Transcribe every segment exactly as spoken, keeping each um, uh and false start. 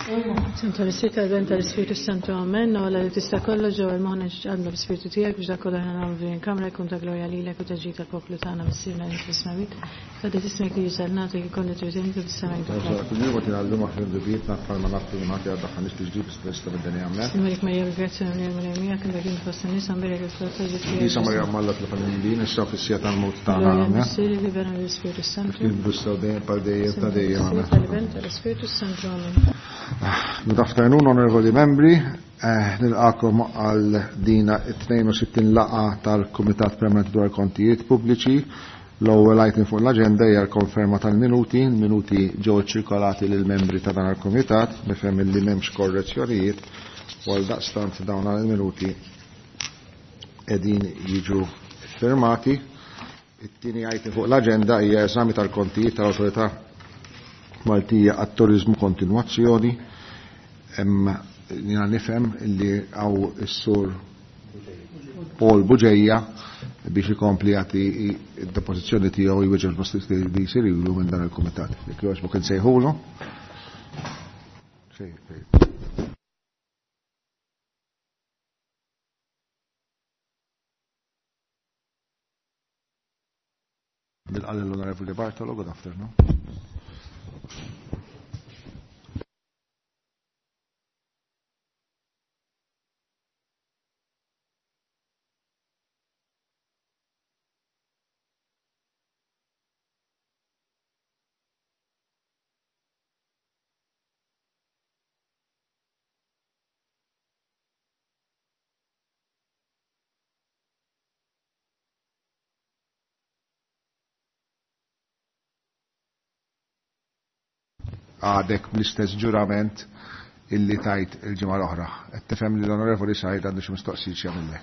Santa l-sita l-benta l-Spiritu Santu Amen, u għalla li tista kollu ġew il-moħneġ għandna l-Spiritu tijak biex da kollu ħana għamlu kamra jkun ta' glorja li l-ek u taġġita l-poplu tagħna missirna l-Ismawit. Għadda tismek li jiżalnati kollu t-rizini tu t-samajt. Kull-jum għal-lum għafrim d-biet naqfal ma naqflu mati għaddaħanis li ġdib s-presta bid-dani għamlet. Simulik Marja bil-grazzjoni li għamil għamija kien dakin fosta nisa mbirek il-flotta Isa Marja għamalla t-lafan issa fissija tal-mut tagħna għamlet. Missiri li bena l-Spiritu Santu. Il-busta u dejjem pal dejjem ta' dejjem għamlet. L-benta l-Spiritu Santu Amen. Good afternoon, onorevoli membri. Nilqakom għal dina it-sittin laqa tal-Kumitat Permanenti dwar Kontijiet Pubbliċi. L-ewwel item fuq l-aġenda hija l-konferma tal-minuti. Minuti ġew ċirkolati lil membri ta' dan il-Kumitat, nifhem li m'hemmx korrezzjonijiet, u għal daqstant dawn il-minuti qegħdin jiġu firmati. It-tieni item fuq l-aġenda hija eżami tal-kontijiet tal-Awtorità Maltija għat-Turizmu kontinwazzjoni. Nina nifhem li għaw is-sur Paul Buġejja biex ikompli għati id-depożizzjoni tiegħu jweġġel posti li jsir ilu minn dan il-kumitat. Jekk jogħġbu kien sejħulu. Bil-qal l-Onorevoli Bartolo, good afternoon. Għadek bl-istess ġurament illi tajt il-ġimgħa l-oħra. Qed tifhem li l-Onorevoli Said għandu xi mistoqsijiet jagħmellek.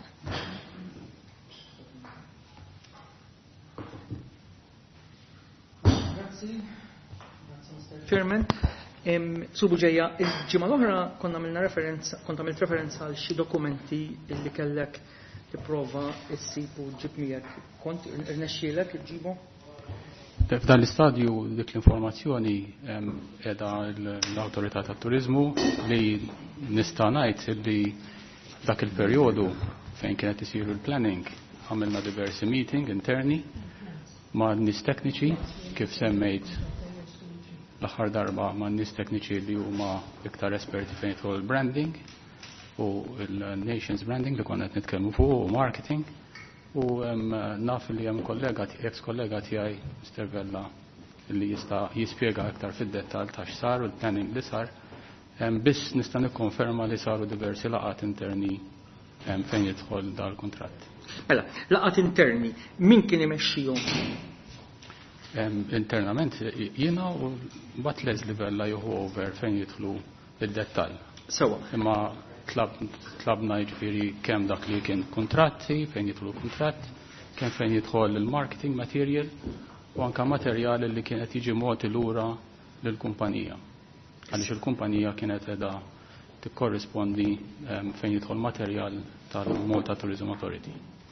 Grazzi. Chairman, Subu ġejja, il-ġimgħa l-oħra konna għamilna referenza, kont għamilt referenza għal xi dokumenti illi kellek tipprova issib u ġib miegħek. Kont irnexxielek iġġibu? F'dan l-istadju dik l-informazzjoni edha l-Awtorità tat-Turizmu li nista' ngħid li dak il-perjodu fejn kienet isiru l-planning għamilna diversi meeting interni ma' nies tekniċi kif semmejt l-aħħar darba ma' nies tekniċi li huma iktar esperti fejn jidħol il-branding u il-nations branding li konna qed nitkellmu fuq u marketing. U naf li hemm kollega, ex kollega tiegħi Mister Vella li jista' jispjega aktar fid-dettall ta' x'sar u l-planning li sar. Biss nista' nikkonferma li saru diversi laqat interni fejn jidħol dal-kuntratt. Mela, laqat interni, min kien imexxihom? Internament jiena u mbagħad Leslie Vella jieħu over fejn jidħlu id-dettall. Sewa. Imma tlabna jiġifieri kemm dak li kien kontratti, fejn jidħlu kuntratt, kemm fejn jidħol il-marketing material u anke materjal li kienet jiġi mogħti lura lill-kumpanija. Għaliex il-kumpanija kienet qiegħda tikkorrispondi fejn jidħol materjal tal-Malta Tourism Authority.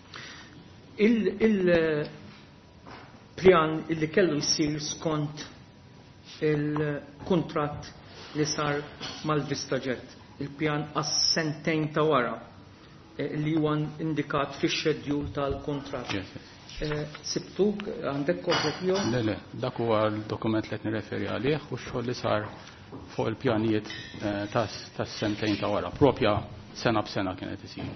Il-pjan illi kellu jsir skont il-kuntratt li sar mal-Vistajet. Il-pjan għas-sentejn ta' wara li huwa indikat fix-xedjul tal-kontratt. Sibtu għandek kopja tiegħu? Le, le, dak huwa l-dokument li qed nirreferi għalih u x-xogħol li sar fuq il-pjanijiet tas-sentejn ta' wara. Propja sena b'sena kienet isir.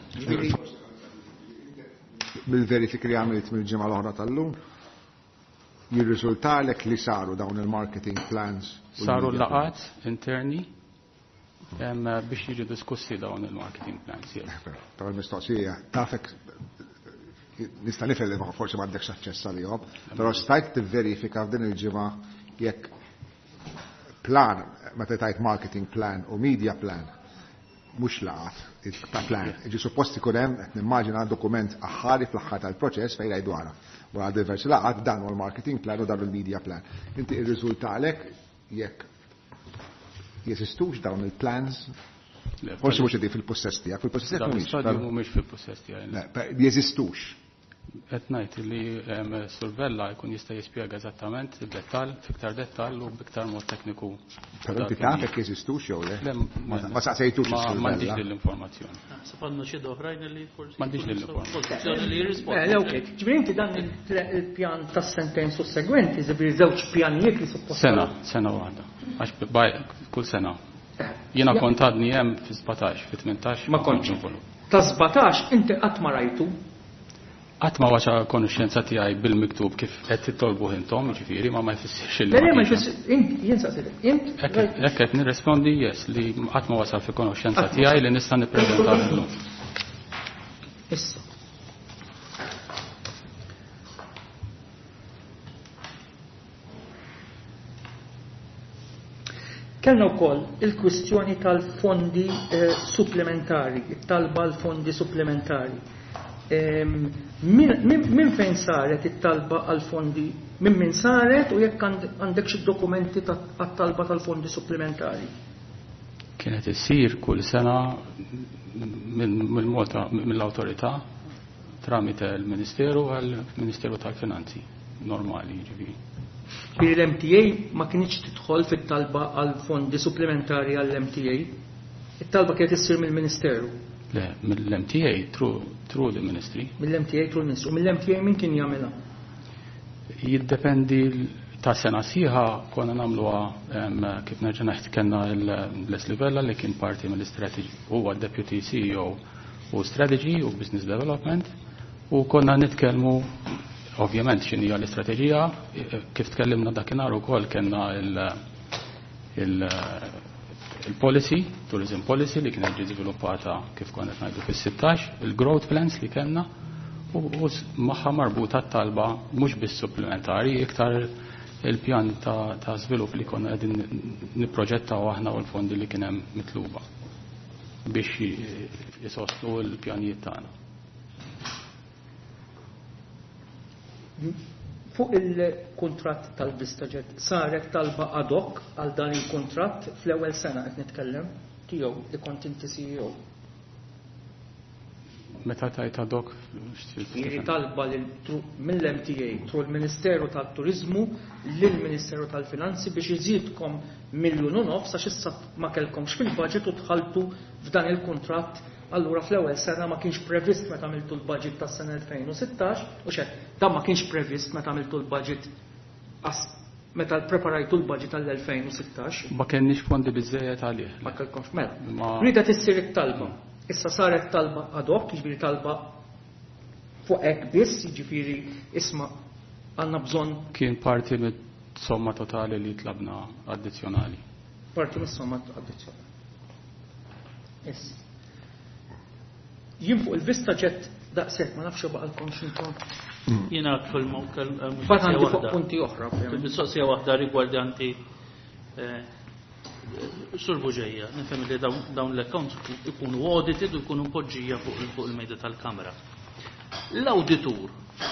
Bil-verifiki li għamilt mill-ġimgħa l-oħra tal-lum, jirriżultalek li saru dawn il-marketing plans. Saru laqat interni biex jiġu diskussi dawn il-marketing plans. Però l-mistoqsija, tafek, nista' nifhem li forsi m'għandekx aċċess għalihom, però stajt tivverifika f'din il-ġimgħa jekk plan, meta tajt marketing plan u media plan, mhux laqat ta' plan. Iġi suppost ikun hemm qed nimmaġina dokument aħħari fl-aħħar tal-proċess fejn jgħidu għara. Wara diversi laqat dan huwa l-marketing plan u dan il-media plan. Inti ir-riżultalek jekk jesistux dawn il-plans, forsi mux id fil-possess tijak, fil-possess tijak mux. Mux fil-possess tijak. Jesistux. Qed ngħid li Sur Vella jkun jista' jispjega eżattament id-dettall, fiktar dettall u biktar mod tekniku. Però inti tafek jeżistux jew le? Ma saqsejtux m'għandix din l-informazzjoni. Sapanna xi oħrajn li forsi. M'għandix din l-informazzjoni. li jirrispondi. Okej, ġifieri inti dan il-pjan tas-sentejn sussegwenti, ġifieri żewġ pjanijiet li suppost. Sena, sena waħda. Għax kull sena. Jiena kont għadni hemm fi sebgħtax, fi tmintax. Ma kontx involut. Ta' sebgħatax inti qatt ma rajtu. Qatt ma waxa konoxxenza tiegħi bil-miktub kif qed titolbu intom, ġifieri ma ma jfissirx il. Le ma jfissirx int jien saqsilek. Int hekk qed nirrispondi yes li qatt ma wasal fi konoxxenza tiegħi li nista' nippreżenta llum. Issa. Kellna wkoll il-kwistjoni tal-fondi supplementari, it-talba l-fondi supplementari. Min fejn saret it-talba għal-fondi, min min saret u jekk għandek xi dokumenti għat-talba tal-fondi supplementari? Kienet issir kull sena mill-awtorità tramite l-Ministeru għall-Ministeru tal-Finanzi normali ġifieri. L-M T A ma kienx tidħol fit-talba għal-fondi supplementari għall-M T A. It-talba kienet issir mill-Ministeru. Le, mill-M T A through the Ministry. Mill-M T A through the Ministry. U mill-M T A min kien jagħmilha? Jiddependi ta' sena sieħa konna nagħmluha kif nerġa' ngħid kellna l-Leslie Vella li kien parti mill-Strategy huwa Deputy C E O u Strategy u Business Development u konna nitkellmu ovvjament x'inhi l-istrateġija kif tkellimna dakinhar ukoll kellna il-policy, tourism policy li kienet ġiet żviluppata kif konna ngħidu fis-sittax, il-growth plans li kellna u magħha marbuta t-talba mhux bis-supplementari iktar il-pjan ta' żvilupp li konna qegħdin nipproġettaw aħna u l-fondi li kien hemm mitluba biex jisostlu l-pjanijiet tagħna. Fuq il-kontratt tal-Vistajet saret talba ad hoc għal dan il-kontratt fl-ewwel sena qed nitkellem tiegħu li kont inti C E O. Meta tajt ad hoc Jiġri talba mill-M T A tru l-Ministeru tat-Turiżmu lill-Ministeru tal-Finanzi biex iżidkom miljun u nofs għax issa ma kellkomx fil-budget u dħaltu f'dan il-kontratt. Allura fl-ewwel sena ma kienx previst meta għamiltu l-budget tas-sena elfejn u sittax u xed, dan ma kienx previst meta għamiltu l-budget meta preparajtu l-budget għall-elfejn u sittax. Ma kienx fondi biżejjed għalih. Ma kellkomx mela. Rida tissir it-talba. Issa saret talba ad hoc, jiġifieri talba fuq hekk biss, jiġifieri isma' għandna bżonn. Kien parti mis-somma totali li tlabna addizzjonali. Parti mis-somma addizzjonali. Issa. Jien fuq il-Vistajet daqshekk ma nafx baqalkom x'intom. Jiena fil-mowkel Bat għandi fuq punti oħra. Fil-mistoqsija waħda rigwardanti Sur Buġejja, nifhem li dawn l-accounts ikunu audited u jkunu mpoġġija fuq il-mejda tal-kamra. L-awditur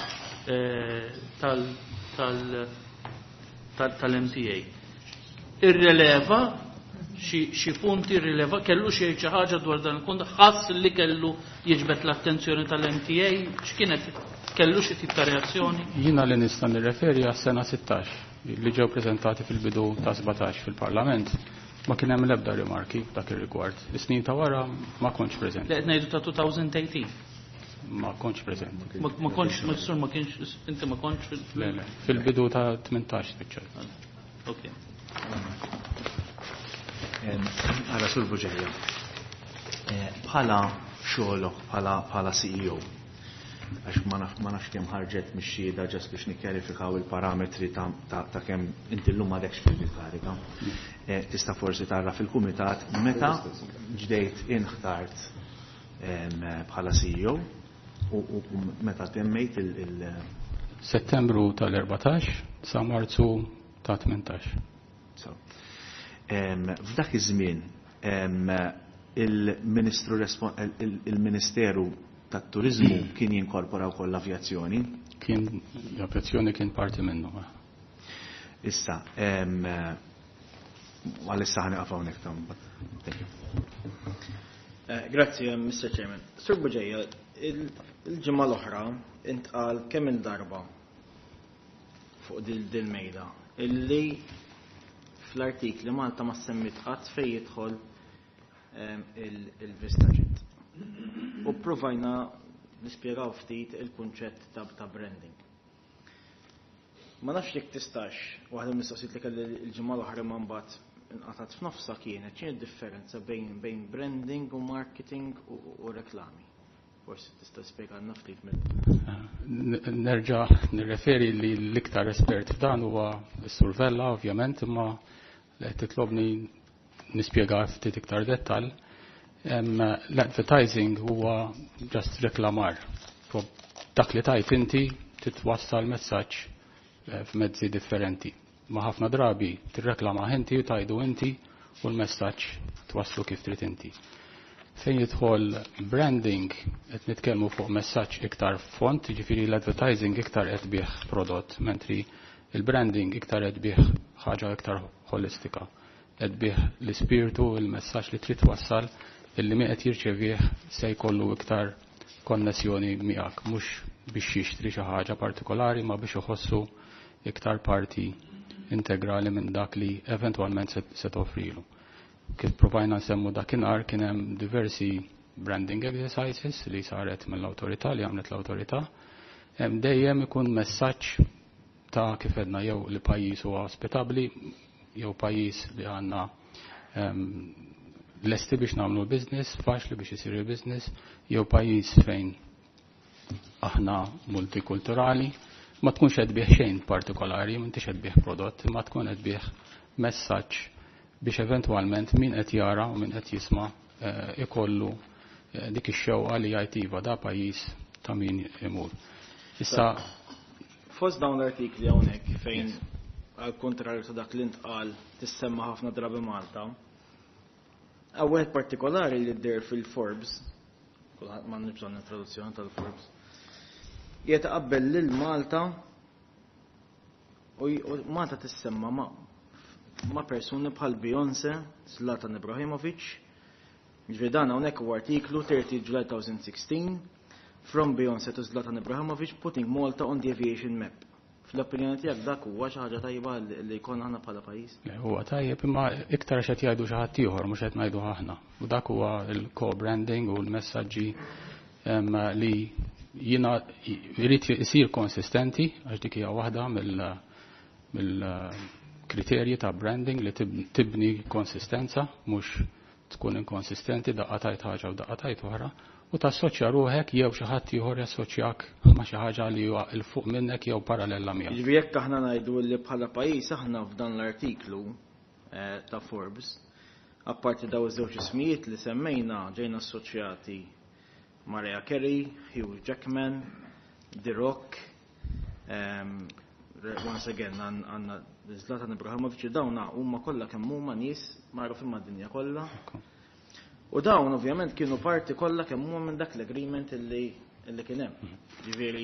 tal-M T A irreleva xi punti rileva kellu xi ħaġa dwar dan il-punt ħass li kellu jiġbed l-attenzjoni tal-M T A x'kienet kellu xi tip ta' reazzjoni? Jiena li nista' nirreferi għas-sena sittax li ġew preżentati fil-bidu ta' sebgħatax fil-Parlament ma kien hemm l-ebda rimarki dak ir-rigward. Is-snin ta' wara ma kontx preżenti. Qed ngħidu ta' two thousand eighteen. Ma kontx preżenti. Ma kontx ma ma kienx inti ma kontx fil fil-bidu ta' tmintax spiċċal. Okay. Għala Sur Buġejja, bħala xogħolok bħala C E O, għax ma nafx kemm ħarġet mix-xhieda ġast biex nikkjarifikaw il-parametri ta' kemm inti llum m'għadekx fil-kariga. Tista' forsi tarra fil-kumitat meta ġdejt inħtart bħala C E O u meta temmejt il- Settembru tal-erbatax sa Marzu ta' tmintax. F'dak iż-żmien il-Ministru il-Ministeru tat-Turiżmu kien jinkorpora wkoll l-avjazzjoni. Kien l-avjazzjoni kien parti minnu. Issa, għal-issa ħaniqaf hawnhekk tam. Grazzi, Mister Chairman. Sur Buġejja, il-ġimgħa l-oħra intqal kemm il-darba fuq dil-mejda illi fl-artikli Malta ma semmit qatt fejn jidħol il-Vistajet. U provajna nispjegaw ftit il-kunċett ta' branding. Ma nafx jekk tistax, waħda mistoqsijiet li kelli l-ġimgħa l-oħra ma mbagħad inqatat f'nofsa kienet x'inhi d-differenza bejn bejn branding u marketing u reklami. Forsi tista' spjegana ftit mill. Nerġa' nirreferi li l-iktar espert f'dan huwa s-Sur Vella ovvjament, imma li titlobni nispjega ftit iktar dettall. L-advertising huwa just reklamar. Dak li tajt inti titwassal messaġġ f'mezzi differenti. Ma ħafna drabi tirreklama inti u tajdu inti u l-messaġġ twasslu kif trid inti. Fejn jidħol branding qed nitkellmu fuq messaġġ iktar font, jiġifieri l-advertising iktar qed bih prodott, mentri il-branding iktar qed bih ħaġa iktar holistika. Qed bih l-ispirtu, il-messaġġ li trid twassal illi min qed jirċevih se jkollu iktar konnessjoni miegħek, mhux biex jixtri xi ħaġa partikolari ma biex iħossu iktar parti integrali minn dak li eventwalment se toffrilu. Kif provajna nsemmu dakinhar kien hemm diversi branding exercises li saret mill-awtorità li għamlet l-awtorità. Hemm dejjem ikun messaġġ ta' kif edna jew li pajjiż huwa ospitabbli jew pajjiż li għandna lesti biex nagħmlu business, faċli biex isir business, jew pajjiż fejn aħna multikulturali. Ma tkunx qed bih xejn partikolari, m'intix qed bih prodott, ma tkun qed bih messaġġ biex eventwalment min qed jara u min qed jisma' ikollu dik ix-xewqa li jgħid iva da pajjiż ta' min imur. Issa fost dawn l-artikli hawnhekk fejn għal kontrarju ta' dak li ntqal tissemma ħafna drabi Malta. Għawet partikolari li dder fil-Forbes, kulħadd ma nibżon introduzzjoni tal-Forbes, jitaqabbel lil Malta u Malta tissemma ma' ma' persuni bħal Beyoncé, Zlatan Ibrahimovic. Ġifieri dan hawnhekk huwa artiklu thirtieth July twenty sixteen from Beyoncé to Zlatan Ibrahimovic putting Malta on the aviation map. Fl-opinjoni tiegħek dak huwa xi ħaġa tajba li jkun aħna bħala pajjiż? Huwa tajjeb imma iktar x'qed jgħidu xi ħadd ieħor mhux qed ngħidu aħna. U dak huwa l-co-branding u l-messaġġi li jiena jrid isir konsistenti għax dik hija waħda mill-kriterji ta' branding li tibni konsistenza mhux tkun inkonsistenti daqqa tajt ħaġa u daqqa tajt oħra. U tassoċja ruħek jew xi ħadd ieħor jassoċjak ma' xi ħaġa li huwa il fuq minnek jew parallela miegħek. Jiġri jekk aħna ngħidu li bħala pajjiż aħna f'dan l-artiklu ta' Forbes, apparti daw iż-żewġ ismijiet li semmejna ġejna assoċjati Mariah Carey, Hugh Jackman, The Rock, um, once again għandna Zlatan Ibrahimovic, dawna huma kollha kemm huma nies magħrufin mad-dinja kollha. U dawn ovvjament kienu parti kollha kemm huma minn dak l-agreement illi illi kien hemm. Ġifieri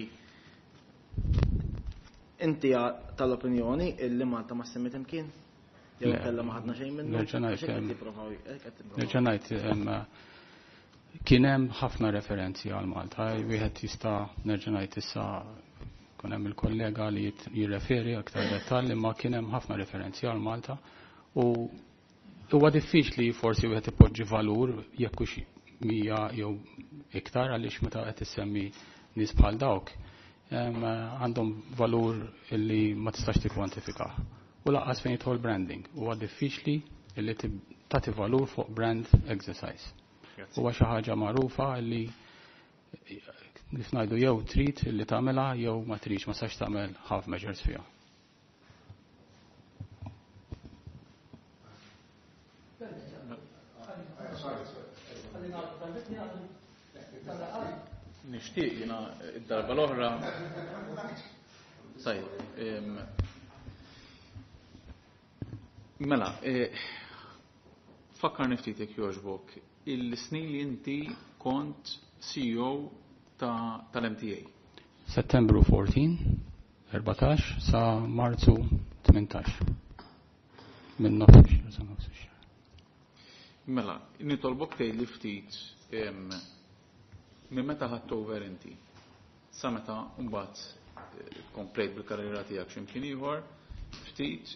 inti tal-opinjoni illi Malta ma semmet imkien? Jew kellha ma ħadna xejn minnu? Nerġa' ngħid kien hemm ħafna referenzi għal Malta. Wieħed jista' nerġa' ngħid issa kun hemm il-kollega li jirreferi aktar dettalji imma kien hemm ħafna referenzi għal Malta u huwa diffiċli forsi wieħed ipoġġi valur jekk hux mija jew iktar għaliex meta qed issemmi nies bħal dawk għandhom valur illi ma tistax tikkwantifikah. U laqqas fejn jidħol branding. Huwa diffiċli illi tagħti valur fuq brand exercise. Huwa xi ħaġa magħrufa illi kif ngħidu jew trid illi tagħmilha jew ma tridx ma sax tagħmel half measures fiha. Nixtieq jiena id-darba l-oħra sajt mela fakkar niftitek jogħġbok il-snin li inti kont C E O tal-M T A. Settembru fourteen, erbatax sa Marzu tmintax. Minn nofs ix-xahar sa nofs ix-xahar. Mela, nitolbok tgħidli ftit minn meta ħadd over inti sa meta mbagħad komplejt bil-karriera tiegħek x'imkien ieħor, ftit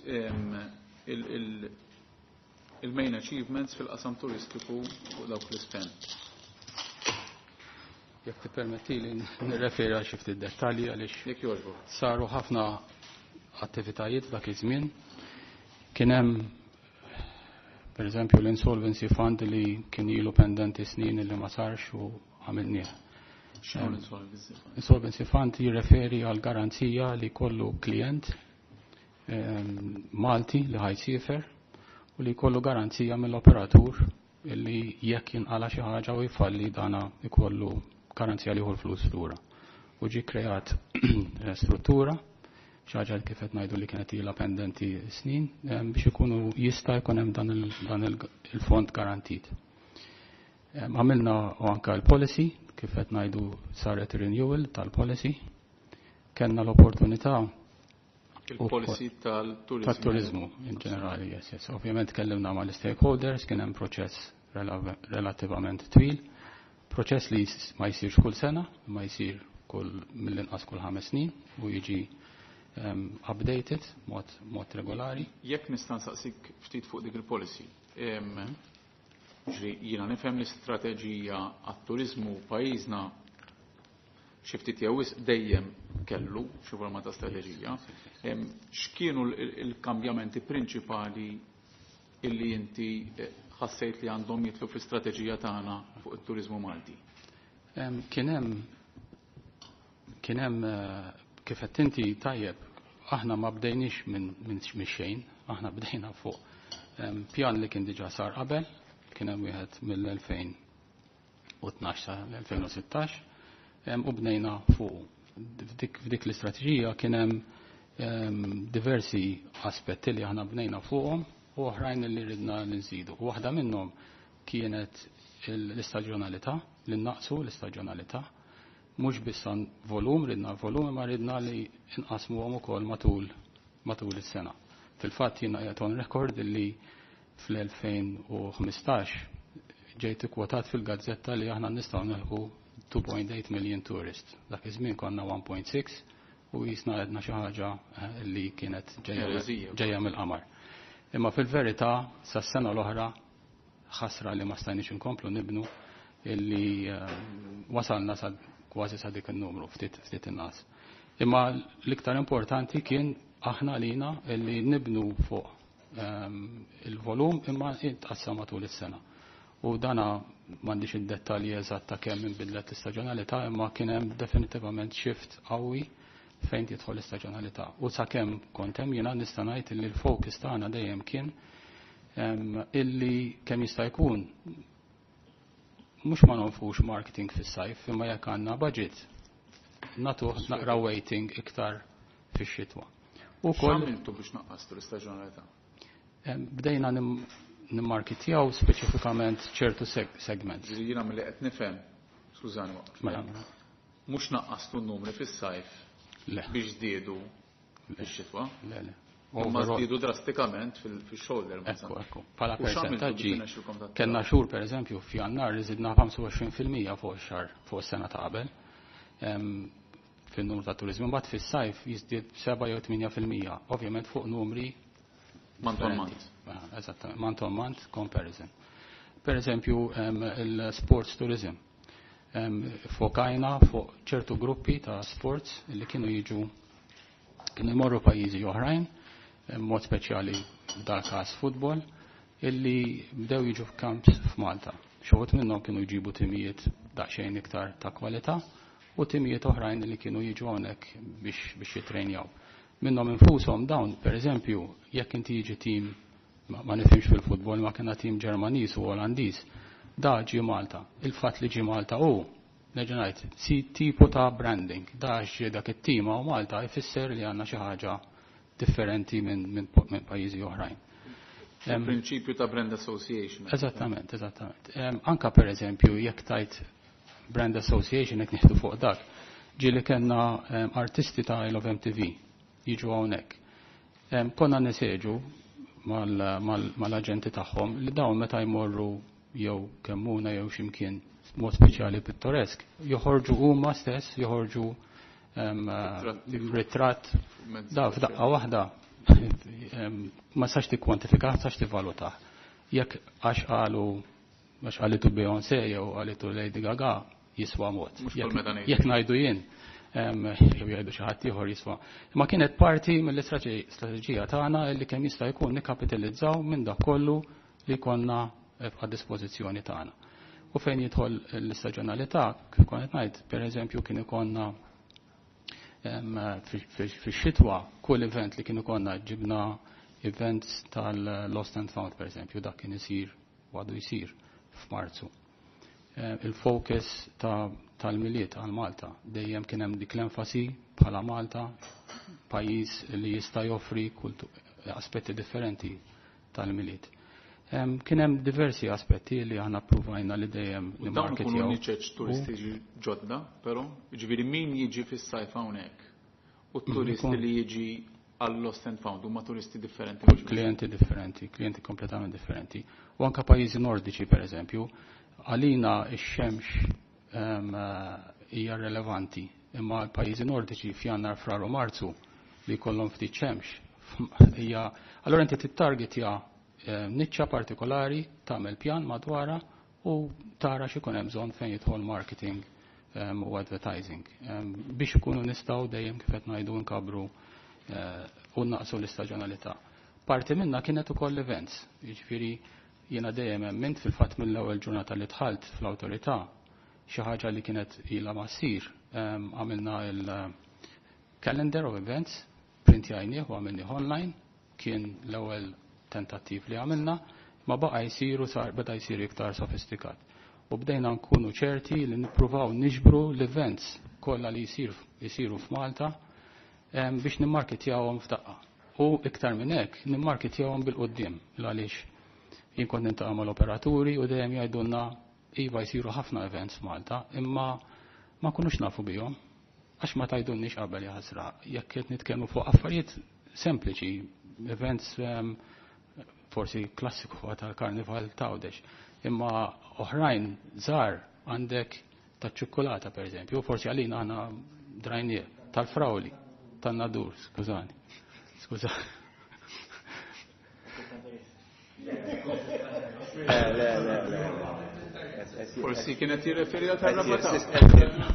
il-main achievements fil-qasam turistiku fuq dawk l-ispend. Jekk tippermetti li nirreferi għal xi ftit dettalji għaliex jekk jogħġbu. Saru ħafna attivitajiet dak iż-żmien. Kien hemm pereżempju l-insolvency fund li kien ilu pendenti snin li ma sarx u għamilnieh. X'inhu l-insolvency fund? Insolvency fund jirreferi għal garanzija li kollu klient Malti li ħajsifer u li kollu garanzija mill-operatur li jekk jinqala xi ħaġa u jfalli dana ikollu garanzija li hu l-flus lura. U ġi kreat struttura xaġa li kifet ngħidu li kienet ilha pendenti snin biex ikunu jista' jkun hemm dan il-fond garantit. Għamilna anke l-policy kifet ngħidu saret renewal tal-policy. Kenna l-opportunità il-policy tal-turizmu. Tal-turizmu in ġenerali, yes, yes. Ovvjament kellimna ma l-stakeholders, kien hemm proċess relativament twil, proċess li ma jsirx kull sena, ma jsir kull mill-inqas kull ħames snin u jiġi um, updated mod, mod regolari. Jekk nista' nsaqsik ftit fuq dik il-policy. Ġri jiena nifhem l-istrateġija għat-turizmu pajjiżna xi ftit jew dejjem kellu xi forma ta' strateġija. X'kienu l-kambjamenti prinċipali illi inti ħassejt li għandhom jitlu fl-istrateġija tagħna fuq it-turizmu Malti? Kien hemm kien hemm kif qed inti tajjeb, aħna ma bdejniex minn minn xejn, aħna bdejna fuq pjan li kien diġà sar qabel, kien hemm wieħed mill-elfejn u tnax sa l-elfejn u sittax, u bdejna fuq. F'dik l-istrateġija kien hemm diversi aspetti li aħna bnejna fuqhom u oħrajn li ridna nżidu. Waħda minnhom kienet l-istaġjonalità, li naqsu l-istaġjonalità, mhux biss volum, ridna volum ma ridna li inqasmuhom ukoll matul matul is-sena. Fil-fatt jiena qiegħed on record li fl-elfejn u ħmistax ġejt ikkwotat fil-gazzetta li aħna nistgħu nelħu two point eight million tourists. Dak iż-żmien konna one point six u jisna għedna xi ħaġa li kienet ġejja mill-qamar. Imma fil-verità sas-sena l-oħra ħasra li ma stajniex inkomplu nibnu illi wasalna sa kważi sa dik in-numru ftit ftit in-nas. Imma l-iktar importanti kien aħna lina illi nibnu fuq il-volum imma jitqassam matul is-sena. U dana m'għandix id-dettalji eżatta kemm inbidlet l-istaġjonalità, imma kien hemm definitivament shift qawwi fejn tidħol l-istaġjonalità. U sakemm kont hemm jiena nista' ngħid li l-focus tagħna dejjem kien illi kemm jista' jkun mhux ma nonfux marketing fis-sajf, imma jekk għandna budget nagħtuh naqra waiting iktar fix-xitwa. Ukoll x'għamiltu biex naqqastu l-istaġjonalità? Bdejna nimmarkitjaw speċifikament ċertu segments. Jiena milli qed nifhem, skużani waqt. Mhux naqqastu n-numri fis-sajf biex żdiedu fix-xitwa. Le, le. Ma żdiedu drastikament fil-shoulder. Ekku, ekku. Bħala percentaġġi kellna xhur pereżempju f'Jannar iżidna ħamsa u għoxrin fil-mija fuq ix-xahar fuq is-sena ta' qabel. Fin-numru ta' turiżmu mbagħad fis-sajf jiżdied seba' jew tminja fil-mija. Ovvjament fuq numri mant-on-mant. Eżattament, mant-on-mant comparison. Per eżempju, il-sports tourism. Fokajna fuq ċertu gruppi ta' sports li kienu jiġu kienu jmorru pajjiżi oħrajn, mod speċjali dal-każ futbol, illi bdew jiġu f'kamps f'Malta. Xogħod minnhom kienu jġibu timijiet daqsxejn iktar ta' kwalità u timijiet oħrajn li kienu jiġu hawnhekk biex biex jitrejnjaw. Minnhom infushom dawn, pereżempju, jekk inti jiġi tim ma nifhimx fil-futbol ma kienha tim Ġermaniż u Olandiż, da ġi Malta. Il-fatt li ġi Malta u nerġa' ngħid si tipu ta' branding, da ġi dak it-tim u Malta jfisser li għandna xi ħaġa differenti minn minn pajjiżi oħrajn. Il-prinċipju ta' brand association. Eżattament, eżattament. Anka pereżempju jekk tajt brand association jekk nieħdu fuq dak, ġieli kellna artisti ta' I Love M T V jiġu hawnhekk. Konna niseġu mal-aġenti tagħhom li dawn meta jmorru jew kemmuna jew x'imkien mod speċjali pittoresk, joħorġu huma stess, joħorġu ritratt da f'daqqa waħda ma sax tikkwantifika, sax tivvaluta. Jekk għax qalu għax qalitu Beyoncé jew qalitu Lady Gaga jiswa mod. Jekk ngħidu jien jew jgħidu xi ħadd ieħor jiswa. Ma kienet parti mill-istrateġija tagħna li kemm jista' jkun nikkapitalizzaw minn dak kollu li konna għad dispożizzjoni tagħna. U fejn jidħol l-istaġjonalità, kif kont ngħid, pereżempju kien ikonna fix-xitwa kull event li kien ikonna ġibna events tal-Lost and Found, pereżempju, dak kien isir għadu jsir f'Marzu. Il-focus tal-miliet għal Malta dejjem kien hemm dik l-enfasi bħala Malta pajjiż li jista' joffri aspetti differenti tal-miliet. Kien hemm diversi aspetti li aħna provajna li dejjem nimarketjaw. Dawn ikunu niċeċ turistiċi ġodda, però jiġifieri min jiġi fis-sajf hawnhekk u t-turisti li jiġi għall-Lost and Found huma turisti differenti. Klienti differenti, klienti kompletament differenti. U anke pajjiżi nordiċi pereżempju, għalina x-xemx hija relevanti, imma l-pajjiżi nordiċi f'Jannar, Frar u Marzu li jkollhom ftit xemx hija allura inti tittargetja niċċa partikolari, tagħmel pjan madwara u tara x'ikun hemm bżonn fejn jidħol marketing u advertising. Biex ikunu nistgħu dejjem kif qed ngħidu nkabru u naqsu l-istaġjonalità. Parti minnha kienet ukoll events. Jiġifieri jiena dejjem emment fil-fatt mill-ewwel ġurnata li dħalt fl-awtorità xi ħaġa li kienet ilha ma ssir. Għamilna il-calendar of events, printjajnieh u għamilnieh online, kien l-ewwel tentattiv li għamilna, ma baqa jsiru sar beda jsir iktar sofistikat. U bdejna nkunu ċerti li nippruvaw niġbru l-events kollha li jsiru f'Malta biex nimmarketjawhom f'daqqa. U iktar minn hekk nimmarketjawhom bil-qudiem għaliex jien kont nintaqa' mal-operaturi u dejjem jgħidulna iva jsiru ħafna events f'Malta, imma ma kunux nafu bihom għax ma tgħidulniex qabel jaħasra. Jekk qed nitkellmu fuq affarijiet sempliċi, events forsi klassiku tal-karnival tawdex, imma oħrajn żgħar għandek taċ-ċokkolata pereżempju, forsi għalina għandna drajnier tal-frawli, tan-nadur, skużani. Skużani. Forsi kienet jirreferi għal tar-rabata.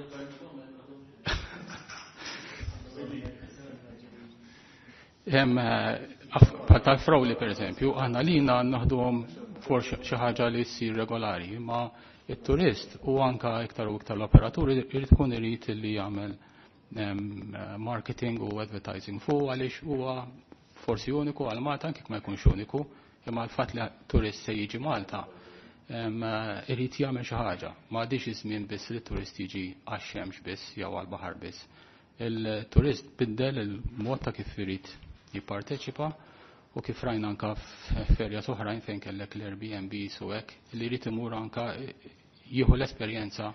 Hemm tal-frawli per eżempju, aħna lina naħduhom forsi xi ħaġa li ssir regolari, imma it-turist u anke iktar u iktar l-operaturi irid tkun irid li jagħmel marketing u advertising fuq għaliex huwa forsi uniku għal Malta anke ma jkunx uniku, imma l-fatt li turist se jiġi Malta irid jagħmel xi ħaġa. M'għadix iż-żmien biss li turist jiġi għax-xemx biss jew għall-baħar biss. Il-turist biddel il-mod ta' kif irid jipparteċipa u kif rajna anka f'ferja oħrajn fejn kellek l-Airbnb u hekk li jrid imur anka jieħu l-esperjenza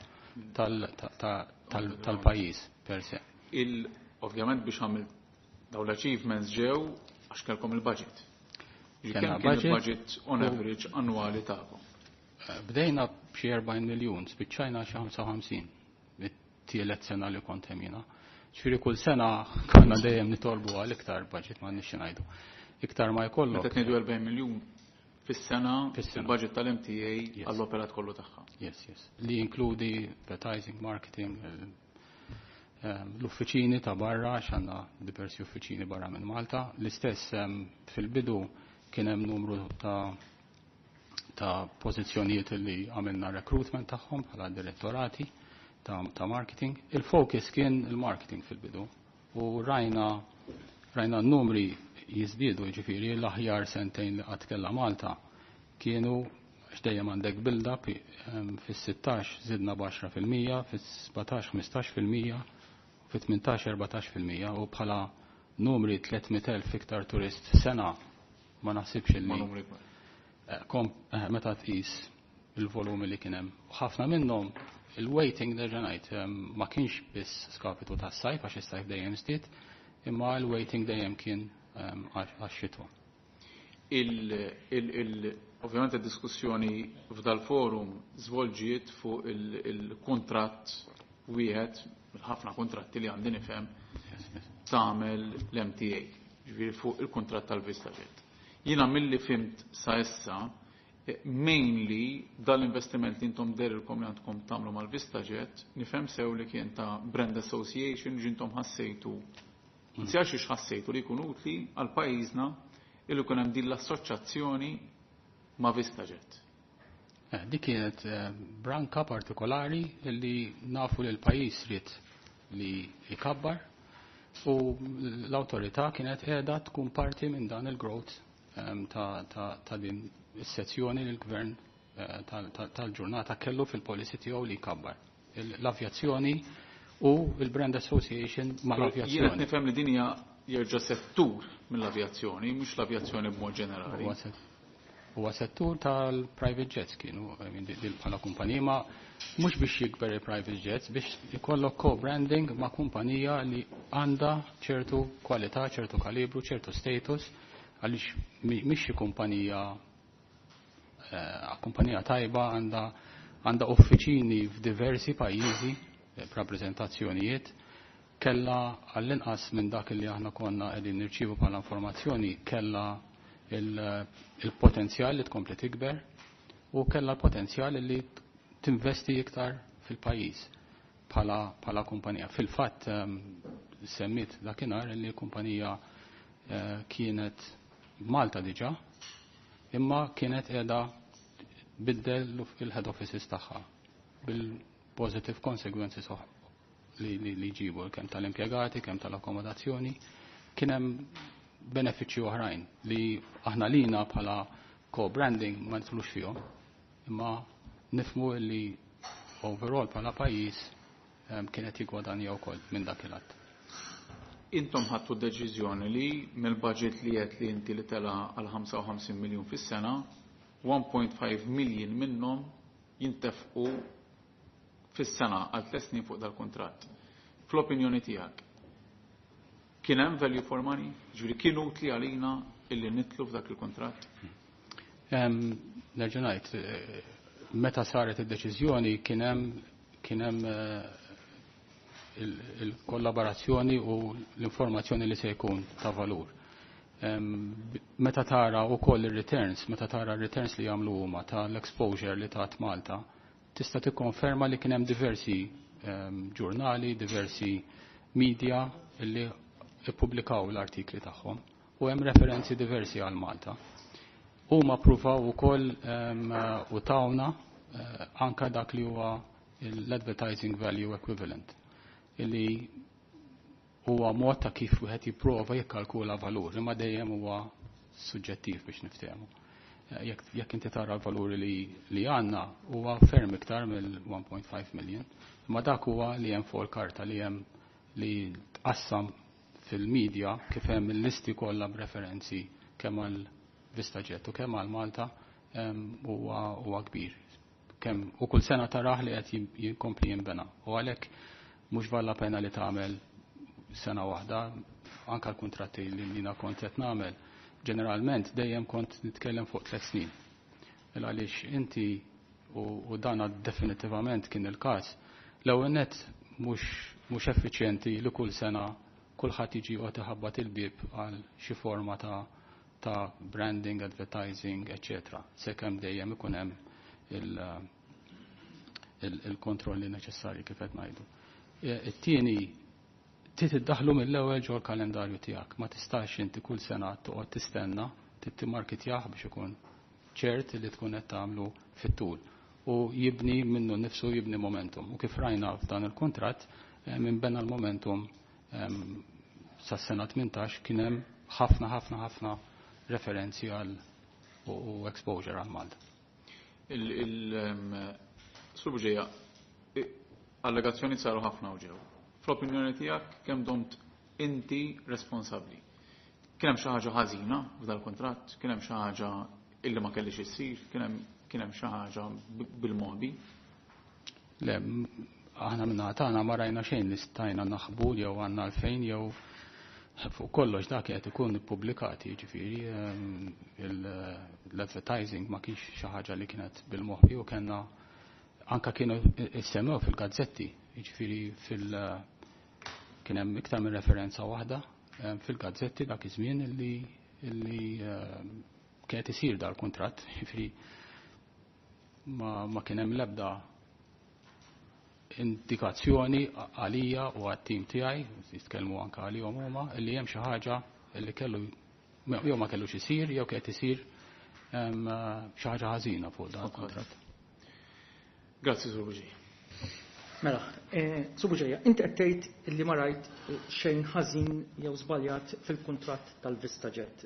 tal-pajjiż per se. Ovvjament biex għamil dawn l-achievements ġew għax kellkom il-budget. Kemm kien il-budget on average annwali tagħkom? Bdejna b'xi erbgħin miljun, spiċċajna xi ħamsa u ħamsin mit-tielet sena li kont hemm jiena. Ġifieri kull sena konna dejjem nitolbu għal iktar budget ma nixxi ngħidu. Iktar ma jkollok. Meta tniedu erbgħin miljun fis-sena il-budget tal-M T A għall-operat kollu tagħha. Yes, yes. Li jinkludi advertising, marketing, l-uffiċini ta' barra għax għandna diversi uffiċini barra minn Malta. L-istess fil-bidu kien hemm numru ta' ta' pożizzjonijiet li għamilna recruitment tagħhom bħala direttorati ta' marketing. Il-focus kien il-marketing fil-bidu u rajna rajna n-numri jiżdiedu, jiġifieri l-aħjar sentejn li qatt kellha Malta kienu x'dejjem għandek build-up fis-sittax żidna b'għaxra fil-mija, fis-sebgħatax ħmistax fil-mija, fit-tmintax erbatax fil-mija u bħala numri tlietmija elf iktar turist sena ma naħsibx li meta tqis il-volumi li kien hemm. Ħafna minnhom il-waiting nerġa' ngħid ma kienx biss skapitu tas-sajf għax is-sajf dejjem żdied, imma l-waiting dejjem kien għax-xitwa. ovvjament id-diskussjoni f'dal forum żvolġiet fuq il-kuntratt wieħed ħafna kuntratti li għandi nifhem tagħmel l-M T A, ġifieri fuq il-kuntratt tal-Vistajet. Jiena milli fimt sa issa mainly dal-investiment li intom derilkom li għandkom tagħmlu mal-Vistajet, nifhem sew li kien ta' Brand Association ġintom ħassejtu. Nsjax ix ħassejtu li jkun utli għal pajjiżna illi kun hemm din l-assoċjazzjoni ma' Vistajet. Dik kienet branka partikolari li nafu li l-pajjiż ried li jkabbar u l-awtorità kienet qiegħda tkun parti minn dan il-growth ta' din is-sezzjoni li l-gvern tal-ġurnata kellu fil-policy tiegħu li jkabbar. L-avjazzjoni u l-Brand Association mal-avjazzjoni. Jien qed nifhem li din hija jerġa' settur mill-avjazzjoni, mhux l-avjazzjoni b'mod ġenerali. Huwa settur tal-private jets kienu bħala kumpanija ma mhux biex jikber il-private jets biex ikollok co-branding ma' kumpanija li għandha ċertu kwalità, ċertu kalibru, ċertu status għaliex mhix xi kumpanija kumpanija tajba għandha għandha uffiċini f'diversi pajjiżi b'rappreżentazzjonijiet kella għall-inqas minn dak li aħna konna qegħdin nirċievu bħala informazzjoni kella il-potenzjal li tkompli tikber u kella l-potenzjal li tinvesti iktar fil-pajjiż bħala kumpanija. Fil-fatt semmit dakinhar li kumpanija kienet Malta diġà imma kienet qiegħda biddel il-head offices tagħha bil-positive consequences li jġibu kemm tal-impjegati, kemm tal-akkomodazzjoni, kien hemm benefiċċji oħrajn li aħna lina bħala co-branding ma nitlux fihom, imma nifmu li overall bħala pajjiż kienet jigwadanja wkoll minn dak il-att. Intom ħadtu deċiżjoni li mill-budget li qed li inti li tela għal ħamsa u ħamsin miljun fis-sena, one point five million minnhom jintefqu fis-sena għal tliet snin fuq dal-kuntratt. Fl-opinjoni tiegħek, kien hemm value for money? Ġifieri kien utli għalina illi nitlu f'dak il-kuntratt? Nerġa' ngħid, meta saret id-deċiżjoni kien hemm kien hemm il-kollaborazzjoni u l-informazzjoni li se jkun ta' valur. Meta tara wkoll ir-returns, meta tara r-returns li jagħmlu huma tal-exposure li tat Malta, tista' tikkonferma li kien hemm diversi ġurnali, diversi media li ippubblikaw l-artikli tagħhom u hemm referenzi diversi għal Malta. Huma pruvaw ukoll u tawna anka dak li huwa l-advertising value equivalent illi huwa mod ta' kif wieħed jipprova jikkalkula valur, imma dejjem huwa suġġettiv biex niftehmu. Jekk inti tara l-valuri li għandna huwa ferm iktar mill-one point five million, imma dak huwa li hemm fuq il-karta li hemm li tqassam fil-medja kif hemm il-listi kollha b'referenzi kemm għal Vistajet u kemm għal Malta huwa huwa kbir. Kemm u kull sena tarah li qed jinkompli jinbena. U għalhekk mhux valla pena li tagħmel sena waħda anke l-kuntratti li jiena kont qed nagħmel ġeneralment dejjem kont nitkellem fuq tliet snin. Għaliex inti u dan definitivament kien il-każ l-ewwel nett mhux mhux effiċjenti li kull sena kulħadd jiġi qed iħabbat il-bieb għal xi forma ta' ta' branding, advertising, et cetera. Sekemm dejjem ikun hemm il-kontrolli neċessarji kif qed ngħidu. It-tieni trid iddaħħlu mill-ewwel ġol kalendarju tiegħek. Ma tistax inti kull sena toqgħod tistenna trid timmarkitjah biex ikun ċert li tkun qed tagħmlu fit-tul u jibni minnu nnifsu jibni momentum. U kif rajna f'dan il-kuntratt minn bena l-momentum sas-sena tmintax kien hemm ħafna ħafna ħafna referenzi għal u exposure għal Malta. Sur Buġeja, allegazzjoni saru ħafna u ġew. Fl-opinjoni tiegħek kemm domt inti responsabbli? Kien hemm xi ħaġa ħażina f'dal kuntratt? Kien hemm xi ħaġa illi ma kellix issir? Kien hemm kien hemm xi ħaġa bil-modi? Le, aħna minna tagħna ma rajna xejn li stajna naħbu jew għandna għalfejn jew fuq kollox dak qed ikun ippubblikati, jiġifieri l-advertising ma kienx xi ħaġa li kienet bil-moħħi u kellna anke kienu issemmew fil-gazzetti, jiġifieri fil kien hemm iktar minn referenza waħda fil-gazzetti dak iż-żmien illi illi kienet isir dal-kuntratt, jiġifieri ma ma kien hemm l-ebda indikazzjoni għalija u għat-tim tiegħi, jitkellmu anke għalihom huma, li hemm xi ħaġa li kellu jew ma kellux isir jew qed isir xi ħaġa ħażina fuq dan il-kuntratt. Grazzi, Sur Buġej. Mela, Sur Buġejja, inti qed tgħid li ma rajt xejn ħażin jew żbaljat fil-kuntratt tal-VistaJet.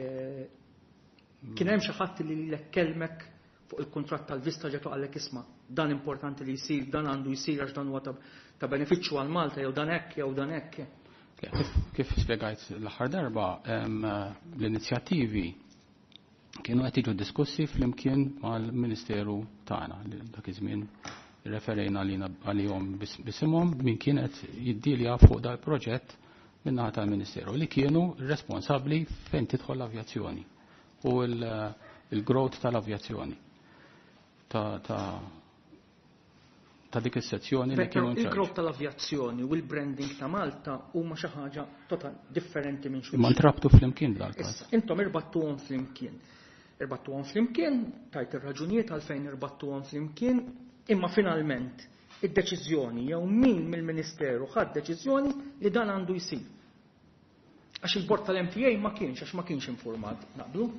Kien hemm xi ħadd li kellmek fuq il-kuntratt tal-VistaJet u għallek isma' dan importanti li jsir, dan għandu jsir għax dan huwa ta' benefiċċju għal Malta jew dan hekk jew dan hekk. Kif spjegajt l-aħħar darba, l-inizjattivi kienu qed jiġu diskussi flimkien mal-Ministeru tagħna li dak iż-żmien referejna għalihom bisimhom min kienet jiddilja fuq dal-proġett min-naħa tal-Ministeru li kienu responsabbli fejn tidħol l-avjazzjoni u l-growth tal-avjazzjoni. Ta' ta' ta' dik is-sezzjoni li kienu il-growth tal-avjazzjoni u l-branding ta' Malta huma xi ħaġa total differenti minn xulxin. Ma ntrabtu flimkien dal-każ. Intom irbattuhom flimkien. Irbattuhom flimkien, tajt ir-raġunijiet għalfejn irbattuhom flimkien, imma finalment id-deċiżjoni jew min mill-Ministeru ħadd deċiżjoni li dan għandu jsir. Għax il-bord tal-M T A ma kienx għax ma kienx informat, naqblu?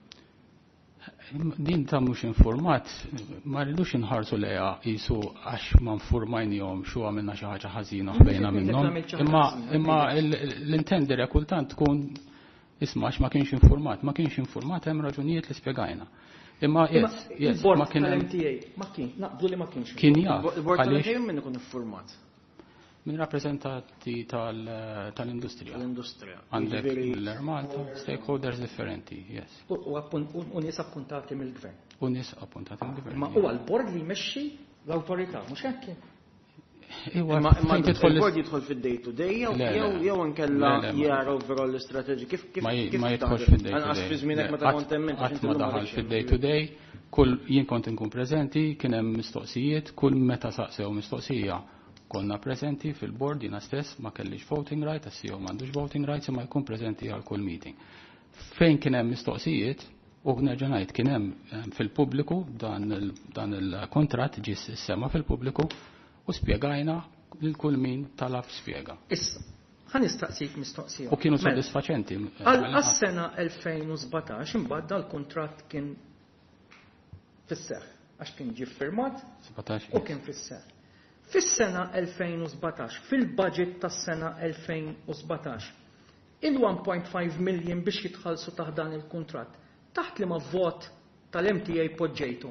Din ta' mhux informat, ma rridux inħarsu lejha qisu għax ma nfurmajnihom xu għamilna xi ħaġa ħażina ħbejna minnhom. Imma imma l-intent direk kultant tkun isma' għax ma kienx informat, ma kienx informat hemm raġunijiet li spjegajna. Imma yes, yes, ma kien tal-M T A ma kien, naqbdu li ma kienx. Kien jaf. Il-bord tal-M T A min ikun informat? Min rappresentanti tal-industrija. Tal-industrija. Għandek l-Ermata, stakeholders differenti, yes. U nies appuntati mill-gvern. U nies appuntati mill-gvern. Ma huwa l-bord li jmexxi l-awtorità, mhux hekk. Imma il-bord jidħol fid-day to day jew jew inkella jara overall l-istrateġi kif kif ma jidħolx fid-day to day. Anqas fi żmienek meta kont hemmhekk qatt ma daħal fid-day to day, kull jien kont inkun preżenti, kien hemm mistoqsijiet, kull meta saqsew mistoqsija konna preżenti fil-board jiena stess ma kellix voting right, għas-C E O m'għandux voting rights imma jkun preżenti għal kull meeting. Fejn kien hemm mistoqsijiet u nerġa' ngħid kien hemm fil-pubbliku dan il-kontratt ġie sema fil-pubbliku u spjegajna lil kull min talab spjega. Issa, ħa nistaqsik mistoqsija. U kienu sodisfaċenti. Għas-sena elfejn u sbatax imbagħad dal-kuntratt kien fis-seħħ għax kien ġie firmat u kien fis-seħħ. Fis-sena elfejn u sbatax, fil-budget tas-sena elfejn u sbatax, il-one point five million biex jitħallsu taħt dan il-kuntratt, taħt li ma vot tal-M T A poġġejtum?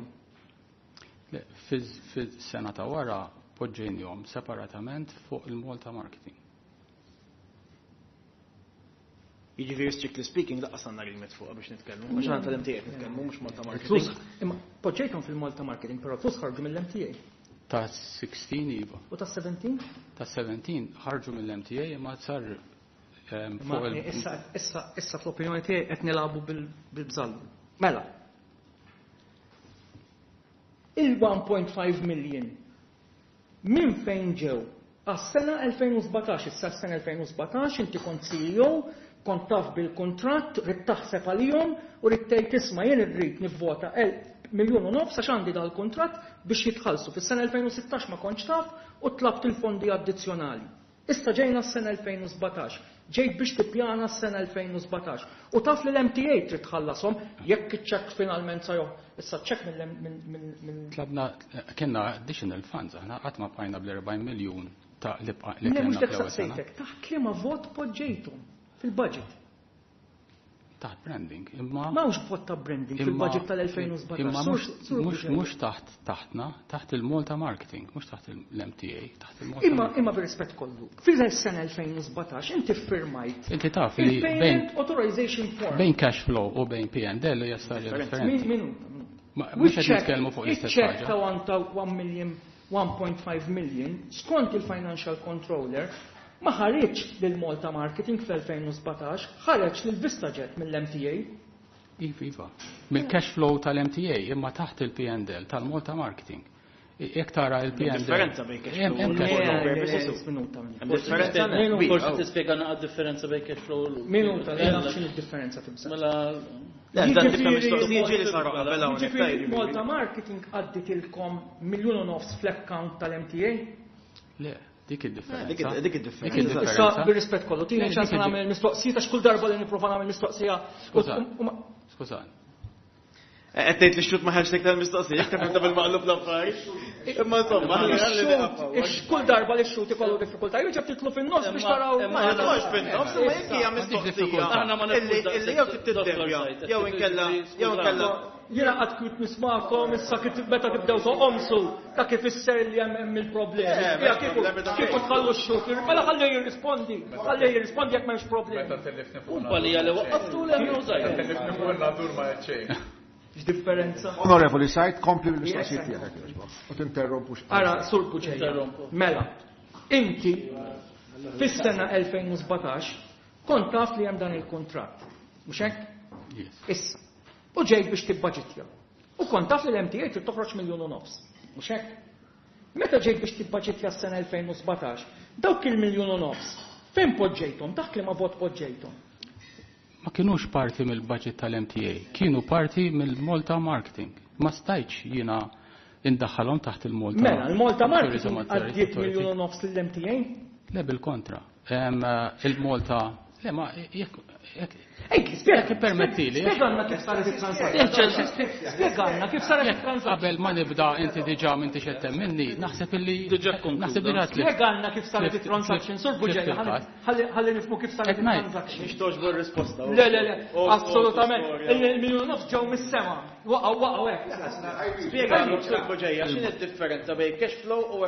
Fis-sena ta' wara poġġejnihom separatament fuq il-Malta Marketing. Jiġifieri strictly speaking laqqas għandna limit fuq biex nitkellmu, għax għandna tal-M T A nitkellmu mhux Malta Marketing. Imma poġġejthom fil-Malta Marketing, però flus ħarġu mill-M T A. Ta' sixteen iva. U ta' seventeen? Ta' seventeen ħarġu mill-M T A imma sar fuq il- Issa issa issa fl-opinjoni tiegħi qed nilagħbu bil-bżall. Mela. Il-one point five million min fejn ġew għas-sena elfejn u sbatax, issa s-sena elfejn u sbatax inti kont C E O, kont taf bil-kuntratt, rid taħseb għalihom u rid tgħid isma' jien irrid nivvota miljun u nofs għax għandi dal-kuntratt biex jitħallsu. Fis-sena elfejn u sittax ma kontx taf u tlabt il-fondi addizzjonali. Issa ġejna s-sena elfejn u sbatax, ġejt biex tippjana s-sena elfejn u sbatax. U taf li l-M T A trid tħallasom jekk iċ-ċekk finalment sa joħ. Issa ċekk mill Tlabna kienna additional funds aħna qatt ma bqajna bl-erbgħin miljun ta' li kellna fl-ewwel sena. Taħt liema vot poġġejthom fil-budget. Taħt branding, imma mawx vot ta' branding fil-budget tal-elfejn u sbatax. Imma mhux taħt taħtna, taħt il-Malta Marketing, mhux taħt il-M T A, taħt il-Malta. Imma imma bir-rispett kollu. Fil-sena elfejn u sbatax inti firmajt. Inti taf li bejn authorization form. Bejn cash flow u bejn P and L hija starja differenti. Minuta. Mhux qed nitkellmu fuq l-istess ħaġa. Iċ-ċekk ta' one million, one point five million skont il-financial controller ma ħareġ lil Malta Marketing fl-elfejn u sbatax, ħareġ lil VistaJet mill-M T A. Iva, mill-cash flow tal-M T A imma taħt il-P and L tal-Malta Marketing. Jek tara il-P and L. Differenza bejn cash flow. Differenza forsi tispjegana għad-differenza bejn cash flow. Minuta, x'inhi d-differenza tibsa. Mela Ġifieri Malta Marketing għadditilkom miljun u nofs fl-account tal-M T A? Le, dik id-differenza. Dik id-differenza. Issa bir-rispett kollu, tieni ċans nagħmel mistoqsija ta' kull darba li nipprova nagħmel mistoqsija. Skużani. Qed tgħid li xut ma ħarġ dik tal-mistoqsija, jekk tafhem bil-maqlub l-affarijiet. Imma insomma, kull darba li xut ikollu diffikultà, jew ġeb titlu fin-nofs biex taraw. Ma jagħmilx fin-nofs, ma jekk hija mistoqsija. Illi jew tittebja, jew inkella jew inkella Jena għad kut nismakom, issa meta tibdew toqomsu, ta' kif isser li hemm il-problemi. Kif tħallu x-xukir, mela ħalli jirrispondi, ħalli jirrispondi jekk m'hemmx problemi. Umpa li għalli waqqaftu l-għemlu zaħir. X'differenza? Onorevoli Sajt, kompli bil-mistoqsijiet tiegħek. U tinterrompux. Ara, Sur Buġejja. Mela, inti fis-sena elfejn u sbatax kont taf li hemm dan il-kontratt. Mhux hekk? Issa. U ġejt biex tibbaġitja. U kont taf li l-M T A trid toħroġ miljun u nofs. Mhux hekk? Meta ġejt biex tibbaġitja s-sena elfejn u sbatax, dawk il-miljun u nofs, fejn poġġejthom, taħt li ma vot poġġejthom? Ma kienux parti mill-budget tal-M T A, kienu parti mill-Malta Marketing. Ma stajċ jiena indaħħalhom taħt il-Malta. Mela, il-Malta Marketing għaddiet miljun u nofs lill-M T A? Le bil-kontra. Il-Malta, le ma jekk Ejk, spiega permettili. Spiegħanna kif saret il-transazzjoni. Spiegħanna kif saret il-transazzjoni. Qabel ma nibda inti diġà minn tixettem minni, naħseb illi naħseb diġà Spiegħanna kif saret il-transazzjoni. Sur Buġejja, ħalli nifhmu kif saret il-transazzjoni. Mhix toġbu r-risposta. Le, le, le, assolutament. Il-miljun nofs ġew mis-sema. Waqgħu waqgħu hekk. Spiegħanna Sur Buġejja x'inhi d-differenza bejn cash flow u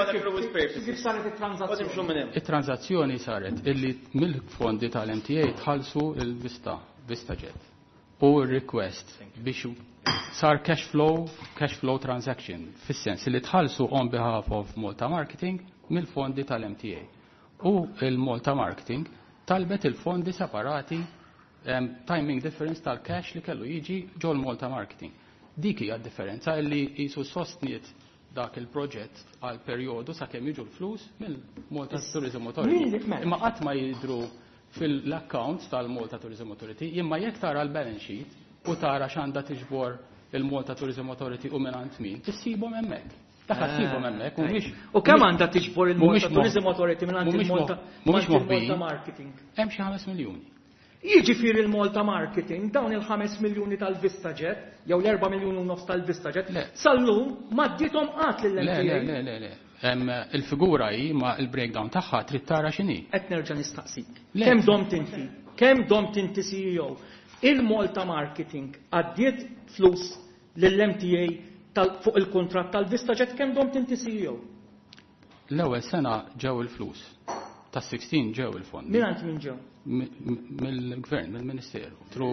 kif saret il-transazzjoni. Il-transazzjoni saret illi mill-fondi tal-M T A tħallsu il-Vista, VistaJet. U request biex sar cash flow, cash flow transaction, fis-sens li tħallsu on behalf of Malta Marketing mill-fondi tal-M T A. U il-Malta Marketing talbet il-fondi separati um, timing difference tal-cash li kellu jiġi ġol Malta Marketing. Dik hija differenza li jisu sostniet dak il-proġett għal perjodu sakemm jiġu l-flus mill-Malta Tourism Authority. Imma qatt ma jidru fil-accounts tal-Malta Tourism Authority, imma jekk tara l-balance sheet u tara x'għandha tiġbor il-Malta Tourism Authority u mingħand min, tissibhom hemmhekk. Dak ssibhom hemmhekk u mhix. U kemm għandha tiġbor il-Malta Tourism Authority mingħand il-Malta Marketing? Hemm xi ħames miljuni. Jiġifieri il-Malta Marketing dawn il-ħames miljuni tal-VistaJet jew l-erba' miljuni u nofs tal-VistaJet sal-lum ma ddietom qatt lill-M T A. Le, le, le, le. Il-figura hi ma il-breakdown tagħha trid tara x'inhi. Qed nerġa' nistaqsik. Kemm domt inti? Kemm domt inti C E O? Il-Malta Marketing għaddiet flus lill-M T A fuq il-kuntratt tal-VistaJet kemm domt inti C E O? L-ewwel sena ġew il-flus. Ta' sixteen ġew il-fondi. Min għand min ġew? Mill-gvern, mill-Ministeru. Tru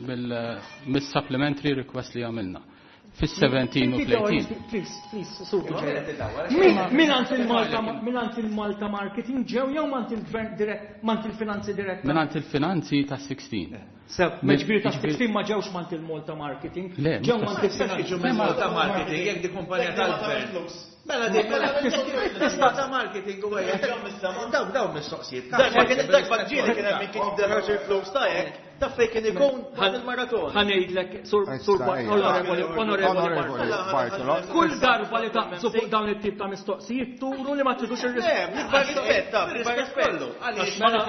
mill-supplementary request li għamilna. Fis-seventeen u tletin. Please, please, Sur Buġejja. Min għand il-Malta Marketing ġew jew mant il-Gvern dirett, mant il-Finanzi dirett? Min għand il-Finanzi ta' sixteen. Sew, meġbiri ta' sixteen ma ġewx mant il-Malta Marketing. Ġew mant il-Finanzi. Malta Marketing jekk di kumpanija tal-Gvern. Mela di, mela Malta Marketing u għajja. Daw, daw mistoqsijiet. Dak bagġili kien hemm kien jidderħax il-flus ta' hekk. Ta' fej kien ikun għad il-maraton. Ħanejdlek, Sur Onorevoli, Onorevoli Bartolo. Kull darba li taqsu fuq dawn it-tip ta' mistoqsijiet turu li ma tridux ir-rispett. Nikbar rispetta, nikbar kollu. Għaliex ma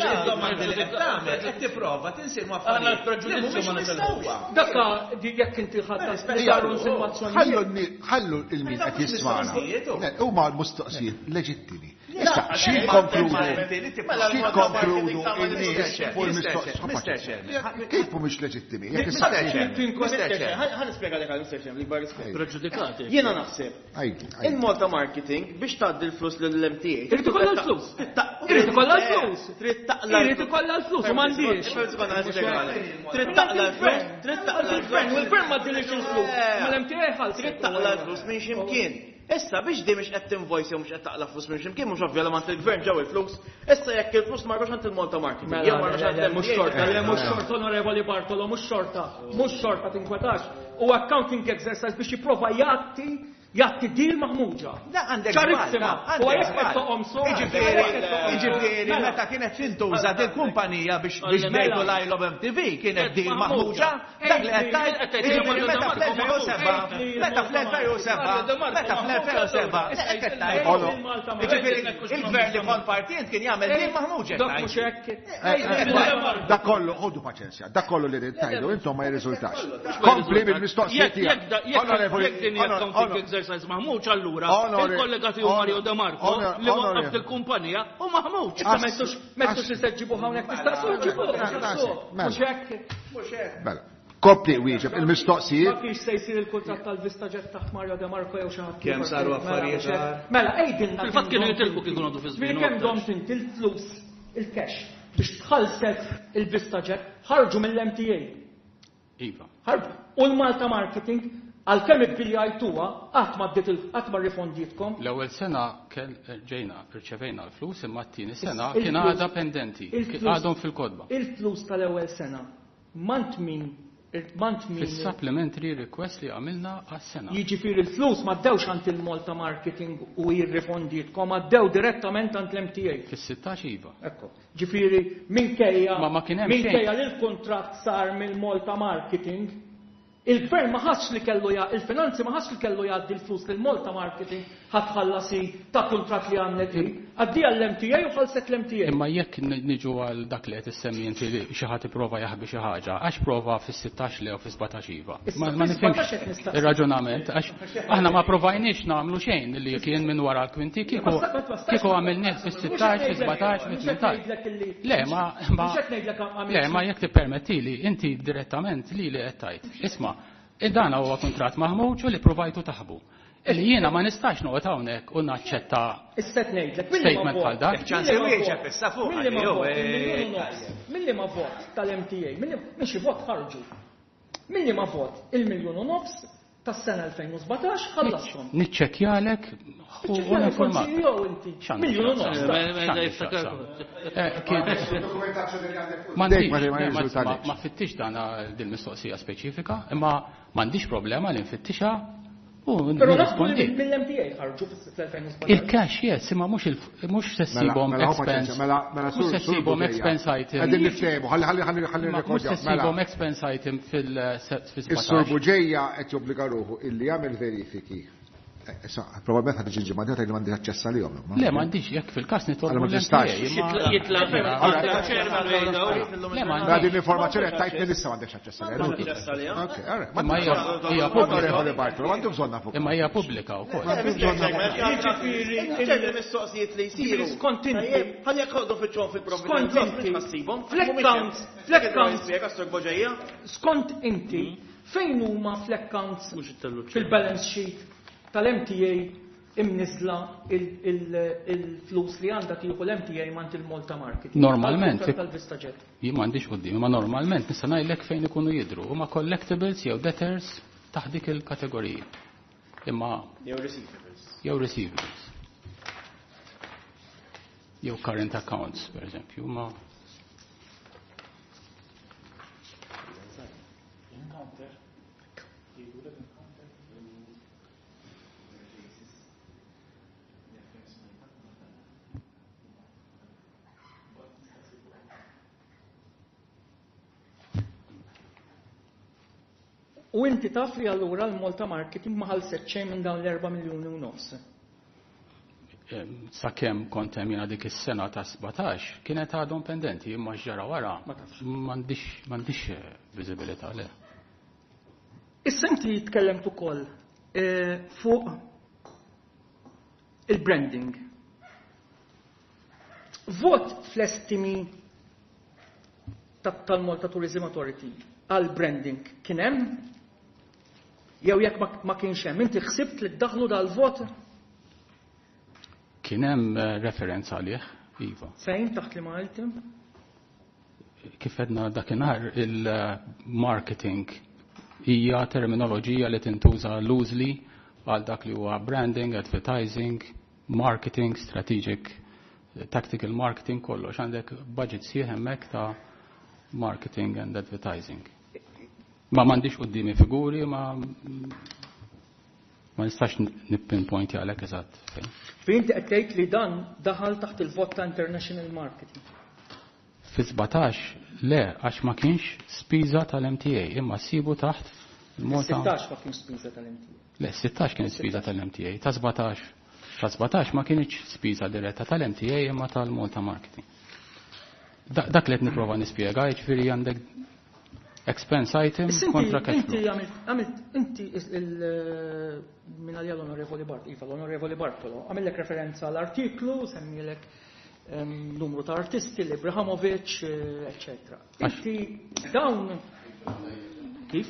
nafilħux qed tipprova tinsir ma' affarijiet. Dakka jekk inti ħadd spessaru insinuazzjoni. Ħallu il-min qed jismana. Huma l-mistoqsijiet leġittimi. Issa xi konkludu xi konkludu in-nies fuq il-mistoqsijiet. Kif mhumiex leġittimi? Jekk issa ħan nispjega lek għal-mister li bar rispett. Preġudikati. Jiena naħseb. Il-Malta Marketing biex tgħaddi l-flus lill-M T A. Trid ikollha l-flus. Irid ikollha l-flus. Trid taqla. Irid ikollha l-flus u m'għandix. Trid taqla l-flus. Trid taqla l-flus. U l-gvern ma ddilix il-flus. Mal-M T A ħalset. Trid taqla l-flus minn x'imkien. Issa biex di mhix qed tinvoice jew mhux qed taqla flus minn x'imkien mhux ovvjament il-gvern ġew il-flus. Issa jekk il-flus ma marrux għand il-Malta Marketing. Jew marrux għand mhux xorta, mhux xorta onorevoli Bartolo, mhux xorta, mhux xorta tinkwetax. U accounting exercise biex jipprova jatti jatti dil maħmuġa. Da għandek ċarissima. U għajek qedtoqhom so. Iġifieri meta kienet tintuża din kumpanija biex biex ngħidu lajlhom M T V kienet dil maħmuġa, dak li qed tgħid meta fl-elfejn u seba' meta fl-elfejn u seba' meta fl-elfejn u seba' qed tgħid. Iġifieri il-gvern li kont partijent kien jagħmel dil maħmuġa. Dak mhux hekk. Dak kollu, ħodu paċenzja, dak kollu li tajdu intom ma jirriżultax. Kompli bil-mistoqsijiet tiegħek. Exercise Mahmud allura il-kollega tiegħu Mario De Marco li waqaf il-kumpanija u Mahmud. Mettux li se ġibu hawnhekk tistaqsu ġibu. Mhux hekk. Mela. Kopli wieġeb il-mistoqsijiet. Ma kienx se jsir il-kuntratt tal-Vistaġet taħt Mario De Marco jew xi ħadd. Kemm saru affarijiet. Mela ejdilna. Fil-fatt kienu jitilqu kien għandu fi żmien. Kemm domt inti il-flus, il-cash biex tħallset il-Vistaġet ħarġu mill-M T A. Iva. Ħarġu. U l-Malta Marketing għal-kemm il-biljajtuwa qatt ma rifonditkom. L-ewwel sena ġejna rċevejna l-flus imma t-tieni sena kien għadha pendenti, għadhom fil-kodba. Il-flus tal-ewwel sena mant min mant min fis-supplementary request li għamilna għas-sena. Jiġifieri il-flus ma ddewx għand il-Malta Marketing u jirrifonditkom għaddew direttament għand l-M T A. Fis-sittax iva. Ekku. Ġifieri minkejja ma kien hemm minkejja li l-kuntratt sar mill-Malta Marketing. Il-gvern ma ħass li kellu ja, il-finanzi ma ħass li kellu jgħaddi l-flus lil Malta Marketing ħatħallasi ta' kuntratt li għamlet hi. Għaddi għall-M T A u ħallset l-M T A. Imma jekk niġu għal dak li qed issemmi inti li xi ħadd ipprova jaħbi xi ħaġa, għax prova fis-sittax lew fis-sebgħatax iva. Ma nifhimx ir-raġunament għax aħna ma provajniex nagħmlu xejn li kien minn wara l-kwinti kieku kieku għamilnieh fis-sittax, fis-sebgħatax, fis-tmintax. Le ma le ma jekk tippermettili inti direttament li li qed tgħid. Isma' id-dan huwa kuntratt maħmuġ u li provajtu taħbu. Illi jiena ma nistax noqgħod hawnhekk u naċċetta statement bħal dak. Milli ma vot tal-M T A, mhix vot ħarġu. Milli ma vot il-miljun u nofs tas-sena elfejn u sebgħatax ħallasthom. Niċċekkjalek u informat. Miljun u nofs. Ma fittix dan din-mistoqsija speċifika, imma m'għandix problema li nfittixha u nirrispondi. Mill-M T A ħarġu fl-elfejn u sebgħatax. Il-cash yes, imma mhux se ssibhom expense. Mhux se ssibhom expense item. Qegħdin niftehmu, ħalli ħalli ħalli ħalli Mhux se ssibhom expense item fil-sebgħatax. Is-Sur Buġejja qed jobbliga ruħu illi jagħmel verifiki. Issa, probabilment ħad iġi ġimgħa li m'għandix aċċess għalihom. Le m'għandix jekk fil-każ nitolbu Din l-informazzjoni qed tajt issa m'għandix aċċess għalihom. Imma hija pubblika. Imma hija pubblika wkoll. Ġejna mistoqsijiet li jsiru. Skont inti. Ħalli jaqgħodu fiċċhom fil-provvidenza ħassibhom. Fl-accounts, fl-accounts. Skont inti fejn huma fl-accounts fil-balance sheet tal-M T A imnizla il-flus li għandha tieħu l-M T A mant il-Malta Marketing. Normalment. Jien m'għandix quddiem, ma normalment nista' ngħidlek fejn ikunu jidhru huma collectibles jew debtors taħt dik il-kategoriji. Imma jew receivables. Jew receivables. Jew current accounts, per eżempju, ma U inti taf li allura l-Malta Marketing ma ħallset xejn minn dawn l-erba' miljuni u nofs. Sakemm kont hemm jiena dik is-sena ta' sebgħatax kienet għadhom pendenti imma ġara wara m'għandix m'għandix viżibilità le. Issa inti tkellemt ukoll fuq il-branding. Vot fl-estimi tal-Malta Tourism Authority għal-branding kien hemm? Jew jekk ma kienx hemm, inti ħsibt li ddaħlu dal-vot? Kien hemm referenza għalih Iva. Fejn taħt li ma item? Kif edna dakinhar il-marketing hija terminoloġija li tintuża loosely għal dak li huwa branding, advertising, marketing, strategic, tactical marketing kollox. Għandek budget sieħ hemmhekk ta' marketing and advertising. Ma m'għandix qudiemi figuri, ma ma nistax nippinpoint għalek eżatt fejn. Fejn qed tgħid li dan daħal taħt il-vot ta' international marketing. Fi sebgħatax le għax ma kienx spiża tal-M T A, imma ssibu taħt il-mota. sittax ma kienx spiża tal-M T A. Le, sittax kien spiża tal-M T A, ta' sebgħatax. Ta' sebgħatax ma kienx spiża diretta tal-M T A imma tal-Malta Marketing. Dak li qed nipprova nispjega, jiġifieri għandek expense item kontra cash flow. Inti għamilt inti minna li l-Onorevoli Bartolo, iva l-Onorevoli Bartolo, għamillek referenza l-artiklu, semmilek numru ta' artisti, Ibrahimovic, eccetera. Inti dawn kif?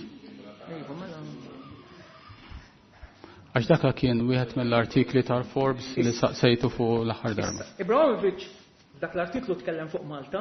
Għax dak kien wieħed mill-artikli tal-Forbes li saqsejtu fuq l-aħħar darba. Ibrahimovic, dak l-artiklu tkellem fuq Malta?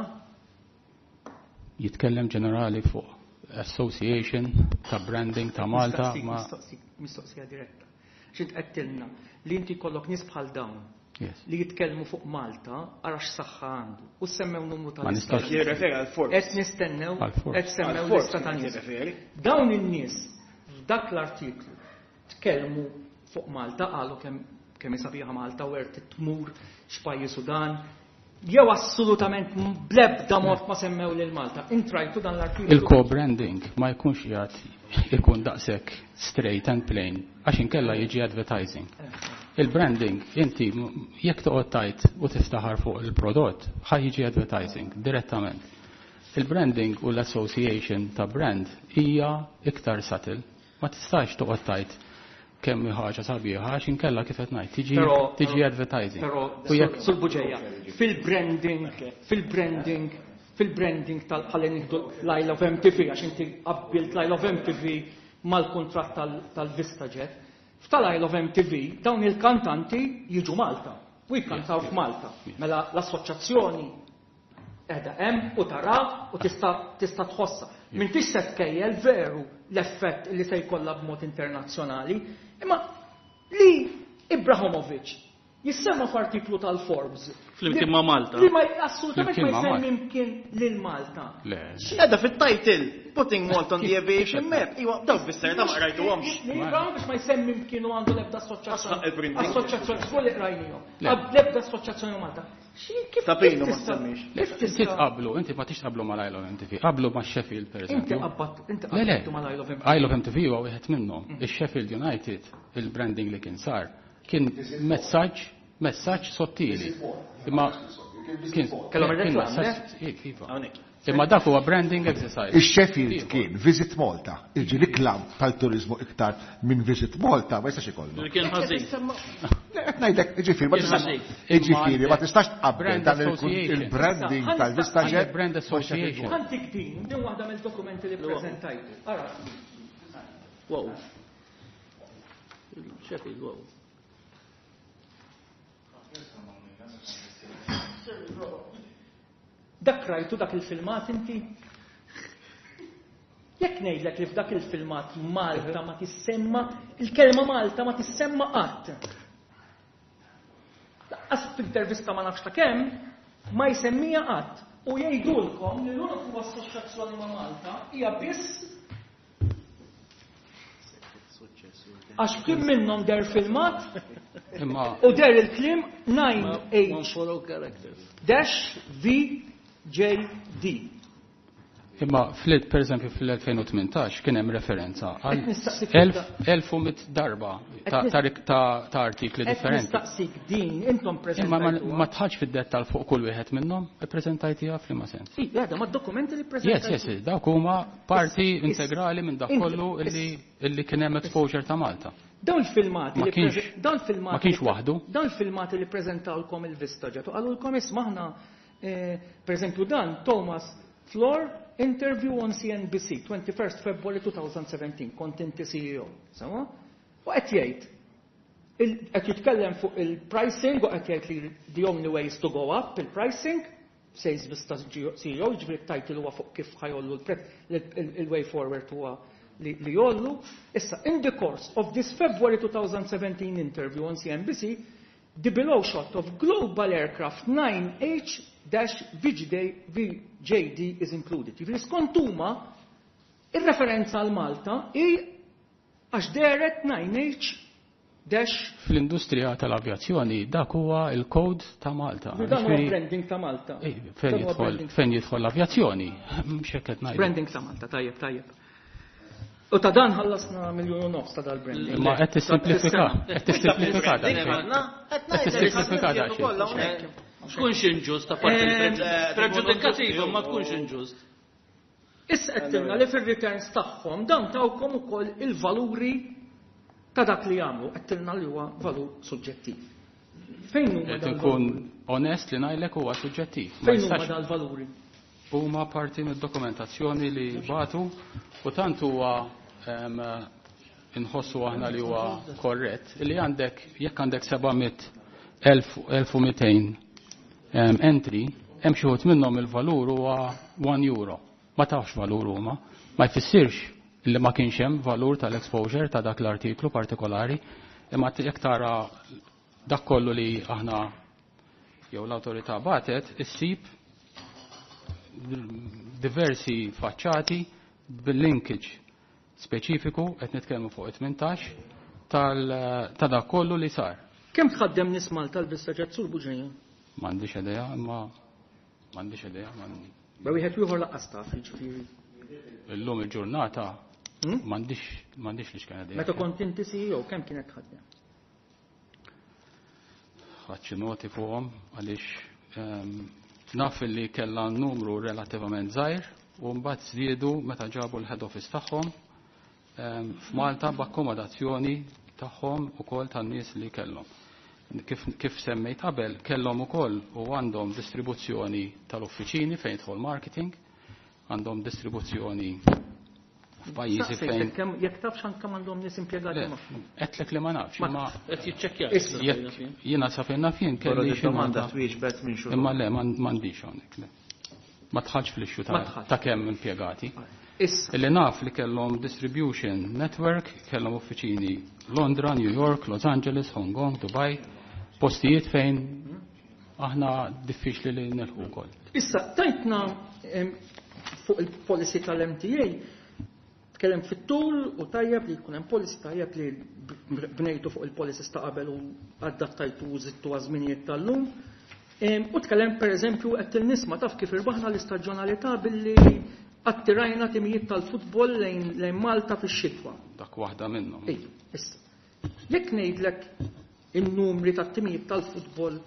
Jitkellem ġenerali fuq association ta' branding ta' Malta. Mistoqsija diretta. Xint għettilna li inti kollok nis bħal dawn li jitkellmu fuq Malta għarax saħħa għandu. U semmew numru ta' nistax. Jirreferi għal-Forbes. Et nistennew, et semmew lista ta' nies. Dawn in-nies f'dak l-artiklu tkellmu fuq Malta għalu kemm isabiħa Malta u għert tmur x'pajjiż Sudan. Jew assolutament blebda mod ma semmew lil Malta. Intrajtu dan l-artiklu. Il-co-branding ma jkunx jgħat ikun daqshekk straight and plain għax inkella jiġi advertising. Il-branding, inti jekk toqgħod tajt u tiftaħar fuq il-prodott, ħaj jiġi advertising direttament. Il-branding u l-association ta' brand hija iktar subtle. Ma tistax toqgħod tajt kemm ħaġa sabiħa għax inkella kif qed ngħid tiġi tiġi advertising. Però sul buġejja fil-branding, fil-branding, fil-branding tal-ħalli nieħdu l-I Love M T V għax inti qabbilt l-I Love M T V mal-kuntratt tal-VistaJet. F'tal-I Love M T V dawn il-kantanti jiġu Malta u jikkantaw f'Malta. Mela l-assoċjazzjoni qiegħda hemm u tara u tista' tħossha. M'intix se tkejjel veru l-effett li se jkollha b'mod internazzjonali, imma li Ibrahimovic jissemma f'artiklu tal-Forbes. Flimkien ma' Malta. Li ma assolutament ma jsemmi imkien lil Malta. X'għedha fit-title, putting Malta on the aviation map. Iwa, daw bisser ta' ma rajtuhomx. Ibrahimovic ma jsemmi imkienu għandu l-ebda assoċjazzjoni. Assoċjazzjoni fuq li rajnihom. L-ebda assoċjazzjoni Malta. Tapinu ma semmix. Inti tqablu, inti ma tix tqablu mal I Love M T V. Qablu ma' Sheffield pereżempju. Inti qabbat, inti qabbattu mal I Love M T V. I Love M T V huwa wieħed minnhom. Ix-Sheffield United, il-branding li kien sar, kien messaġġ messaġġ sottili. Imma kien kellhom ir-reklam. Imma dak huwa branding exercise. Ix-Sheffield kien Visit Malta. Iġi klam tal-turizmu iktar minn Visit Malta ma jistax ikollu. Kien ħażin. Ngħidlek, iġifieri ma tistax iġifieri ma tistax tqabbel dan il-branding tal-VistaJet. Brand association. Ħantik din, din waħda mill-dokumenti li ppreżentajtu. Ara. Wow. Sheffield, wow. Dak rajtu dak il-filmat inti? Jekk ngħidlek li f'dak il-filmat Malta ma tissemma, il-kelma Malta ma tissemma qatt. Laqqas f'intervista ma nafx ta' kemm ma jsemmija qatt u jgħidulkom li l-unika assoċjazzjoni ma' Malta hija biss għax kien minnhom der filmat u der il-klim nine H dash V J D. Imma fl per esempio fil-elfejn u tmintax kien hemm referenza għal elf u mit darba ta' artikli differenti. Nistaqsik din intom Imma preżentajtu. ma tħaġ fid-dettal fuq kull wieħed minnhom ippreżentajtiha f'liema sens. Sì, għada, ma dokumenti li Yes, preżentajtu. yes, dawk huma parti integrali minn dak kollu illi kien hemm exposure ta' Malta. Dawn il-filmati Ma li kienx- preze- dawn il-filmati ma kienx li- waħdu. Dawn il-filmati li preżentawlkom il-VistaJet u qalulkom ismaħna eh, per eżempju dan Thomas Floor interview on C N B C twenty-first February twenty seventeen kont inti C E O. Sama? U qed jgħid qed jitkellem fuq il-pricing u qed jgħid li the only way is to go up il-pricing, says Vista C E O, ġifieri t-title huwa fuq kif ħajollu il-way forward huwa li jollu. Issa, in the course of this February twenty seventeen interview on C N B C, the below shot of Global Aircraft nine H V J D is included. Ġifieri skont huma ir-referenza għal Malta hi għax deret nine H Fl-industrija tal-avjazzjoni dak huwa il-kod ta' Malta. Dan huwa branding ta' Malta. Fejn jidħol l-avjazzjoni? Mhux hekk qed ngħid. Branding ta' Malta, tajjeb, tajjeb. U ta' dan ħallasna miljun u nofs ta' dal-branding. Ma qed tissimplifika, qed tissimplifika dan. Qed tissimplifika dan. Tkunx inġust ta' parti preġudikattiva ma tkunx inġust. Issa qed tilna li fir-returns tagħhom dan tawkom ukoll il-valuri ta' dak li jagħmlu qed tilna li huwa valur suġġettiv. Fejn huma Qed inkun onest li ngħidlek huwa suġġettiv. Fejn huma dal-valuri? Huma parti mid-dokumentazzjoni li batu u tant huwa inħossu aħna li huwa korrett li għandek jekk għandek sebgħumiet elf u mئتين entry hemm xi wħud minnhom il-valur huwa one euro. Ma tafx valur huma, ma jfissirx illi ma kienx hemm valur tal-exposure ta' dak l-artiklu partikolari, imma jekk tara dak kollu li aħna jew l-awtorità batet issib diversi faċċati bil-linkage speċifiku qed nitkellmu fuq tmintax ta' dak kollu li sar. Kemm tħaddem nies Malta l-Vista Jet Sur Buġejja? M'għandix idea, imma m'għandix idea. Ba wieħed ieħor laqqas taf jiġifieri. Illum il-ġurnata m'għandix m'għandix li x'kien idea. Meta kont inti C E O kemm kienet tħaddem? Ħadd xi noti fuqhom għaliex naf li kellha numru relattivament żgħir u mbagħad żdiedu meta ġabu l-head office tagħhom f'Malta b'akkomodazzjoni tagħhom ukoll tan-nies li kellhom. Kif, kif semmejt qabel, kellhom ukoll u għandhom distribuzzjoni tal-uffiċini fejn jidħol marketing, għandhom distribuzzjoni f'pajjiżi fejn. Jekk tafx kemm għandhom nies impjegati ma. Qedlek li ma nafx, imma qed jiċċekkja. Jiena sa fejn naf jien kelli xi domanda twieġbet minn xuln. Imma le m'għandix hawnhekk. Ma tħallx fl-ixxu ta' kemm impjegati. Illi naf li kellhom distribution network, kellhom uffiċini Londra, New York, Los Angeles, Hong Kong, Dubai, postijiet fejn aħna diffiċli li nilħu wkoll. Issa tajtna fuq il-policy tal-M T A tkellem fit-tul u tajjeb li jkun hemm policy tajjeb li bnejtu fuq il-policies ta' qabel u adattajtu u żittu għażminijiet tal-lum. U tkellem pereżempju qed nisma' taf kif irbaħna l-istaġjonalità billi attirajna timijiet tal-futbol lejn Malta fix-xitwa. Dak waħda minnhom. Issa. Jekk ngħidlek in-numri tat-timijiet tal-futbol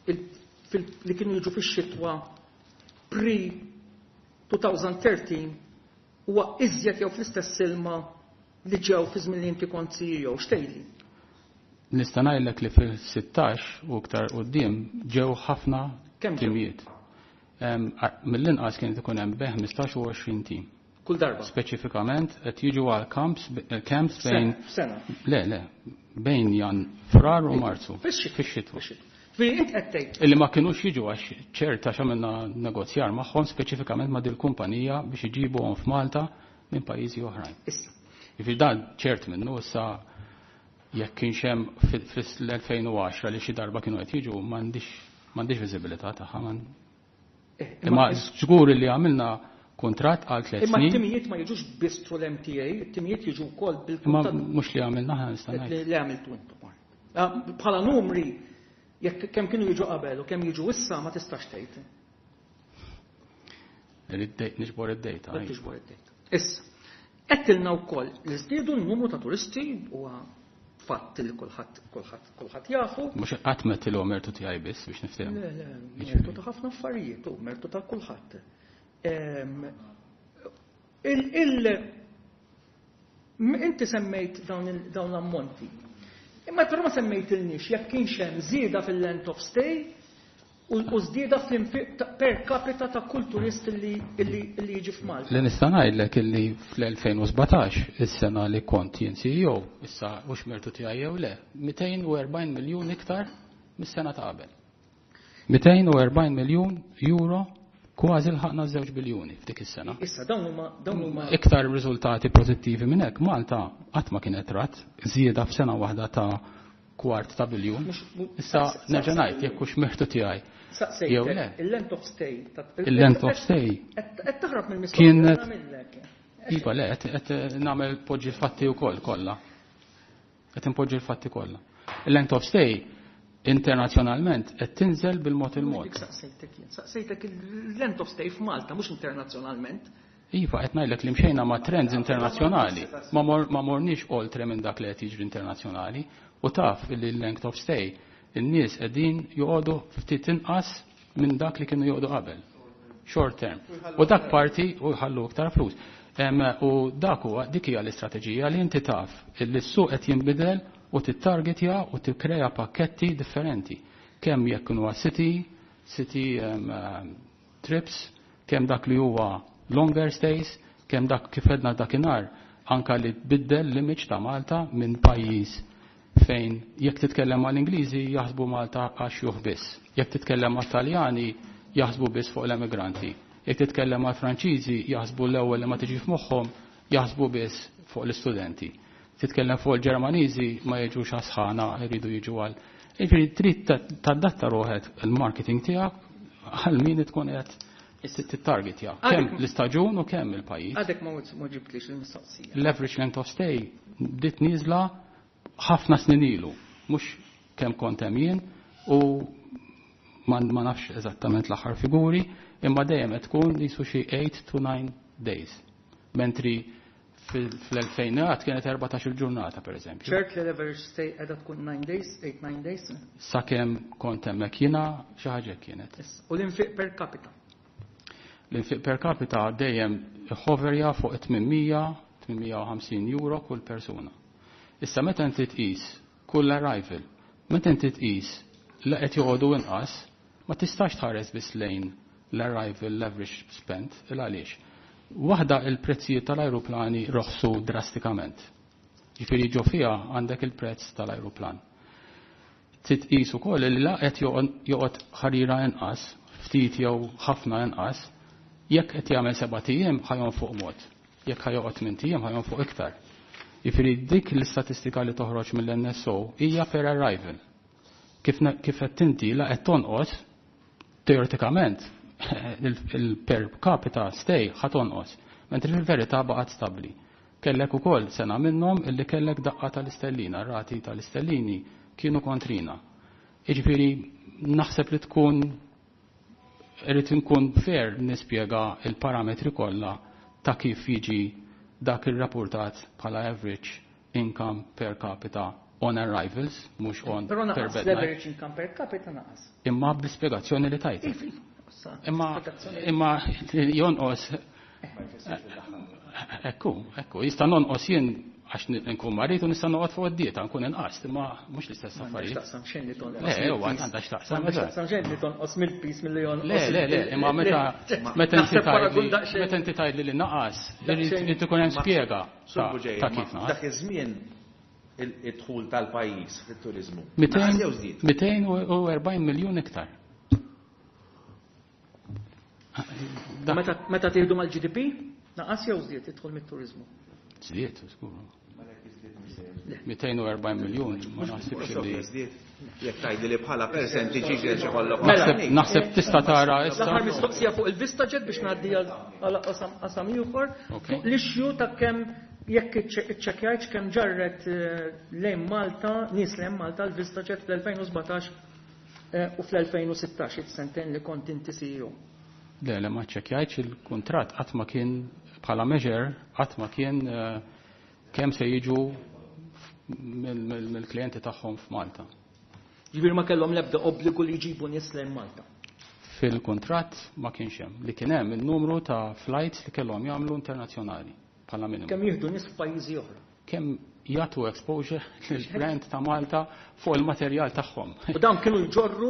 li kienu jiġu fix-xitwa pre twenty thirteen huwa iżjed jew fl-istess silma li ġew fi żmien li inti kont C E O x'tgħidli? Nista' ngħidlek li fil-sittax u iktar quddiem ġew ħafna timijiet. Mill-inqas kienet ikun hemm bejn ħmistax u għoxrin tim. Kull darba. Speċifikament qed jiġu għal camps camps bejn sena. Le, le, bejn jan frar u Marzu. Fix-xitwa. Illi ma kienux jiġu għax ċerta x'għamilna negozjar magħhom speċifikament ma' dil kumpanija biex iġibuhom f'Malta minn pajjiżi oħrajn. Issa. Jiġifieri dan ċert minnu issa jekk kienx hemm fl-elfejn u għaxra li xi darba kienu qed jiġu m'għandix m'għandix viżibilità tagħha. Imma żgur li għamilna kontratt għal tliet snin. Imma t-timijiet ma jiġux bistru l-M T A, t-timijiet jiġu wkoll bil-kuntratt. Imma mhux li għamilna ħa nista' ngħid. Li għamiltu intom. Bħala numri jekk kemm kienu jiġu qabel u kemm jiġu issa ma tistax tgħid. Irid niġbor id-dejta. Niġbor id-dejta. Issa, qedtilna wkoll li żdiedu n-numru ta' turisti huwa fatt li kulħadd kulħadd kulħadd jafu. Mhux qatt mettilhom mertu tiegħi biss biex niftehom. Le, le, mertu ta' ħafna affarijiet, u mertu ta' kulħadd. Inti semmejt dawn l-ammonti. Imma però ma semmejtilniex jekk kienx hemm żieda fil-length of stay U żdieda fl-infiq per capita ta' kull turist li jiġi f'Malta. Li nista' ngħidlek illi fl-elfejn u sbatax is-sena li kont jien C E O issa u xmertu tiegħi jew le, mitejn u erbgħin miljun iktar mis-sena ta' qabel. mitejn u erbgħin miljun euro kważi l-ħaqna żewġ biljuni f'dik is-sena. Issa dawn huma dawn huma iktar riżultati pożittivi minn hekk Malta qatt ma kienet rat żieda f'sena waħda ta' kwart ta' biljun. Issa nerġa' ngħid jekk hux mertu tiegħi. Jew le. Il-length of stay. Il-length of stay. Qed taħrab mill-mistoqsija nagħmellek. Iva le, qed nagħmel poġġi l-fatti wkoll kollha. Qed impoġġi l-fatti kollha. Il-length of stay internazzjonalment qed tinżel bil-mod il-mod. Saqsejtek jien, saqsejtek il-length of stay f'Malta mhux internazzjonalment. Iva, qed ngħidlek li mxejna ma' trends internazzjonali, ma morniex oltre minn dak li qed jiġri internazzjonali, u taf li l-length of stay in-nies qegħdin joqogħdu ftit inqas minn dak li kienu joqogħdu qabel. Short term. U dak parti u jħallu iktar flus. U dak huwa dik hija l-istrateġija li inti taf li s-suq qed jinbidel u tittargetja u tikkrea pakketti differenti. Kemm jekk kienu city, city trips, kemm dak li huwa longer stays, kemm dak kif edna dakinhar anka li tbiddel l-image ta' Malta minn pajjiż fejn jekk titkellem mal-Ingliżi jaħsbu Malta għax biss. Jekk titkellem mal-Taljani jaħsbu biss fuq l-emigranti. Jekk titkellem mal-Franċiżi jaħsbu l-ewwel li ma tiġi f'moħħhom jaħsbu biss fuq l-istudenti. Titkellem fuq il-Ġermaniżi ma jiġux għasħana jridu jiġu għal. Jiġri trid tadatta ruħek il-marketing tiegħek għal min tkun qed tit-target ja. Kemm l-istaġun u kemm il-pajjiż. Għadek ma ġibtlix il-mistoqsija. Leverage length of stay bdiet nieżla ħafna snin ilu, mhux kemm kont hemm jien u ma nafx eżattament l-aħħar figuri, imma dejjem qed tkun jisu xi eight to nine days. Mentri fl-elfejnat kienet erbatax-il ġurnata pereżempju. ċert li leverage stay qiegħda tkun nine days, eight nine days. Sakemm kont hemmhekk jiena xi ħaġa kienet. U l-infiq per capita. L-infiq per capita dejjem ħoverja fuq tminmija tminmija u ħamsin euro kull persuna. Issa meta inti tqis kull arrival, meta inti tqis la qed joqogħdu inqas, ma tistax tħares biss lejn l-arrival leverage spent il għaliex. Waħda il-prezzijiet tal-ajruplani roħsu drastikament. Jifieri ġo fiha għandek il-prezz tal-ajruplan. Titqis ukoll li la qed joqgħod ħarira inqas, ftit jew ħafna inqas, jekk qed jagħmel seba' ijiem ħajjon fuq mod. Jekk ħajoqgħod tmien ijiem ħajjon fuq iktar. Jifieri dik l-istatistika li toħroġ mill-N S O hija per arrival. Kif qed inti la qed tonqos teoretikament il-per capita stay ħa tonqos, mentri fil-verità baqgħet stabbli. Kellek ukoll sena minnhom illi kellek daqqa tal-istellina, rati tal-istellini kienu kontrina. Jiġifieri naħseb li tkun irid inkun fair nispjega il-parametri kollha ta' kif jiġi dak il-rapportat bħala average income per capita on arrivals, mhux on per bed night. Average income per capita naqas. Imma bl-ispjegazzjoni li tajt. Imma imma jonqos. Ekku, ekku, jista' nonqos jien għax nkun marit u nista' noqgħod fuq id-dieta nkun inqas, imma mhux l-istess affarijiet. Taqsam xejn li tonqos. Le, huwa għandha x'taqsam. Taqsam xejn li tonqos mill-pis mill-lejon. Le, le, le, imma meta meta inti tgħidli meta inti tgħidli li naqas, irid ikun hemm spjega ta' kif naqas. Dak iż-żmien id-dħul tal-pajjiż fit-turiżmu. mitejn u erbgħin miljun iktar. Meta tieħdu mal-G D P, naqas jew żdied idħol mit-turiżmu. Żdied, żgur. mitejn u erbgħin miljun, ma naħsibx li. Jekk tgħidli li bħala percentaġġi xi kollok. Naħseb tista' tara issa. L-aħħar mistoqsija fuq il-vista ġed biex ngħaddi għal qasam ieħor. Fuq l-ixju ta' kemm jekk iċċekkjajt kemm ġarret lejn Malta, nies lejn Malta l-vista ġed fl-elfejn u sbatax u fl-elfejn u sittax it-sentejn li kont inti C E O. Le, le ma ċekkjajtx il-kuntratt qatt ma kien bħala measure qatt ma kien kemm se jiġu mill-klijenti tagħhom f'Malta. Ġifier ma kellhom l-ebda obbligu li jġibu nies lejn Malta. Fil-kuntratt ma kienx hemm. Li kien hemm il-numru ta' flights li kellhom jagħmlu internazzjonali bħala minimum. Kemm jieħdu nies f'pajjiżi oħra. Kemm jagħtu exposure lill-brand ta' Malta fuq il-materjal tagħhom. U dawn kienu jġorru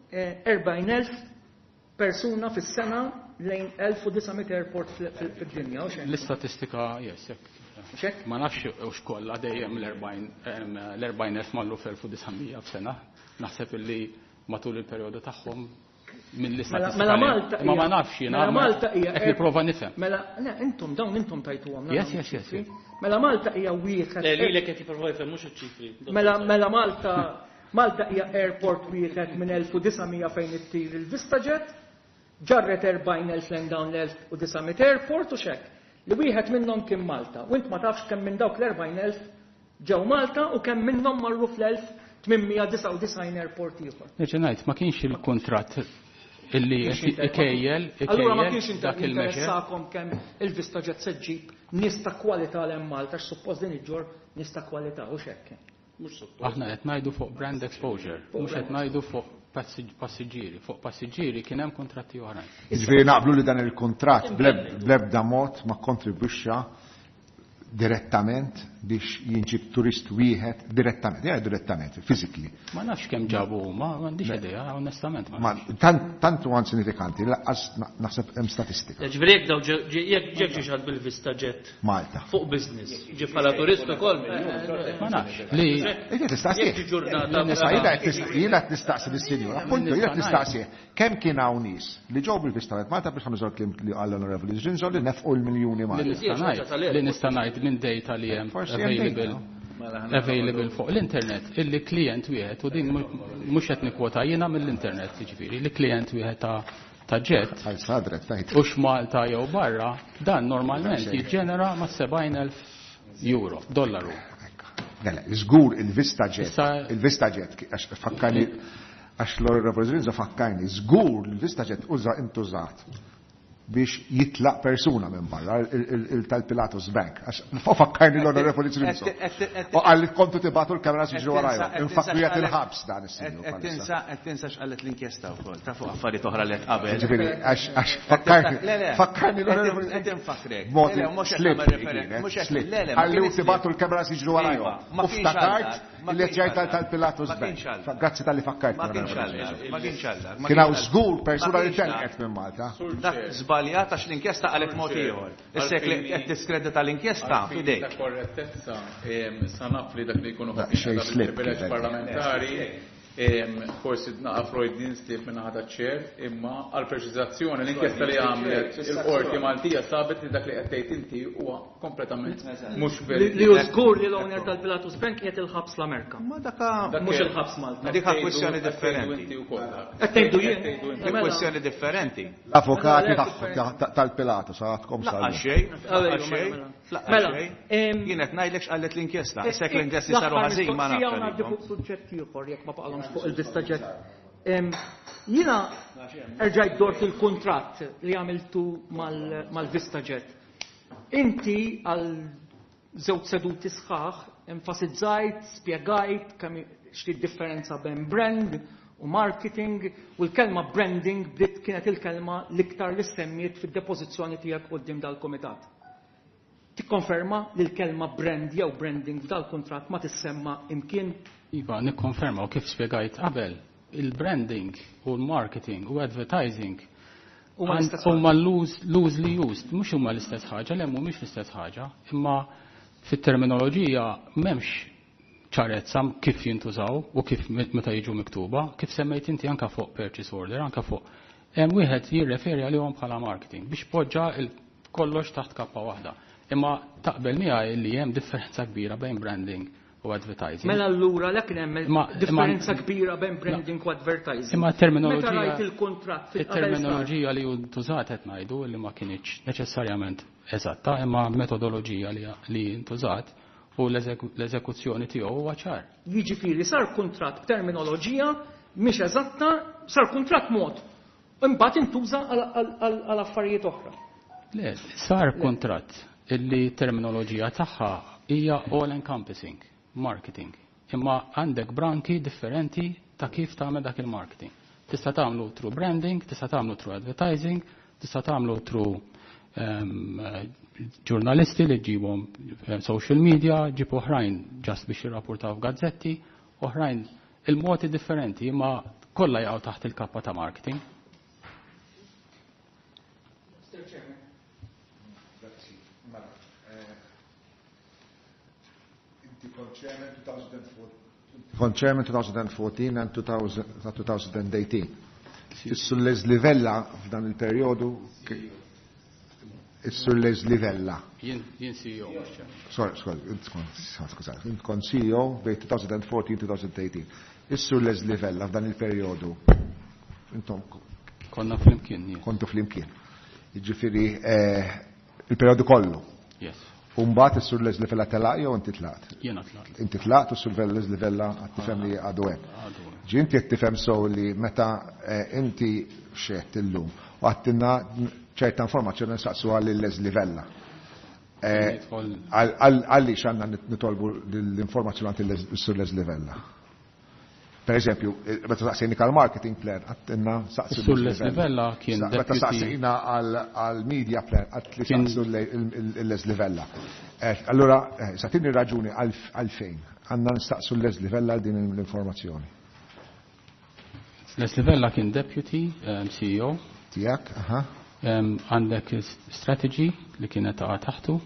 erbgħin elf persuna fis-sena lejn elf u disajn airport fid-dinja. L-istatistika jessek. Ma nafx u xkolla dejjem l-erbgħin elf mallu f'elf u disajn f'sena. Naħseb li matul il-perjodu tagħhom minn l-istatistika. Mela Malta. Ma ma nafx jiena. Mela Malta hija. Qed nipprova nifhem. Mela, le, intom dawn intom tajtuhom. Yes, yes, yes. Mela Malta hija wieħed. Le lilek qed jipprova jifhem mhux iċ-ċifri. Mela mela Malta Malta hija airport wieħed minn elf u disajn fejn ittir il-VistaJet, ġarret erbgħin elf lejn dawn l-elf u disajn airport u xek. Li wieħed minnhom kien Malta. U int ma tafx kemm minn dawk l-erbgħin elf ġew Malta u kemm minnhom marru fl-elf tminmija disgħa u disajn airport ieħor. Neġa' ngħid ma kienx il-kuntratt illi ikejjel Allura ma kienx interessakom kemm il-VistaJet se ġġib nies ta' kwalità l Malta x'suppost din iġġor nies ta' kwalità u x'hekk. Aħna qed ngħidu fuq brand exposure, mhux qed ngħidu fuq passiġġieri. Fuq passiġġieri kien hemm kuntratti oħrajn. Jiġifieri naqblu li dan il-kuntratt bl-ebda mod ma kontribwixxa direttament biex jinġib turist wieħed direttament, ja direttament, physically. Ma nafx kemm ġabu, ma m'għandix idea, onestament. Ma tantu għan sinifikanti, laqqas naħseb hemm statistika. Ġifieri jekk daw jekk ġie xi bil-VistaJet. Malta. Fuq business. Ġi bħala turist ukoll. Ma nafx. Li jekk tistaqsi. Jekk ġurnata. Jiena qed nistaqsi lis-sinjur, appuntu jiena qed nistaqsi kemm kien hawn nies li ġew bil-VistaJet Malta biex ħanużaw klim li qal l-Onorevoli Ġinżol li nefqu l-miljuni Malta. Li nista' ngħid minn data li hemm available available fuq l-internet illi klient wieħed u din mhux qed nikkwota jiena mill-internet jiġifieri li klient wieħed ta' ta' jet u x'Malta jew barra dan normalment jiġġenera ma' sebgħin elf euro, dollaru. Għala, żgur il-VistaJet, il-VistaJet għax fakkani għax l-Onorevoli fakkani, żgur il-VistaJet uża intużat biex jitlaq persuna minn barra il-tal-Pilatus Bank. Fakkarni l-Onorevoli Rinzo. U għalli kontu tibatu l-kamera siġu għarajju. Infakku jgħat il-ħabs dan is-sinju. Qed tinsa x'qallet l-inkjesta wkoll. Ta' fuq affarijiet oħra li qabel. Ġifieri għax fakkarni. Fakkarni l-Onorevoli. Qed infakkrek. Mod slip. Għalli tibatu l-kamera siġu għarajju. U ftakart li ġejt tal-Pilatus Bank. Grazzi tal-li fakkart. Ma kienx għallar. Ma kienx għallar. Kien hawn żgur persuna li telqet minn Malta. Żbaljat għax l-inkjesta qalet mod ieħor. Issek li qed tiskredita l-inkjesta f'idejk. Korrettezza sa naf li dak li jkunu ħafna parlamentari forsi naqa Freud din stib minn ħadd ċer imma għal preċiżazzjoni l-inkjesta li għamlet il-qorti Maltija sabet li dak li qed tgħid inti huwa kompletament mhux veri. Li hu żgur li l-owner tal-Pilatus Bank qiegħed il-ħabs l-Amerika. Ma daka mhux il-ħabs Malta. Dik kwestjoni differenti. Qed tgħidu jien. Dik kwestjoni differenti. L-avukati tal-Pilatus għadkom sa. Laqgħa xejn. Laqgħa xejn. Laqgħa xejn. Jien qed ngħidlek x'qallet l-inkjesta. Issek l-inkjesti saru ħażin ma nafx. Suġġett ieħor jekk ma baqalhomx fuq il-VistaJet. Jiena erġajt dort il-kuntratt li għamiltu mal-VistaJet. Inti għal żewġ seduti sħaħ enfasizzajt, spjegajt kemm x'ti differenza bejn brand u marketing u l-kelma branding bdiet kienet il-kelma l-iktar li semmiet fid-depożizzjoni tiegħek quddiem dal-kumitat. Tikkonferma li l-kelma brand jew branding f'dal-kuntratt ma tissemma imkien? Iva, nikkonferma u kif spjegajt qabel, il-branding u l-marketing u advertising huma loosely used, mhux huma l-istess ħaġa, le mhumiex l-istess ħaġa, imma fit-terminoloġija m'hemmx ċarezza kif jintużaw u kif meta jiġu miktuba, kif semmejt inti anke fuq purchase order, anke fuq hemm wieħed jirreferi għalihom bħala marketing biex poġġa kollox taħt kappa waħda. Imma taqbel miegħi li hemm differenza kbira bejn branding u advertising. Mela allura lek hemm differenza kbira bejn branding u advertising. Imma terminoloġija. Meta rajt il-kuntratt it-terminoloġija li ntużat qed ngħidu li ma kienx neċessarjament eżatta, imma metodoloġija li ntużat u l-eżekuzzjoni tiegħu huwa ċar. Jiġifieri sar kuntratt b'terminoloġija mhix eżatta, sar kuntratt mod. Imbagħad intuża għal affarijiet oħra. Le, sar kuntratt illi terminoloġija tagħha hija all encompassing marketing. Imma għandek branki differenti ta' kif tagħmel dak il-marketing. Tista' tagħmlu through branding, tista' tagħmlu through advertising, tista' tagħmlu through ġurnalisti li ġibhom social media, ġibu oħrajn ġast biex jirrapportaw f'gazzetti, oħrajn il-modi differenti, imma kollha jaqgħu taħt il-kappa ta' marketing. Kont chairman twenty fourteen and twenty eighteen. Issu Leslie Vella f'dan il-perjodu Issu Leslie Vella. Jien jien C E O. Sorry, sorry, skużat, int kont C E O bejn twenty fourteen twenty eighteen. Issu Leslie Vella f'dan il-perjodu. Intom konna flimkien. Kontu flimkien. Jiġifieri il-perjodu kollu. Yes. Umbat is-sur Leslie Vella telaq jew inti tlaqt? Jiena tlaqt. Inti tlaqt u s-sur Leslie Vella għad tifhem li għadu hemm. Ġi inti qed tifhem sew li meta inti xeħt illum u għattinna ċerta informazzjoni nsaqsu għal Leslie Vella. Għaliex għandna nitolbu l-informazzjoni għand is-sur Leslie Vella. Per eżempju, meta saqsejni għal marketing plan, għattinna saqsu Sur Leslie Vella kien meta saqsejna għal media plan, għattli saqsu l-Leslie Vella. Allora, saqtini raġuni għal-fejn, għanna nistaqsu l-Leslie Vella għal din l-informazzjoni. Leslie Vella kien deputy C E O. Tijak, aha. Għandek strategy li kienet taqa taħtu.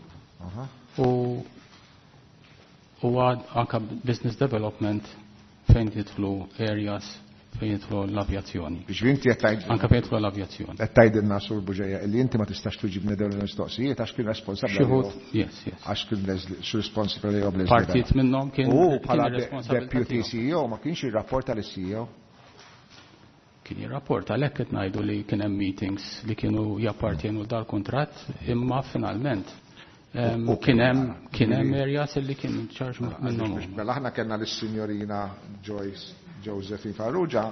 U għad anka business development fejn jitflu areas fejn jitflu l-avjazzjoni. Biex vinti għattajd. Anka fejn jitflu l-avjazzjoni. Għattajd il-Nasur Buġeja, illi inti ma tistax tuġibni dawn l-istoqsijiet, għax kien responsabli. Xieħut, yes, yes. Għax kien responsabli għob l Partit minnom kien. U bħala deputy C E O, ma kienx il-rapport għal-C E O. Kien il-rapport għalek qed ngħidu li kien hemm meetings li kienu jappartienu dal-kuntratt, imma finalment kien hemm areas li kienu ċarġ minnhom. Mela aħna kellna lis-Sinjorina Joyce Josephine Farrugia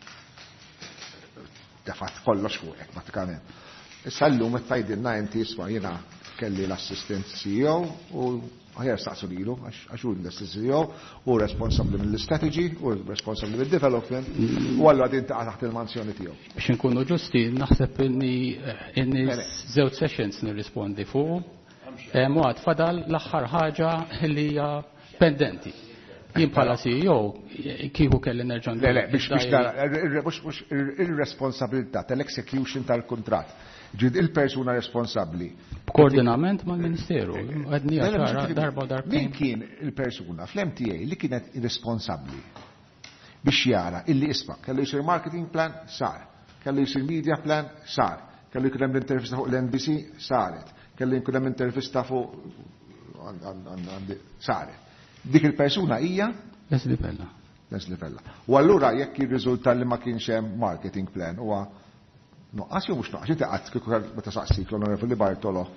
defat kollox fuqek pratikament. Issa llum qed tgħidilna inti isma' jiena kelli l-assistent C E O u ħajer staqsu lilu għax hu l-C E O u responsabbli mill-strategy u responsabbli mill-development u allura din taqa' taħt il-manzjoni tiegħu. Biex inkunu ġusti, naħseb inni żewġ sessions nirrispondi fuq. Muad fadal l-aħħar ħaġa li hija pendenti. Jien bħala C E O kieku kelli nerġa' Le le biex biex ir-responsabilità tal-execution tal-kuntratt. Ġid il-persuna responsabbli. B'koordinament mal-Ministeru. Għadnija ċara darba darba. Min kien il-persuna fl-M T A li kienet responsabbli biex jara illi isma' kellu jsir marketing plan sar, kellu jsir media plan sar, kellu jkun hemm intervista fuq l-N B C saret. Kelli nkun hemm intervista fuq saret. Dik il-persuna hija Leslie Vella. Leslie Vella. U allura jekk jirriżulta li ma kienx hemm marketing plan huwa noqqas jew mhux noqqas inti qatt kieku meta saqsik l-Onorevoli Bartolo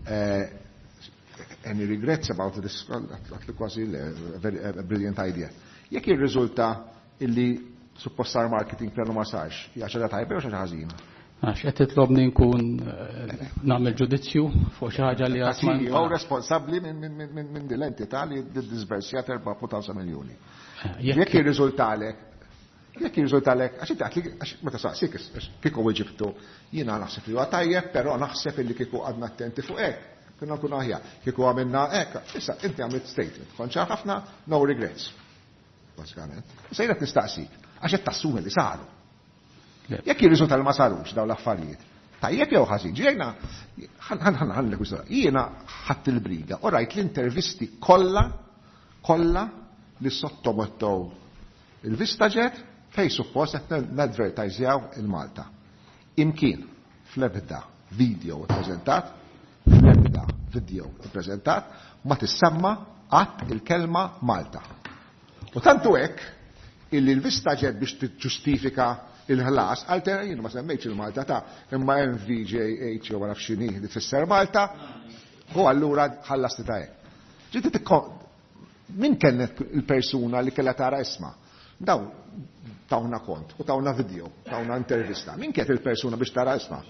any regrets about this għatli kważi a brilliant idea. Jekk jirriżulta illi suppost sar marketing plan u ma sarx, hija xi ħaġa tajba jew xi ħaġa ħażina? Għax qed titlobni nkun nagħmel ġudizzju fuq xi ħaġa li għasma. Jew responsabbli minn din l-entità li ddisbersjat erba' miljuni. Jekk jirriżultalek, jekk jirriżultalek, għax inti għax meta saqsik kieku weġibtu jiena naħseb li huwa tajjeb, però naħseb illi kieku għadna attenti fuq hekk. Kienu nkun aħjar. Kieku għamilna hekk, issa inti għamilt statement. Konċa ħafna no regrets. Basikament. Issa jiena nistaqsik, għax qed tassumi li saru. Jekk jirriżulta li ma sarux daw l-affarijiet. Tajjeb jew ħażin, ġejna ħanħallek wisra. Jiena ħadd il-briga u rajt l-intervisti kollha kollha li sottomottow il-Vistajet fejn suppost qed nadvertajżjaw il-Malta. Imkien fl-ebda video ippreżentat, fl-ebda video ippreżentat ma tissemma qatt il-kelma Malta. U tantu hekk illi l-Vistajet biex tiġġustifika il-ħlas, altera jien ma semmejx il-Malta ta' imma hemm V J H jew naf x'inhi li tfisser Malta, u allura ħallasti ta' hekk. Ġiet min kienet il-persuna li kellha tara isma' daw tawna kont u tawna video, tawna intervista. Min kienet il-persuna biex tara isma'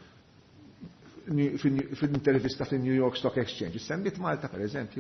fil-intervista fin-New York Stock Exchange. Semmit Malta pereżempju.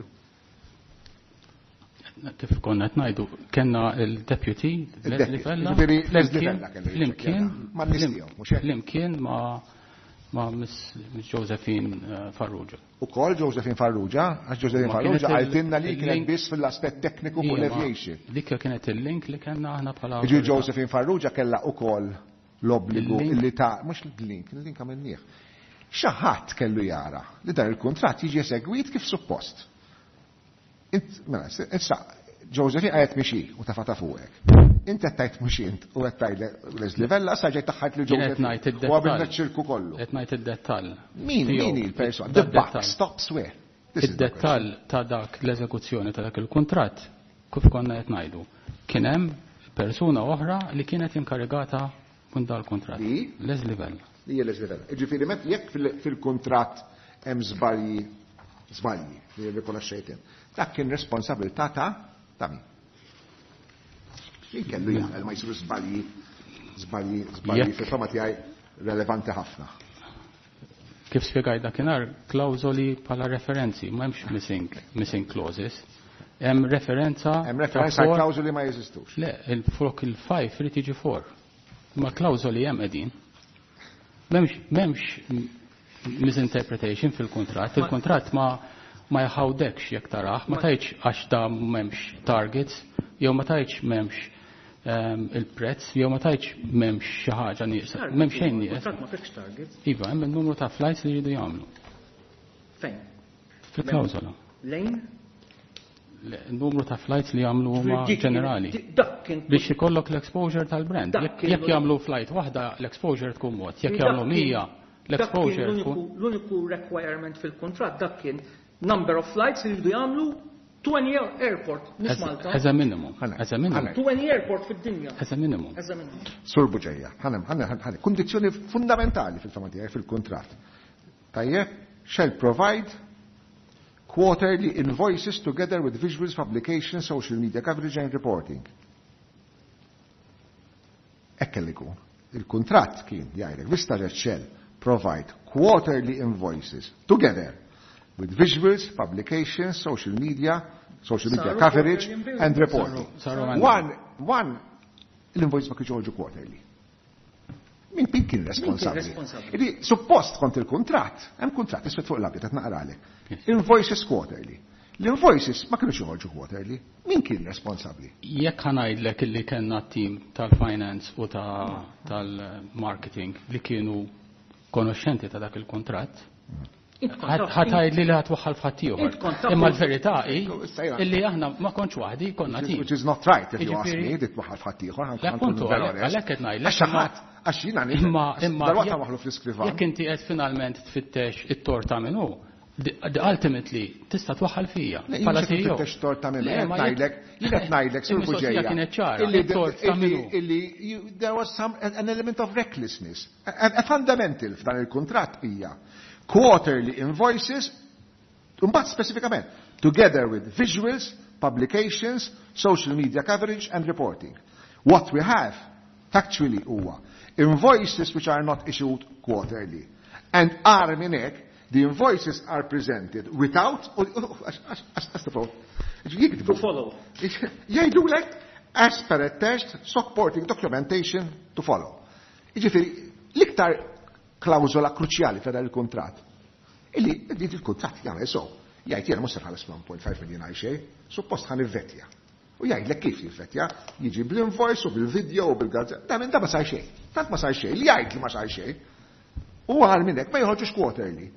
Kif konna qed ngħidu kellna il-deputy Leslie Vella flimkien ma ma Miss Josephine uh, Farrugia. U kol Josephine Farrugia, għax Josephine Farrugia għaltinna li kienet biss fil-aspett tekniku fuq l-aviation. Dik kienet il-link li kellna aħna bħala. Ġi Josephine Farrugia kellha ukoll l-obbligu li ta' mhux l-link, l-link għamilnieh. Xi ħadd kellu jara li dan il-kuntratt jiġi esegwit kif suppost. Int, mela, issa, Josephine għajet mixi u tafata fuqek. Int għettajt muxint u għettajt Leslie Vella, saġaj taħħat li Josephine. U għabin ċirku kollu. Għetnajt il-dettal. Min, min il-person? The buck stops where? Il-dettal ta' dak l-eżekuzzjoni ta' dak il-kontrat, kif konna għetnajdu, kienem persuna oħra li kienet inkarigata minn dal-kontrat. Leslie Vella. Li Leslie Vella. Ġifiri, jekk fil-kontrat hemm żbalji, żbalji li rikonoxxejtin. Dak kien responsabilità ta' ta' min. Min kellu jagħmel ma jsiru żbalji, żbalji, żbalji fil-fama tiegħi relevanti ħafna. Kif spjegaj dakinhar klawżoli bħala referenzi, m'hemmx missing missing clauses. Hemm referenza Hemm referenza għal klawżoli ma jeżistux. Le, il-frok il-five irid jiġi four. Ma klawżoli hemm qegħdin. M'hemmx m'hemmx misinterpretation fil-kuntratt. Il-kuntratt ma ma jħawdekx jekk taraħ, ma tajċ għax da m'hemmx targets, jew ma tajċ m'hemmx il-prezz, jew ma tajċ m'hemmx xi ħaġa nieqsa. M'hemm xejn nieqes. Ma fikx targets. Iva, hemm il-numru ta' flights li jridu jagħmlu. Fejn? Fil-klawżola. Lejn? Il-numru ta' flights li jagħmlu huma ġenerali. Biex ikollok l-exposure tal-brand. Jekk jagħmlu flight waħda, l-exposure tkun mod. Jekk jagħmlu mija, l-exposure tkun. L-uniku requirement fil-kontratt dak kien number of flights li jridu jagħmlu twenty airport, mhux Malta. As a minimum. As a minimum. twenty airport fid-dinja. As a minimum. As a minimum. Sur Buġejja, ħanem, ħanem, ħanem, kundizzjoni fundamentali fil-fama tiegħi fil-kontratt. Tajjeb, shall provide quarterly invoices together with visuals, publication, social media coverage and reporting. Ekkelli kun. Il-kontratt kien jgħidlek Vista shall provide quarterly invoices together with visuals, publications, social media, social media coverage and reporting. One, one, l-invoice ma kienx quarterly. Min min kien responsabbli? Idi suppost kont il-kuntratt, hemm kuntratt iswed fuq l-abjad qed naqralek. Invoices quarterly. L-invoices ma kienux joħorġu quarterly. Min kien responsabbli? Jekk ħanajdlek illi kellna tim tal-finance u tal-marketing li kienu konoxxenti ta' dak il-kuntratt, ħatajd li li ħatwaħħal fħattijħor. Imma l-verità illi aħna ma konċ waħdi konna tim. Which is not right if you ask me, dit waħħal fħattijħor. Appuntu, għalek qed ngħidlek. Għax jina imma imma jekk inti qed finalment tfittex it-tor ta' minnu, ultimately tista' twaħħal fija. Bħala tiegħu. Tfittex tor ta' minnu. Qed ngħidlek, qed ngħidlek sur Buġejja. Kienet ċara, it-tor ta' minnu. Illi there was some an element of recklessness. A fundamental f'dan il-kuntratt hija quarterly invoices, mbagħad specificament, together with visuals, publications, social media coverage and reporting. What we have actually huwa invoices which are not issued quarterly. And are minnek, the invoices are presented without to follow. Jgħidulek as per attached supporting documentation to follow. Jiġifieri l-iktar klawżola kruċjali ta' il-kuntratt. Illi dit il-kuntratt jagħmel so, jgħid jiena mhux se ħares one point five million għal xejn, suppost ħan ivvettja. U jgħidlek kif jivvettja, jiġi bl-invoice u bil-video u bil-gazzetta. Da minn da ma sar xejn. Tant ma sar xejn, li jgħid li ma sar xejn. U għal minnek ma joħorġux quarterly.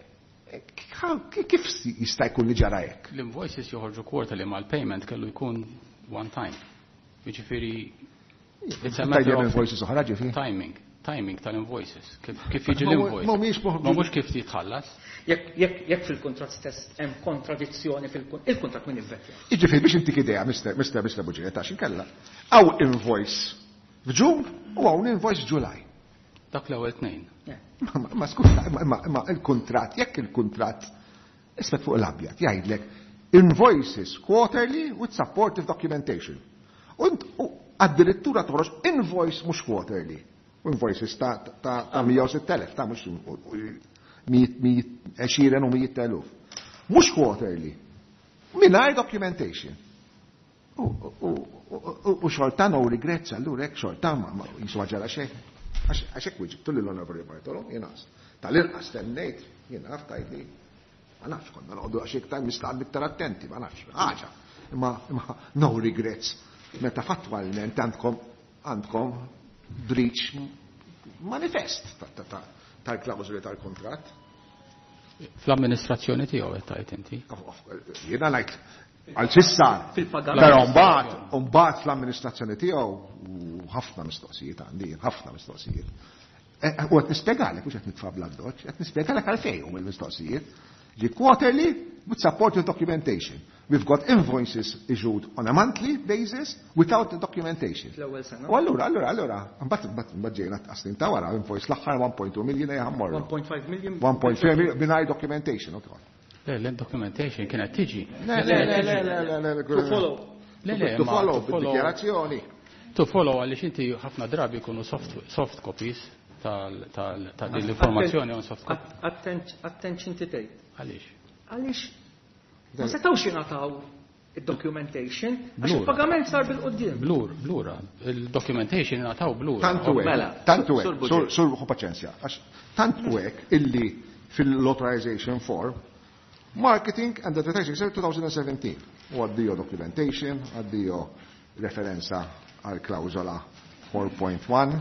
Kif jista' jkun li ġara hekk? L-invoices joħorġu quarterly ma l-payment kellu jkun one time. Jiġifieri it's a matter of timing. Timing tal-invoices. Kif jiġi l-invoice? Ma mhux kif titħallas. Jekk fil-kuntratt stess hemm kontradizzjoni fil-kuntratt min ivvettja. Jiġifieri biex intik idea, Mister Mister Mister Buġejja ta' x'inkella. Hawn invoice f'Ġun u hawn invoice Ġulaj. Dak l-ewwel tnejn. Ma skuża, ma il-kuntratt, jekk il-kuntratt isbet fuq l-abjad jgħidlek invoices quarterly with supportive documentation. U addirittura toħroġ invoice mhux quarterly. Invoices ta' mija u sitt elef, ta' mux għexiren u mijiet eluf. Mux quarterly. Minnaj documentation. U xortan u regrets, allura ek xortan ma jisu għagġara xej. Għaxek wieġib, tulli l-onorevoli Bartolo, jenas. Tal-inqas stennejt, jiena naftajt li, ma nafx konna noqogħdu għax iktar mistaqal iktar attenti, ma nafx, ħaġa. Imma no regrets. Meta fattwalment għandkom għandkom breach manifest tal-klawżoli tal-kontratt. Fl-amministrazzjoni tiegħu qed tajt inti. Jiena ngħid għal sissa però mbagħad mbagħad fl-amministrazzjoni tiegħu ħafna mistoqsijiet għandi, ħafna mistoqsijiet. U qed nispjegalek mhux qed nitfa' bl-addoċ, qed nispjegalek għalfejn huma l-mistoqsijiet. Ġi quarterly with supporting documentation. We've got invoices issued on a monthly basis without the documentation. Fl-ewwel sena. U allura, allura, allura, mbagħad mbagħad ġejna tqassin ta' wara invoice l-aħħar one point two million ħammor. one point five million. one point five million bingħajr documentation ukoll. Le, l-documentation kienet tiġi. Le, le, le, le, le, le, To follow. Le, le, to ma follow to follow- bid-dikjarazzjoni. To follow għaliex inti ħafna drabi jkunu soft soft copies tal tal ta' din l-informazzjoni on soft copy. Attention to date. Għaliex? Għaliex ma setgħux jingħataw id-documentation għax Blura. il-pagament sar bil-qudiem. Blur, blura. Il-documentation nataw blur. Tantu hekk, Mela, tantu sur hekk, budget. sur sur ħu paċenzja, għax tantu hekk illi fil-authorization form Marketing and Advertising Service twenty seventeen. U għaddiju documentation, għaddiju referenza għal klawzola four point one.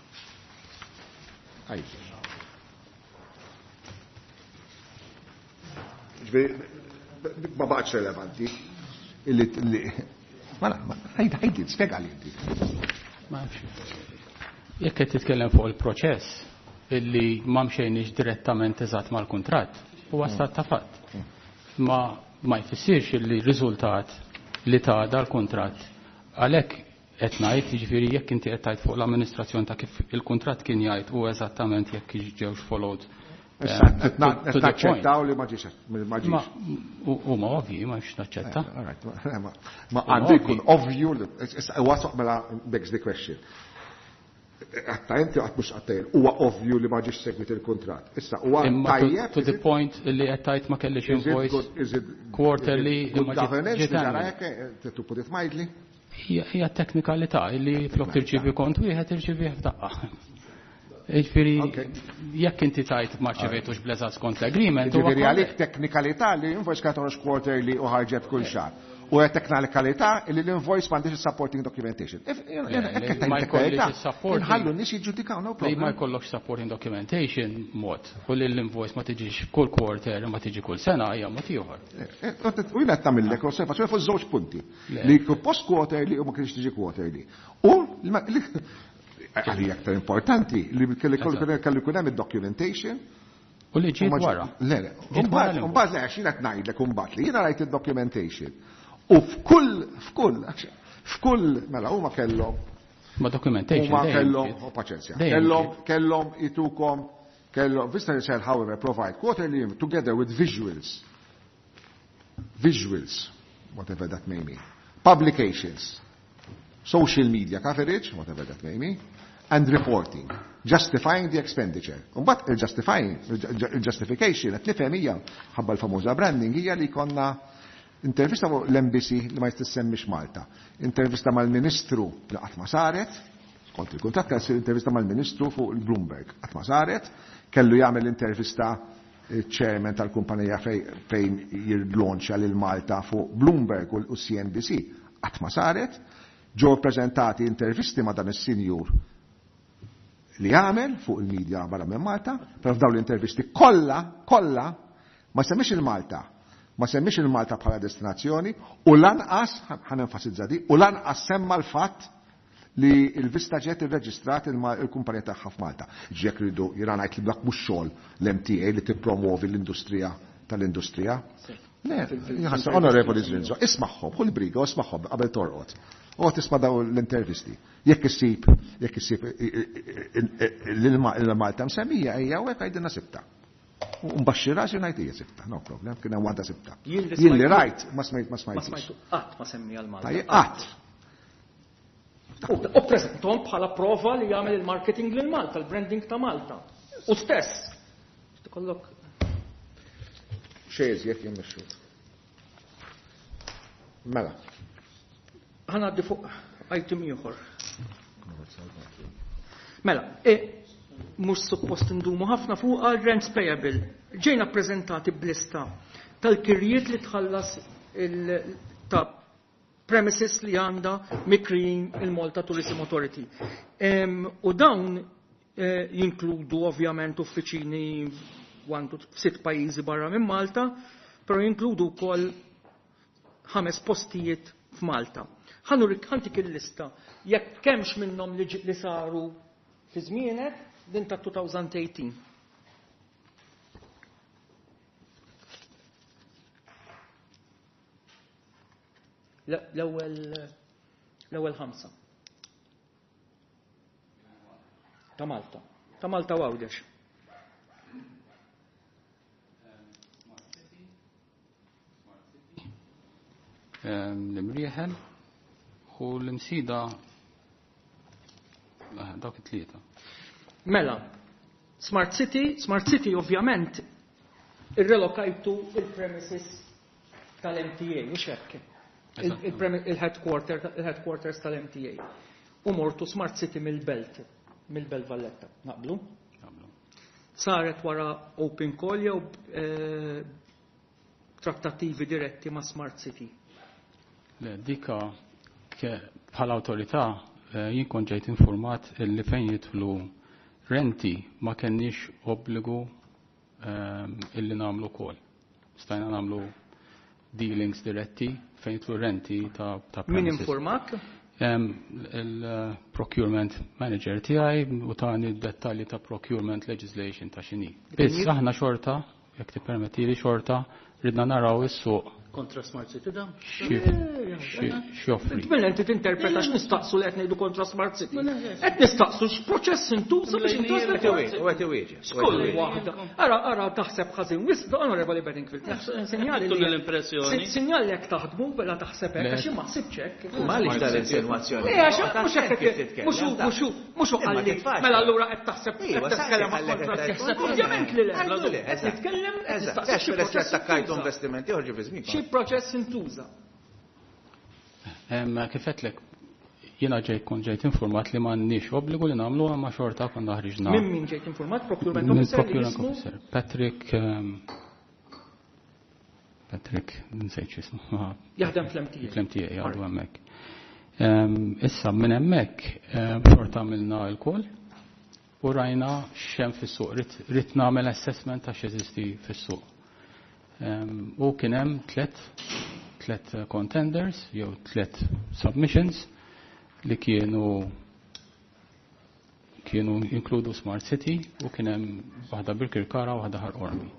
Għajt. Ġbiri, ma baqċ relevanti. Illi, illi, ma la, għajt, għajt, spiega li inti. Ma nafx. Jekk qed titkellem fuq il-proċess illi ma mxejniex direttament eżatt mal-kuntratt, huwa stat ta' fatt. Ma ma jfissirx illi riżultat li ta' dal-kuntratt għalhekk qed ngħid jiġifieri jekk inti qed tgħid fuq l-amministrazzjoni ta' kif il-kuntratt kien jgħid u eżattament jekk ġewx followed. Issa, naċċettaw li ma ġiex. Ma huma ovvji ma x naċċetta. Ma għandu jkun ovvju, wasaq mela begs the question. Għatta inti għat mux għattajl, huwa ovvju li ma ġiex segwit il-kontrat. Issa, huwa tajjeb. To the point li għattajt ma kellix invoice quarterly. Good governance, ġara jek, tu put it mildly. Hija teknikalità li flok tirċivi kont wieħed tirċivi f'daqqa. Ġifieri jekk inti tajt ma rċevejtux bleżat skont l-agreement. Ġifieri għalik teknikalità li invoice katorx quarterly u ħarġet kull xahar. U għed teknikalità li l-invoice m'għandix il-supporting documentation. Ma jkollix il-supporting. Nħallu nis jiġġudikaw, no problem. Ma jkollokx supporting documentation mod. U li l-invoice ma tiġix kull quarter, ma tiġi kull sena, hija mod ieħor. U jina tamillek osservazzjoni fuq żewġ punti. Li post quarterly u ma kienx tiġi quarterly. U għalli aktar importanti li kelli kun hemm id-documentation. U li ġiet wara. Le, le. Umbagħad le għax jiena qed ngħidlek imbagħad li jiena rajt id-documentation. U f'kull f'kull f'kull mela huma kellhom ma documentation. Huma kellhom paċenzja. Kellhom kellhom itukom kellhom Vista shall however provide quarterly together with visuals. Visuals, whatever that may mean. Publications. Social media coverage, whatever that may mean. And reporting, justifying the expenditure. But justifying, justification, at nifhem hija ħabba l-famuża branding hija li konna intervista l-M B C li ma jistissemmix Malta. Intervista mal-Ministru li qatt ma saret, kont il-kuntatt kell intervista mal-Ministru fuq il-Bloomberg qatt ma saret, kellu jagħmel intervista il-chairman tal-kumpanija fejn jirlauncha lil Malta fuq Bloomberg u C N B C qatt ma saret, ġew ppreżentati intervisti ma' dan is-sinjur li għamel fuq il-medja barra minn Malta, però f'dawn l-intervisti kollha, kollha ma semmix il-Malta, ma semmix il-Malta bħala destinazzjoni u lanqas, ħan enfasizza di, u lanqas semma l-fatt li l-Vista Jet irreġistrat il-kumpanija tagħha f'Malta. Ġek ridu jiranajt li blak mhux xogħol l-M T A li tippromovi l-industrija tal-industrija. Le, jħassa onorevoli Zrinzo, ismaħħom, kull briga, ismaħħom qabel torqod. U tisma' daw l-intervisti. Jekk issib, jekk issib l-Malta msemmija hija hekk għajdilna sibta. U mbaxxira xi ngħid hija sibta, no problem, kien hemm waħda sibta. Jien li rajt ma smajt ma smajt. Ma smajtu qatt ma semmija l-Malta. Qatt. U preżentom bħala prova li jagħmel il-marketing lil Malta, il-branding ta' Malta. U stess. Tikollok xejn jekk jimmexxu. Mela. ħana għaddi fuq item ieħor. Mela, e mhux suppost indumu ħafna fuq għal rents payable. Ġejna ppreżentati b'lista tal-kirjiet li tħallas ta' premises li għandha mikrin il-Malta Tourism Authority. U dawn jinkludu ovvjament uffiċini għandu sitt pajjiżi barra minn Malta, però jinkludu wkoll ħames postijiet f'Malta. Ħannu ħantik il-lista jekk kemmx minnhom li saru fi żmienek din ta' two thousand eighteen. L-ewwel l-ewwel ħamsa. Ta' Malta. Ta' Malta u Għawdex. L-imrieħel u l-imsida dawk it-tlieta. Mela, Smart City, Smart City ovvjament irrelokajtu il-premises tal-M T A, mhux hekk. Il-headquarters tal-M T A. U mortu Smart City mill-Belt, mill-Belt Valletta. Naqblu? Naqblu. Saret wara open call jew trattativi diretti ma' Smart City. Le, dika bħala awtorità jien kont ġejt informat li fejn jidħlu renti ma kenniex obbligu illi nagħmlu call. Stajna nagħmlu dealings diretti fejn jidħlu renti ta' ta' Min informak? Il-procurement manager tiegħi u tani d-dettalji ta' procurement legislation ta' xini. Biss aħna xorta, jekk tippermettili xorta, ridna naraw is-suq kontra Smart City da? X'joffri. Mela inti tinterpreta x'nistaqsu li qed ngħidu kontra Smart City. Qed nistaqsu x'proċess intuża biex intuża U għet iwieġeb. Kull waħda. Ara ara taħseb ħażin wisq Onorevoli Bedingfield. Sinjali li l-impressjoni. Sinjali jekk taħdmu bela taħseb hekk għax ma ħsibx hekk. M'għaliex tal-insinuazzjoni. Eh għax mhux hekk mhux mhux mhux qalli. Mela allura qed taħseb qed titkellem kontra ovvjament li le. Qed titkellem Eżatt, peress li attakkajtu investimenti ħorġu fi żmien. Xi proċess intuża. Kifetlek, jiena ġejt kon ġejt informat li m'għandniex obbligu li nagħmlu ma xorta konna ħriġna. Minn min ġejt informat? Procurement officer? Procurement officer. Patrick Patrick, nsejt x'ismu. Jaħdem fl-M T A. Fl-M T A jgħadu hemmhekk. Issa minn hemmhekk xorta għamilna l-kol u rajna x'hemm fis-suq. Rid nagħmel assessment ta' x'eżisti fis-suq. U kien hemm tliet tliet contenders jew tliet submissions li kienu kienu inkludu Smart City u kien hemm waħda bil-Kirkara u waħda Ħarqormi.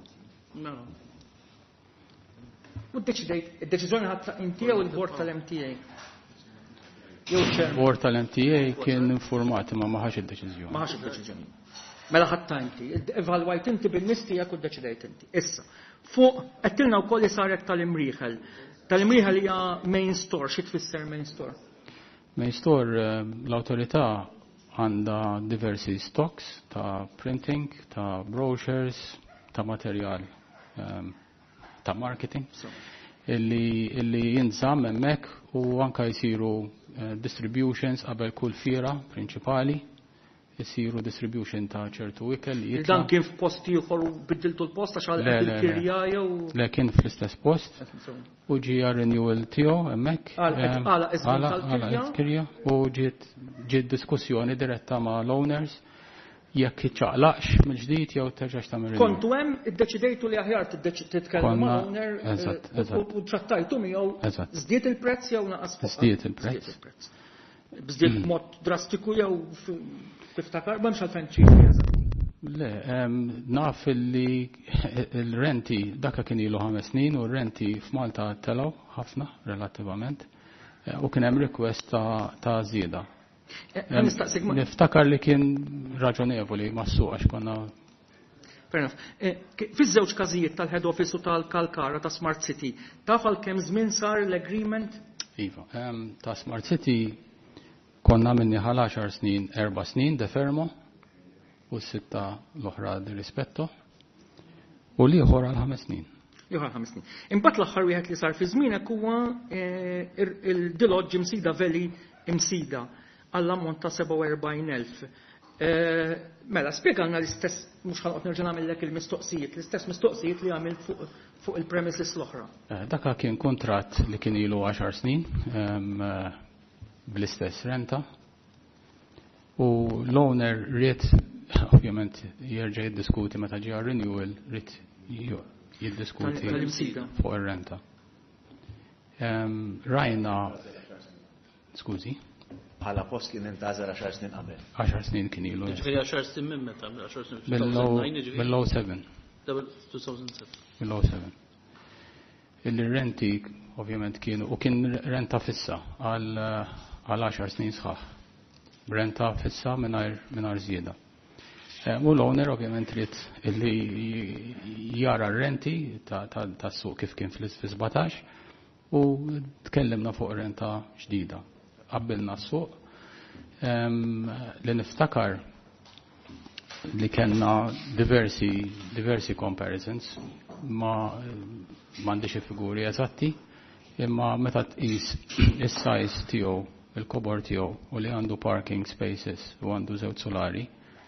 U d-deċidejt, id-deċiżjoni ħadd inti jew il-bord tal-M T A? Jew il-bord tal-M T A kien informati ma ma ħax id-deċiżjoni. Ma ħax id-deċiżjoni. Mela ħadd inti, evalwajt inti bil-mistija u d-deċidejt inti. Issa, fuq qedtilna wkoll li saret tal-imrieħel. Tal-imrieħel hija main store, xi tfisser main store? Main store l-awtorità għandha diversi stocks ta' printing, ta' brochures, ta' materjal ta' marketing illi illi jinżamm hemmhekk u anke jsiru distributions qabel kull fiera prinċipali. Jisiru distribution ta' ċertu ikel li jitla. Dan kien f'post ieħor u biddiltu l-post għax għal il-kirja jew. Le kien fl-istess post. U ġie renewal tiegħu hemmhekk. Għala l-kirja u ġiet ġiet diskussjoni diretta ma' l-owners jekk iċċaqlaqx mill-ġdid jew terġax tagħmel. Kontu hemm iddeċidejtu li aħjar titkellmu mal-owner u trattajtu miegħu żdied il-prezz jew naqas fuq. Żdied il-prezz. Bżdiet mod drastiku jew tiftakar b'hemmx għalfejn ċifri eżatti. Le, naf li l-renti dakka kien ilu ħames snin u r-renti f'Malta telgħu ħafna relattivament u kien hemm request ta' żieda. Niftakar li kien raġonevoli mas-suq għax konna. Fair enough. Fiż-żewġ każijiet tal-head office u tal-Kalkara ta' Smart City, taf għal kemm żmien sar l-agreement? Iva, ta' Smart City konna minni ħal għaxar snin, erba' snin de fermo u sitta l-oħra di rispetto u liħor għal ħames snin. Liħor ħames snin. Imbagħad l-aħħar wieħed li sar fi żmienek huwa il-Dilodge imsida veli imsida għall-ammont ta' seba' u erbgħin elf. Mela, spjegalna l-istess, mhux ħanqod nerġa' nagħmellek il-mistoqsijiet, l-istess mistoqsijiet li għamilt fuq il-premises l-oħra. Dak kien kuntratt li kien ilu għaxar snin bl-istess renta u l-owner ried ovvjament jerġa' jiddiskuti meta ġie renewal ried jiddiskuti fuq ir-renta. Rajna skużi. Bħala post kien intażel għaxar snin qabel. għaxar snin kien ilu. Ġifieri għaxar snin minn meta, għaxar snin. mill-oh seven. mill-oh seven. Il-renti ovvjament kienu u kien renta fissa għal għaxar snin sħaħ. Renta fissa mingħajr żieda. U l-owner ovvjament trid illi jara r-renti tas-suq kif kien fl-sebgħatax u tkellimna fuq renta ġdida. Qabbilna s-suq li niftakar li kellna diversi diversi comparisons ma m'għandix figuri eżatti imma meta tqis is-size tiegħu il-kobor tiegħu u li għandu parking spaces u għandu żewġ solari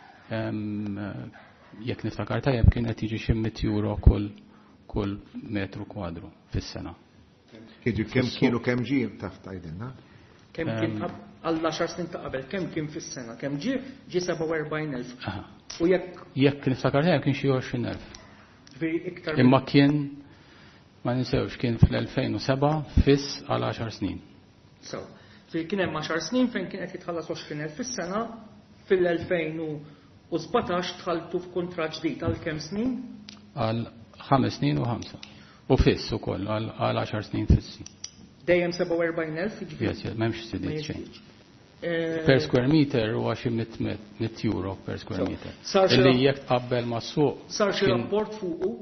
jekk niftakar tajjeb kien qed jiġi xi miet euro kull kull metru kwadru fis-sena. Kemm kienu kemm ġie taf tgħidilna? Kemm kien għal għaxar snin ta' qabel, kemm kien fis-sena, kemm ġie ġie seba' u erbgħin elf. U jekk jekk niftakar tajjeb kien xi għoxrin elf. Imma kien ma ninsewx kien fl-elfejn u seba' fiss għal għaxar snin. So, kien hemm għaxar snin fejn kien qed jitħallas għoxrin elf fis-sena, fil-elfejn u sebgħatax dħaltu f'kuntratt ġdid għal kemm snin? Għal ħames snin u ħamsa. U fiss ukoll għal għaxar snin fissi. Dejjem seba' u erbgħin elf jiġifieri. Yes, yes, m'hemmx sidiet xejn. Per square meter huwa xi mit euro per square meter. Illi jekk tqabbel ma' suq. Sar xi rapport fuqu?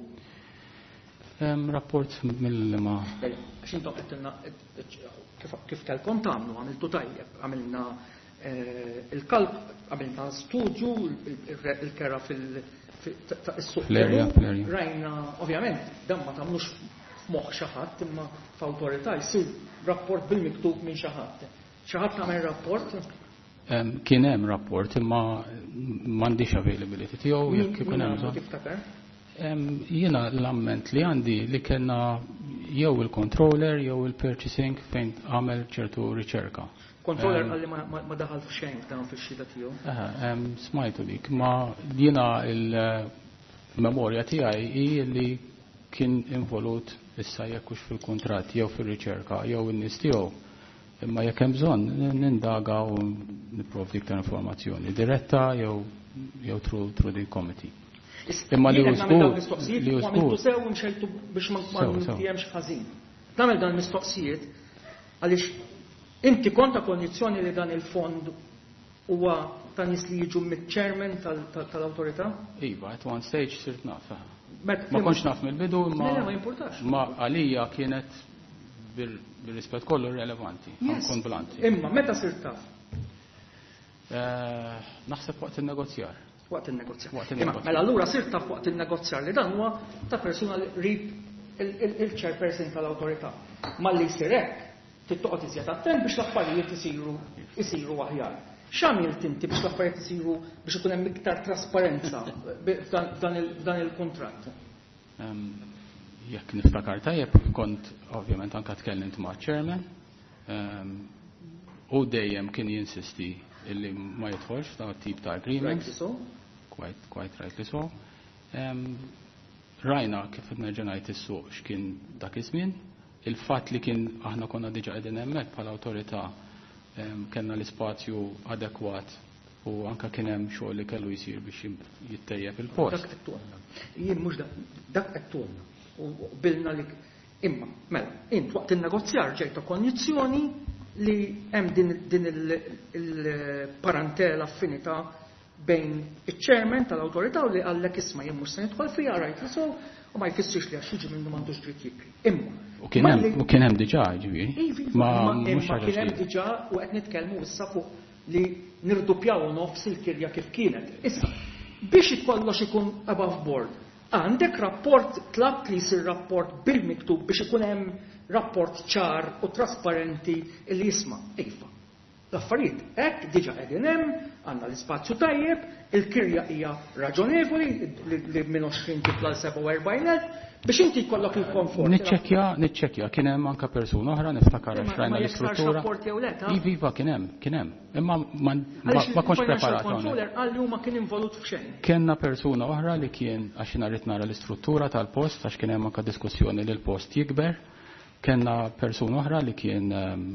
Rapport mill-ma. Għax intom qedtilna kif kelkom tagħmlu għamiltu tajjeb, għamilna il-kalb, għamilna studju il-kera fil-suq. Rajna, ovvjament, dan ma tagħmlux f'moħħ xi ħadd imma f'awtorità jsir rapport bil-miktub minn xi ħadd. Xi ħadd tagħmel rapport? Kien hemm rapport imma m'għandix availability tiegħu jekk ikun hemm bżonn. Jiena l-amment li għandi li kellna jew il-controller jew il-purchasing fejn għamel ċertu riċerka. Controller għalli ma daħal f'xejn f'dan fix-xita tiegħu. Smajtu dik, ma jiena il-memorja tiegħi hi li kien involut issa jekk hux fil-kuntratt jew fir-riċerka jew in-nies tiegħu. Imma jekk hemm bżonn nindaga u nipprovdi iktar informazzjoni diretta jew jew through through the committee. Imma li użgur li użgur sew mxejtu biex ma ntihemx ħażin. Nagħmel dan mistoqsijiet għaliex inti konta kondizzjoni li dan il-fond huwa ta' nies li jiġu mit-chairman tal-awtorità? Iva, at one stage sirt naf. Ma konx naf mill-bidu ma għalija kienet bil-rispett kollu relevanti, nkun blanti. Imma meta sirt taf? Naħseb waqt il-negozjar. Waqt il-negozjar. Imma mela allura sirt taf waqt il-negozjar li dan huwa ta' persuna li rib il-chairperson tal-awtorità. Ma li jsir hekk tittoqgħod iżjed attent biex l-affarijiet isiru isiru aħjar. X'għamilt inti biex l-affarijiet isiru biex ikun hemm iktar trasparenza f'dan il-kuntratt? Jekk niftakar tajjeb kont ovvjament anke tkellimt ma' chairman u dejjem kien jinsisti illi ma jidħolx ta' tip ta' agreement. Rightly so. Quite, quite rightly so. Rajna kif nerġa' ngħid is-suq x'kien dak iż-żmien, il-fatt li kien aħna konna diġà qegħdin hemmhekk bħala awtorità kellna l-ispazju adekwat u anke kien hemm xogħol li kellu jsir biex jittejjeb il-post. Dak qed tuqna. Jien mhux dak qed tuqna. U bilna li imma mela int waqt in-negozjar ġejta kondizzjoni li hemm din il-parentela affinità bejn iċ-chairman tal-awtorità u li għallek isma' jien mhux se nidħol fiha rajt li sew u ma jfissirx li għax jiġi minnu m'għandux dritt jikri. Imma u kien hemm u kien hemm diġà ġifieri. Ma kien hemm diġà u qed nitkellmu issa fuq li nirdupjaw nofs il-kirja kif kienet. Issa biex ikollox ikun above board. Għandek rapport, tlabt li jsir rapport bil-miktub biex ikun hemm rapport ċar u trasparenti li jisma' iva. L-affarijiet hekk diġà qegħdin hemm, għandna l-ispazju tajjeb, il-kirja hija raġonevoli li minn għoxrin tibla l-seba' u erbgħin elf biex inti jkollok il-komfort. Niċċekkja, niċċekkja, kien hemm anke persuna oħra niftakar għax rajna l-istruttura. Iva kien hemm, kien hemm. Imma ma kontx preparat hawnhekk. Għalli huma kien involut f'xejn. Kienna persuna oħra li kien għax jiena rrid nara l-istruttura tal-post għax kien hemm anke diskussjoni li l-post jikber. Kienna persuna oħra li kien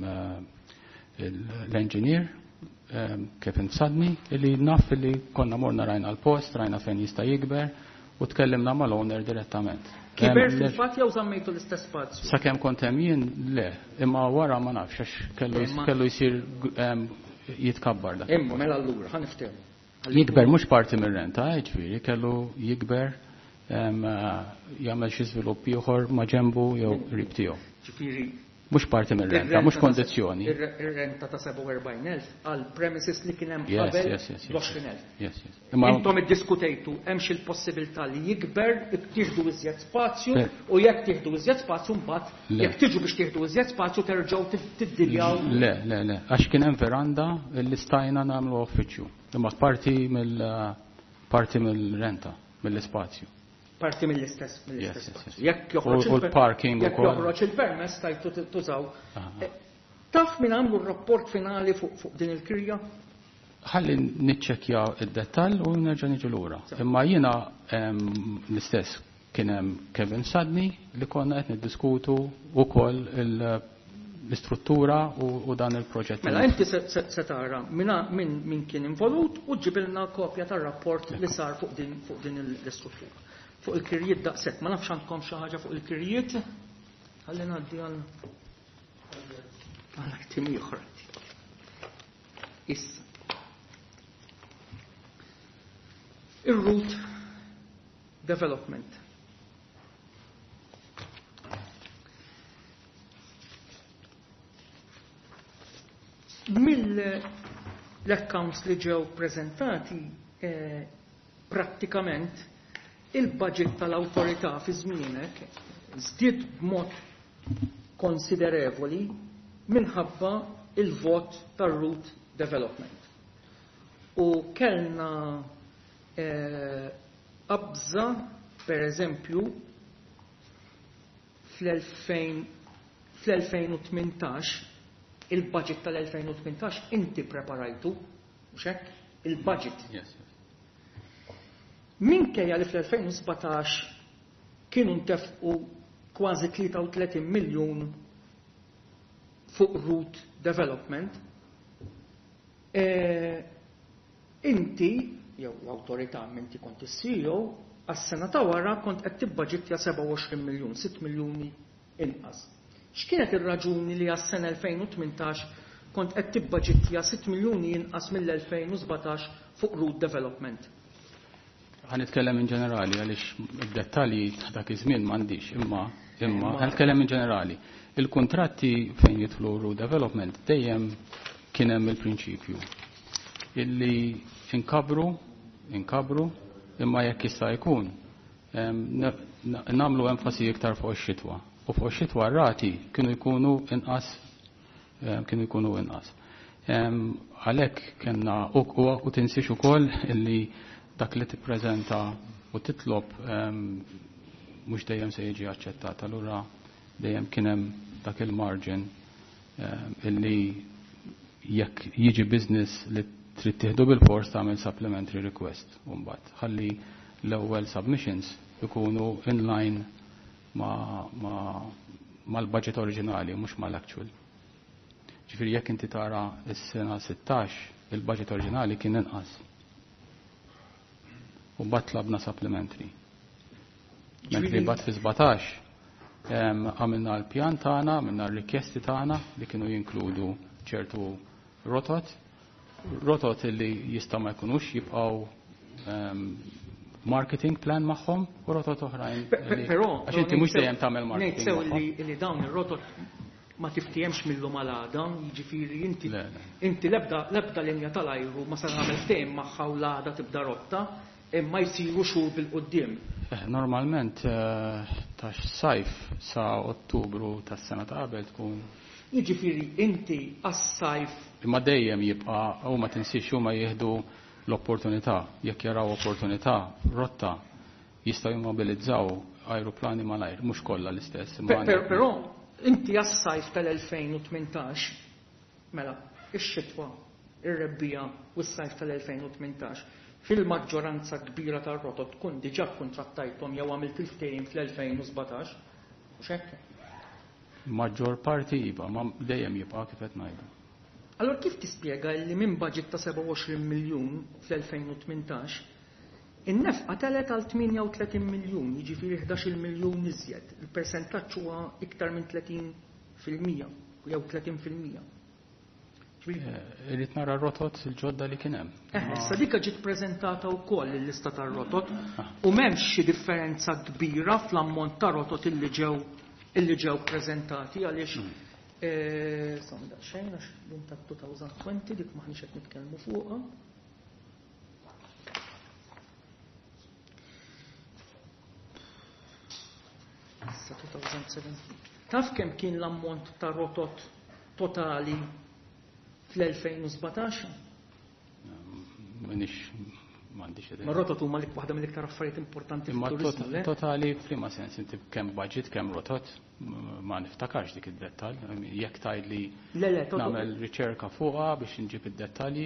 l-engineer Kevin Sadni li naf li konna morna rajna l-post, rajna fejn jista' jikber u tkellimna mal-owner direttament. Kiber fil-fatt jew żammejtu l-istess spazju? Sakemm kont hemm jien le, imma wara ma nafx għax kellu jsir jitkabbar dak. Imma mela allura ħaniftehmu. Jikber mhux parti mir-renta, ġifieri kellu jikber jagħmel xi żvilupp ieħor ma' ġembu jew qrib tiegħu. Ġifieri mhux parti mir-renta, mhux kondizzjoni. Ir-renta ta' seba' u erbgħin elf għal premises li kien hemm qabel l-għoxrin elf. Intom iddiskutejtu hemmx il-possibilità li jikber tieħdu iżjed spazju u jekk tieħdu iżjed spazju mbagħad jekk tiġu biex tieħdu iżjed spazju terġgħu tiddiljaw. Le, le, le, għax kien hemm veranda li stajna nagħmlu uffiċċju. Imma parti mill parti mill-renta, mill-ispazju. Parti mill-istess mill-istess. Jekk joħroġ il-permess tajtu tużaw. Taf min għamlu r-rapport finali fuq din il-kirja? Ħalli niċċekkja id-dettall u nerġa' niġu lura. Imma jiena l-istess kien hemm Kevin Sadni li konna qed niddiskutu wkoll l-istruttura u dan il-proġett. Mela inti se tara min kien involut u ġibilna kopja tar-rapport li sar fuq din l-istruttura. Fuq il-kirjiet daqshekk, ma nafx għandkom xi ħaġa fuq il-kirjiet? Ħalli ngħaddi għal għal tim ieħor. Issa. Ir-route development. Mill-accounts li ġew preżentati prattikament il-budget tal-awtorità fi żmienek żdied b'mod konsiderevoli minħabba il-vot tar-route development. U kellna qabża pereżempju fl-elfejn u tmintax il-budget tal-elfejn u tmintax inti preparajtu mhux hekk il-budget. Minkejja li fl-elfejn u sebgħax kienu ntefqu kważi tlieta u tletin miljun fuq route development, inti, jew l-awtorità minti kont is-C E O, għas-sena ta' wara kont qed tibbaġittja seba' u għoxrin miljun, sitt miljuni inqas. X'kienet ir-raġuni li għas-sena elfejn u tmintax kont qed tibbaġittja sitt miljuni inqas mill-elfejn u sebgħax fuq route development? Ħanitkellem in ġenerali għaliex id-dettalji dak iż-żmien m'għandix, imma imma ħanitkellem in ġenerali. Il-kuntratti fejn jidħlu route development dejjem kien hemm il-prinċipju illi inkabru, inkabru, imma jekk jista' jkun nagħmlu enfasi iktar fuq ix-xitwa. U fuq ix-xitwa r-rati kienu jkunu inqas kienu jkunu inqas. Għalhekk kellna u tinsix ukoll illi dak li tippreżenta u titlob mhux dejjem se jiġi aċċettat. Allura dejjem kien hemm dak il-margin illi jekk jiġi business li trid tieħdu bil-fors tagħmel supplementary request u mbagħad ħalli l-ewwel submissions ikunu in line ma' mal-budget oriġinali mhux mal-actual. Ġifieri jekk inti tara s-sena sittax il-budget oriġinali kien inqas. U bat tlabna supplementary. Mentri bat fi sebgħatax għamilna l-pjan tagħna, għamilna r-rikjesti tagħna li kienu jinkludu ċertu rotot, rotot li jista' ma jkunux jibqgħu marketing plan magħhom u rotot oħrajn. Però għax inti mhux dejjem tagħmel marketing. Ngħid li dawn ir-rotot ma tiftihemx mill-lum għal-għada, jiġifieri inti inti l-ebda linja tal-ajru ma sar nagħmel ftehim magħha u l-għada tibda rotta imma jsiru xhur bil-qudiem. Normalment tax sajf sa Ottubru tas-sena ta' qabel tkun. Jiġifieri inti għas-sajf imma dejjem jibqa' u ma tinsix huma jieħdu l-opportunità, jekk jaraw opportunità, rotta jistgħu jimmobilizzaw ajruplani malajr, mhux kollha l-istess. Però inti għas-sajf tal-elfejn u tmintax, mela, ix-xitwa, ir-rebbija u s-sajf tal-elfejn u tmintax, fil-maġġoranza kbira tar-rotot tkun diġà kontrattajthom jew għamilt il-ftehim fl-elfejn u sbatax, mhux hekk? Maġġor parti iva, ma dejjem jibqa' kif qed ngħidu. Allora kif tispjega li minn budget ta' seba' u għoxrin miljun fl-elfejn u tmintax in-nefqa telet għal tminja u tletin miljun, jiġifieri ħdax-il miljun iżjed. Il-persentaġġ huwa iktar minn tletin fil-mija jew tletin fil-mija. Irrid nara rotot il-ġodda li kien hemm. Eh, issa dik ġiet preżentata wkoll il-lista tar-rotot u m'hemmx xi differenza kbira fl-ammont ta' rotot illi ġew illi ġew preżentati għaliex Sam daqsxejn għax din ta' twenty twenty dik maħniex qed nitkellmu fuqha. Issa twenty seventeen. Taf kemm kien l-ammont ta' rotot totali fl-elfejn u sbatax? M'għandix m'għandix idea. Ma rotot huma l waħda mill-iktar affarijiet importanti fit-turiżmu. Imma totali f'liema sens inti kemm budget kemm rotot ma niftakarx dik id-dettall. Jekk tgħidli nagħmel riċerka fuqha biex inġib id-dettalji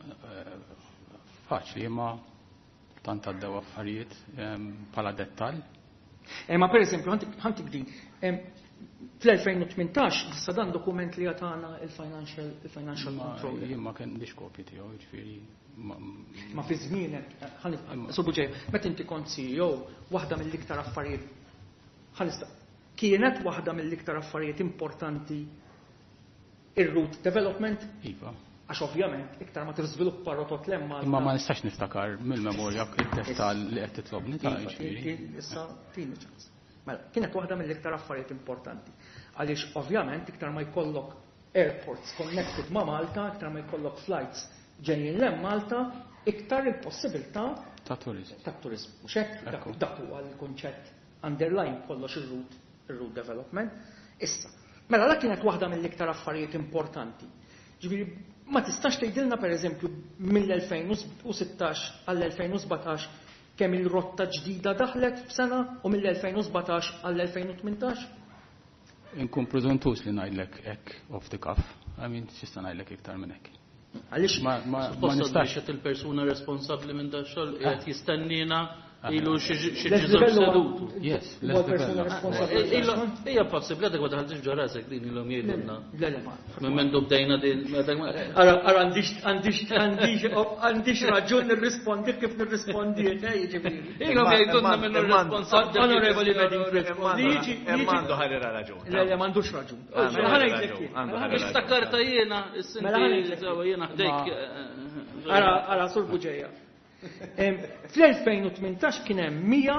faċli imma tant għaddew affarijiet bħala dettall. Ma pereżempju ħantik din fl-elfejn u tmintax issa dan dokument li għatana il-financial il-financial control. Jien ma kenniex kopji tiegħu, jiġifieri ma fi żmienek Sur Buġej, meta inti kont C E O, waħda mill-iktar affarijiet ħalista kienet waħda mill-iktar affarijiet importanti ir-route development. Iva. Għax ovvjament iktar ma tiżviluppa rotot lemma. Imma ma nistax niftakar mill-memorja id-dettall li qed titlobni ta' jiġifieri. Issa tieni ċans. Mela, kienet waħda mill-iktar affarijiet importanti. Għaliex ovvjament iktar ma jkollok airports connected ma' Malta, iktar ma jkollok flights ġejjin lem Malta, iktar il-possibilità ta' turizm. Ta' turizm. Mhux hekk dak huwa l-kunċett underline kollox ir-route ir-route development. Issa, mela dak kienet waħda mill-iktar affarijiet importanti. Ġifieri ma tistax tgħidilna pereżempju mill-elfejn u sittax għall-elfejn u sebgħax kemm il-rotta ġdida daħlet f'sena u mill-elfejn u sebgħax għall-elfejn u tmintax? Inkun preżentus li ngħidlek hekk off the cuff. I mean, x'ista ngħidlek iktar minn hekk. Għaliex ma ma nistax qed il-persuna responsabbli minn dak xogħol qed jistennina ilu xi ġiżel sedutu. Yes, hija possibbli dak ma daħaltix ġo rasek din ilhom jgħidulna. Minn mendu bdejna din ara għandix raġun nirrispondi kif nirrispondi jiġifieri. Ilhom jgħidulna minnu responsabbli. Onorevoli Medin Liġi għandu ħarira raġun. Le le m'għandux raġun. Iftakkarta jiena is-sinti jiena ħdejk. Ara Sur Buġejja. Fl-elfejn u tmintax kien hemm mija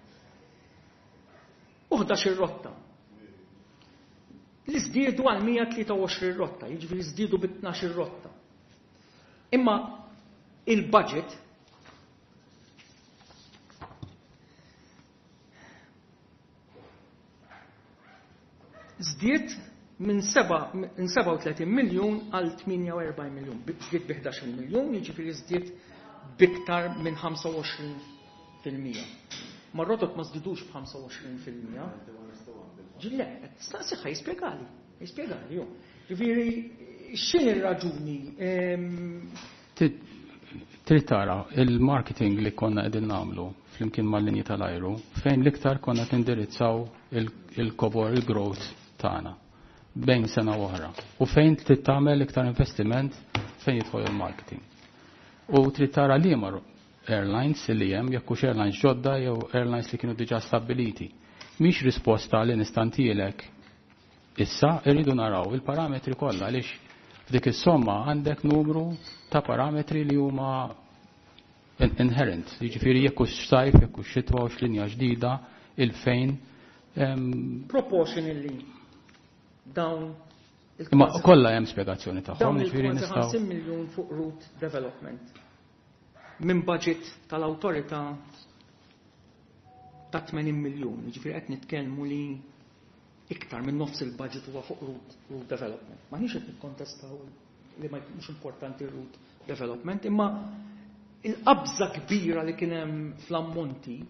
u ħdax rotta. Li żdiedu għal mija tlieta u għoxrin rotta, jiġifieri żdiedu bi tnax rotta. Imma il-budget żdied minn seba' u tletin miljun għal tminja u erbgħin miljun. Żdied bi ħdax miljun, jiġifieri żdied biktar minn ħamsa u għoxrin fil-mija. Ma rotot ma żdidux b'ħamsa u għoxrin fil-mija. Ġille, staqsiħħa jispjegali, jispjegali ju. Ġifieri x'inhi r-raġuni? Trid tara il-marketing li konna qegħdin nagħmlu flimkien mal-linji tal-ajru fejn l-iktar konna tindirizzaw il-cover il-growth tagħna bejn sena oħra. U fejn trid tagħmel iktar investiment fejn jidħol il-marketing. U trid tara liema airlines li hemm jekk hux airlines ġodda jew airlines li kienu diġà stabbiliti. Mhix risposta li nistantielek issa irridu naraw il-parametri kollha għaliex f'dik is-somma għandek numru ta' parametri li huma inherent. Jiġifieri jekk hux sajf, jekk hux xitwa u x'linja ġdida il-fejn proportionally dawn imma kollha hemm spjegazzjoni tagħhom. Dawn il-ħamsin miljun fuq route development minn budget tal-awtorità ta' tmenin miljun. Jiġifieri qed nitkellmu li iktar minn nofs il-budget huwa fuq route development. Ma nix qed nikkontestaw li ma jkunx importanti route development, imma il-qabża kbira li kien hemm fl-ammonti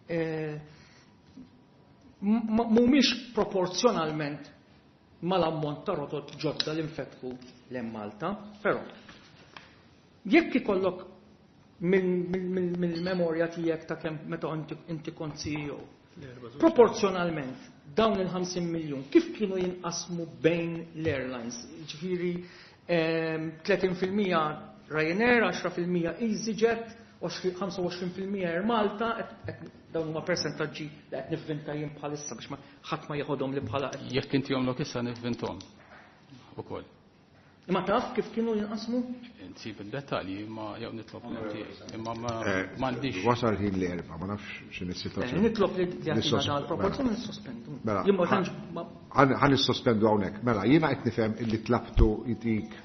mhumiex proporzjonalment mal-ammont ta' rotot ġodda li nfetħu lejn Malta, però jekk ikollok mill-memorja tiegħek ta' kemm meta inti kont C E O, proporzjonalment dawn il-ħamsin miljun kif kienu jinqasmu bejn l-airlines? Ġifieri tletin fil-mija Ryanair, għaxra fil-mija EasyJet, ħamsa u għoxrin fil-mija Air Malta, dawn huma persentaġġi li qed nivvinta jien bħalissa biex ma ħadd ma jieħodhom li bħala qed. Jekk inti jomlok issa nivvintom ukoll. Imma taf kif kienu jinqasmu? Insib id-dettalji imma jew nitlob l-inti imma ma m'għandix. Wasal ħin l-erba, ma nafx x'in is-sitwazzjoni. Nitlob li jagħtina dal-proporzjoni nissospendu. Ħan nissospendu hawnhekk. Mela, jiena qed nifhem illi tlabtu jtik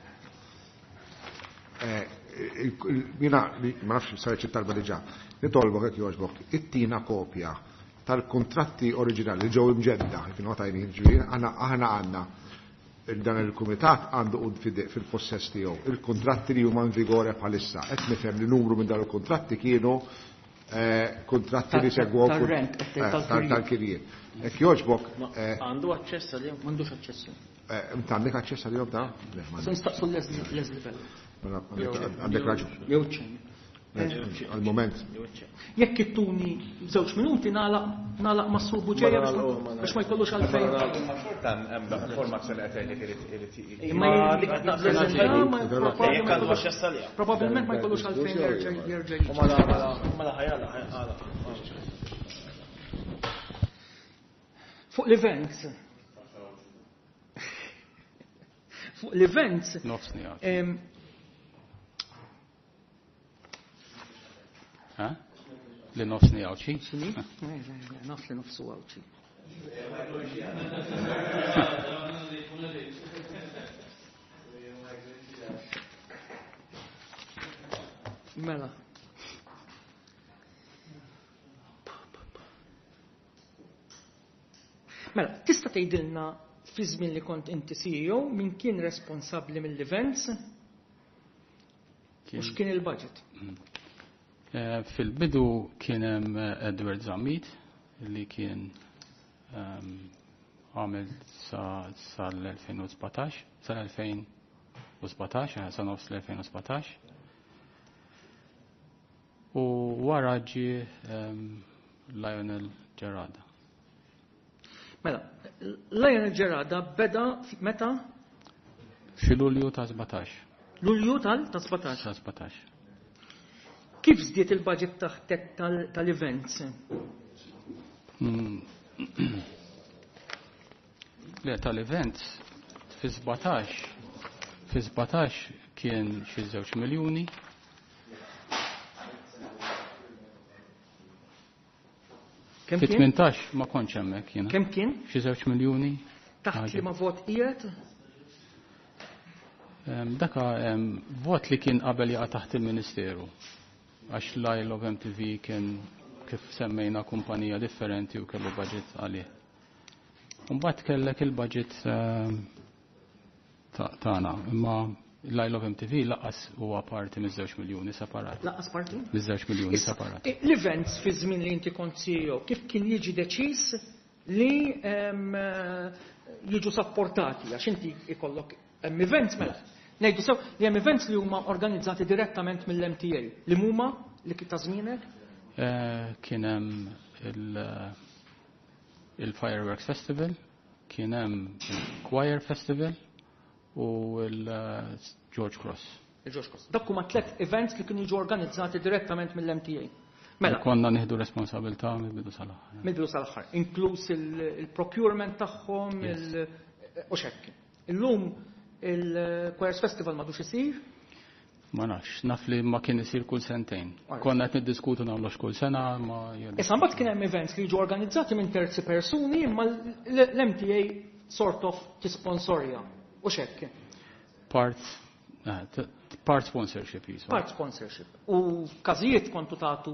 Jina, ma nafx sarċi talba diġa, nitolbok jek joġbok, it-tina kopja tal-kontratti oriġinali li ġew imġedda, fino tajni ġviri, aħna għanna dan il-komitat għandu fil-possess tiegħu il-kontratti li huma vigore bħalissa. Qed nifhem li numru minn dawn il-kontratti kienu kontratti li segwu tal-kirjien. Jekk joġbok. Għandu aċċess għalihom, m'għandux aċċess. Għandek aċċess għalihom da? Se nistaqsu l-leżlivel. Għandek raġun. Għal-moment. Jekk ittuni żewġ minuti nagħlaq mas-sur Buġeja biex ma jkollux għalfejn. Probabbilment ma jkollux għalfejn jerġa' Fuq l-events. Fuq l-events. Li nofsni għawċi? Naf li nofsu għawċi. Mela. Mela, tista' tgħidilna fi żmien li kont inti C E O min kien responsabbli mill-events u x'kien il-budget? Fil-bidu kien hemm Edward Zammit li kien għamel sal-alfejn u sbatax, sal-alfejn u sbatax, sa nofs l-alfejn u sbatax. U wara ġi Lionel Gerada. Mela, Lionel Gerada beda meta? Fil-Lulju ta' sbatax. Lulju tal-ta' sbatax? Ta' sbatax. Kif żdiet il-budget taħtek tal-events? Le, tal-events fi sbatax, fi sbatax kien xi żewġ miljuni. Kemm Fi kien? tmintax ma kontx hemmhekk jiena. Kemm kien? Xi żewġ miljuni. Taħt li ma vot qiegħed? Daka vot li kien qabel jaqa' taħt il-Ministeru. Għax l-Isle of M T V kien kif semmejna kumpanija differenti u kellu budget għalih. Mbagħad kellek il-budget tagħna, imma l-Isle of M T V laqas huwa parti miż-żewġ miljuni separat. Laqas parti? Miż-żewġ miljuni separat. L-events fi żmien li inti kont C E O, kif kien jiġi deċiż li jiġu sapportati għax inti ikollok hemm events mela. Ngħidu sew li hemm events li huma organizzati direttament mill-M T A. Li huma li kif ta' żmienek? Kien hemm il-Fireworks Festival, kien hemm il-Choir Festival u il-George Cross. Il-George Cross. Dak huma tliet events li kienu jiġu organizzati direttament mill-M T A. Mela konna nieħdu responsabilità mill-bidu sal-aħħar. Mill-bidu sal-aħħar, inkluż il-procurement tagħhom, u xekk. Illum il-Choirs Festival madux isir? Ma nafx, naf li ma kien isir kull sentejn. Konna qed niddiskutu nagħmlux kull sena ma Issa mbagħad kien hemm events li jiġu organizzati minn terzi persuni imma l-M T A sort of tisponsorja. U xekk. Part part sponsorship jisu. Part sponsorship. U każijiet kontu tagħtu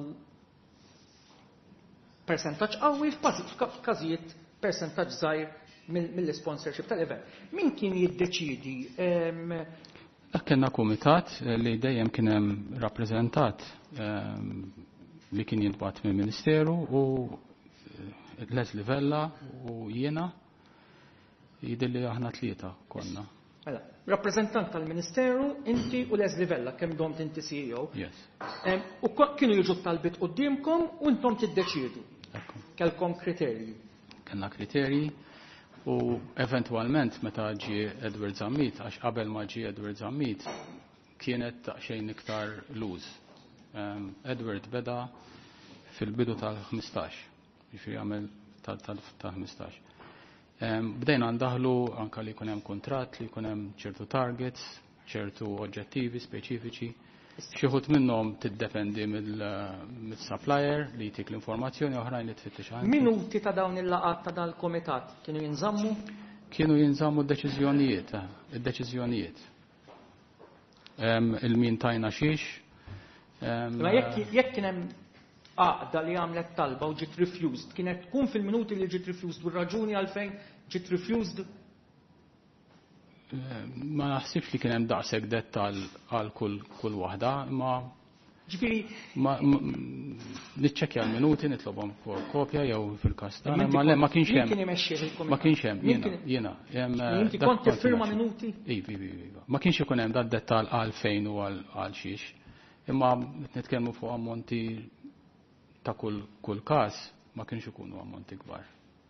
percentaġġ qawwi, f'każijiet percentaġġ żgħir mill-sponsorship tal-event. Min kien jiddeċidi? Kenna komitat li dejjem kien hemm rappreżentat li kien jintbagħat mill-Ministeru u Leslie Vella u jiena jidilli aħna tlieta konna. Mela, rappreżentant tal-Ministeru, inti u Leslie Vella, kemm domt inti C E O. Yes. U kienu jiġu talbit qudiemkom u intom tiddeċiedu. Kelkom kriterji. Kellna kriterji u eventwalment meta ġie Edward Zammit, għax qabel ma ġie Edward Zammit kienet daqsxejn iktar luż. Um, Edward beda fil-bidu tal-ħmistax, jiġifieri għamel tal-ħmistax. Um, bdejna ndaħlu anka li jkun hemm kuntratt, li jkun hemm ċertu targets, ċertu oġġettivi speċifiċi. Xi ħut minnhom tiddependi mill-supplier li jtik l-informazzjoni oħrajn li tfittex għandek. Minuti ta' dawn il-laqat ta' dal-komitat kienu jinżammu? Kienu jinżammu d-deċiżjonijiet, id-deċiżjonijiet. Um, il-min tajna xiex. Um, Ma jekk kien hemm għaqda li għamlet talba u ġiet refused, kienet tkun fil-minuti li ġiet refused u raġuni għalfejn ġiet refused? Ma naħsibx li kien hemm daqshekk dettal għal kull kull waħda, ma ġifieri ma niċċekkja l-minuti nitlobhom kopja jew fil-każ tagħna, ma le ma kienx hemm. Kien imexxih il-komitat. Ma kienx hemm jiena jiena. Inti kont tiffirma minuti? Iva, iva. Ma kienx ikun hemm dat dettal għal fejn u għal xiex. Imma nitkellmu fuq ammonti ta' kull kull każ ma kienx ikunu ammonti kbar.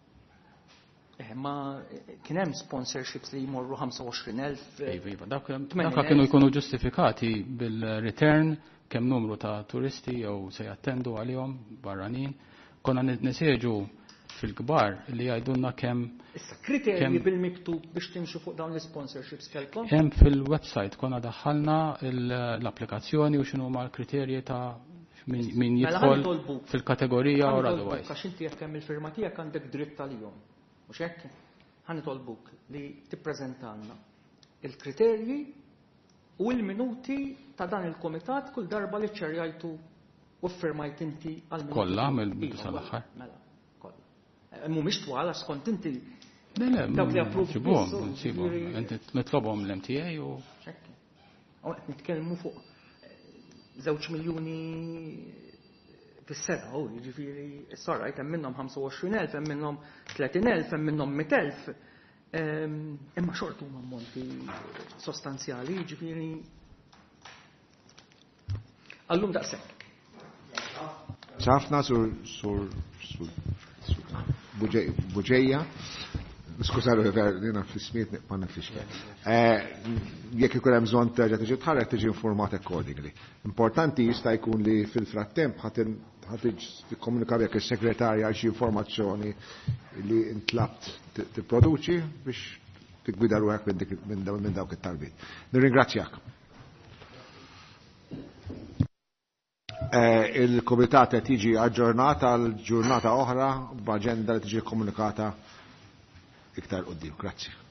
Ma kien hemm sponsorships li jmorru ħamsa u għoxrin elf. Iva, iva. Dak kienu jkunu ġustifikati bil-return kemm numru ta' turisti jew se jattendu għalihom barranin. Konna niseġu fil-kbar li jgħidulna kemm. Issa kriterji bil-miktub biex timxu fuq dawn l-sponsorships kellkom? Hemm fil-website konna daħħalna l-applikazzjoni u x'inhu ma l-kriterji ta' min jidħol fil-kategorija u otherwise. Għax inti jekk hemm il-firma tiegħek għandek dritt tal-jum. Mux hekk, ħan nitolbuk li tippreżentanna il-kriterji u l-minuti ta' dan il-komitat kull darba li ċerjajtu u firmajt inti għal-minuti. Kollha mill-bidu sal-aħħar. Mela, kollha. Mhumiex twala skont inti. Le, le, dawk li approved. Sibhom, sibhom. Inti nitlobhom l-M T A u. Hekk. Hawn nitkellmu fuq żewġ miljuni fis-sena, u jiġifieri s-sarrajt hemm minnhom ħamsa u għoxrin elf, hemm minnhom tletin elf, hemm minnhom mit elf. Imma xortu huma ammonti sostanzjali, jiġifieri. Allum daqshekk. ċafna sur sur sur buġejja. Skużaru, jiena fis-smiet ma nafx. Jekk ikun hemm bżonn terġa' tiġi tħarrek tiġi informat accordingly. Importanti jista' jkun li fil-frattemp ħadd tikkomunika jekk is-segretarja għal xi informazzjoni li intlabt tipproduċi biex tiggwida ruħek minn dawk it-talbiet. Nirringrazzjak. Il-komitat qed tiġi aġġornata għal ġurnata oħra b'aġenda li tiġi komunikata iktar qudiem. Grazzi.